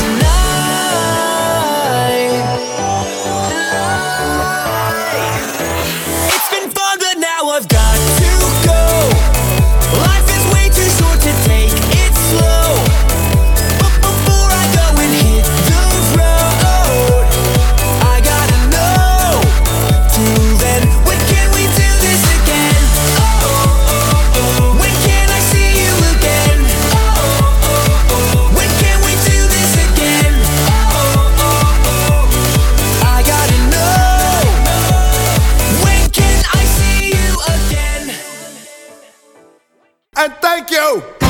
H: deny. It's been fun, but now I've got to go. Life is way too short to take it slow. But before I go and hit the road, I gotta know. Till then, when can we do this again? Oh, oh, oh, oh. When can I see you again? Oh, oh, oh, oh. When can we do this again? Oh, oh, oh. I gotta know. When can I see you again?
I: And thank you.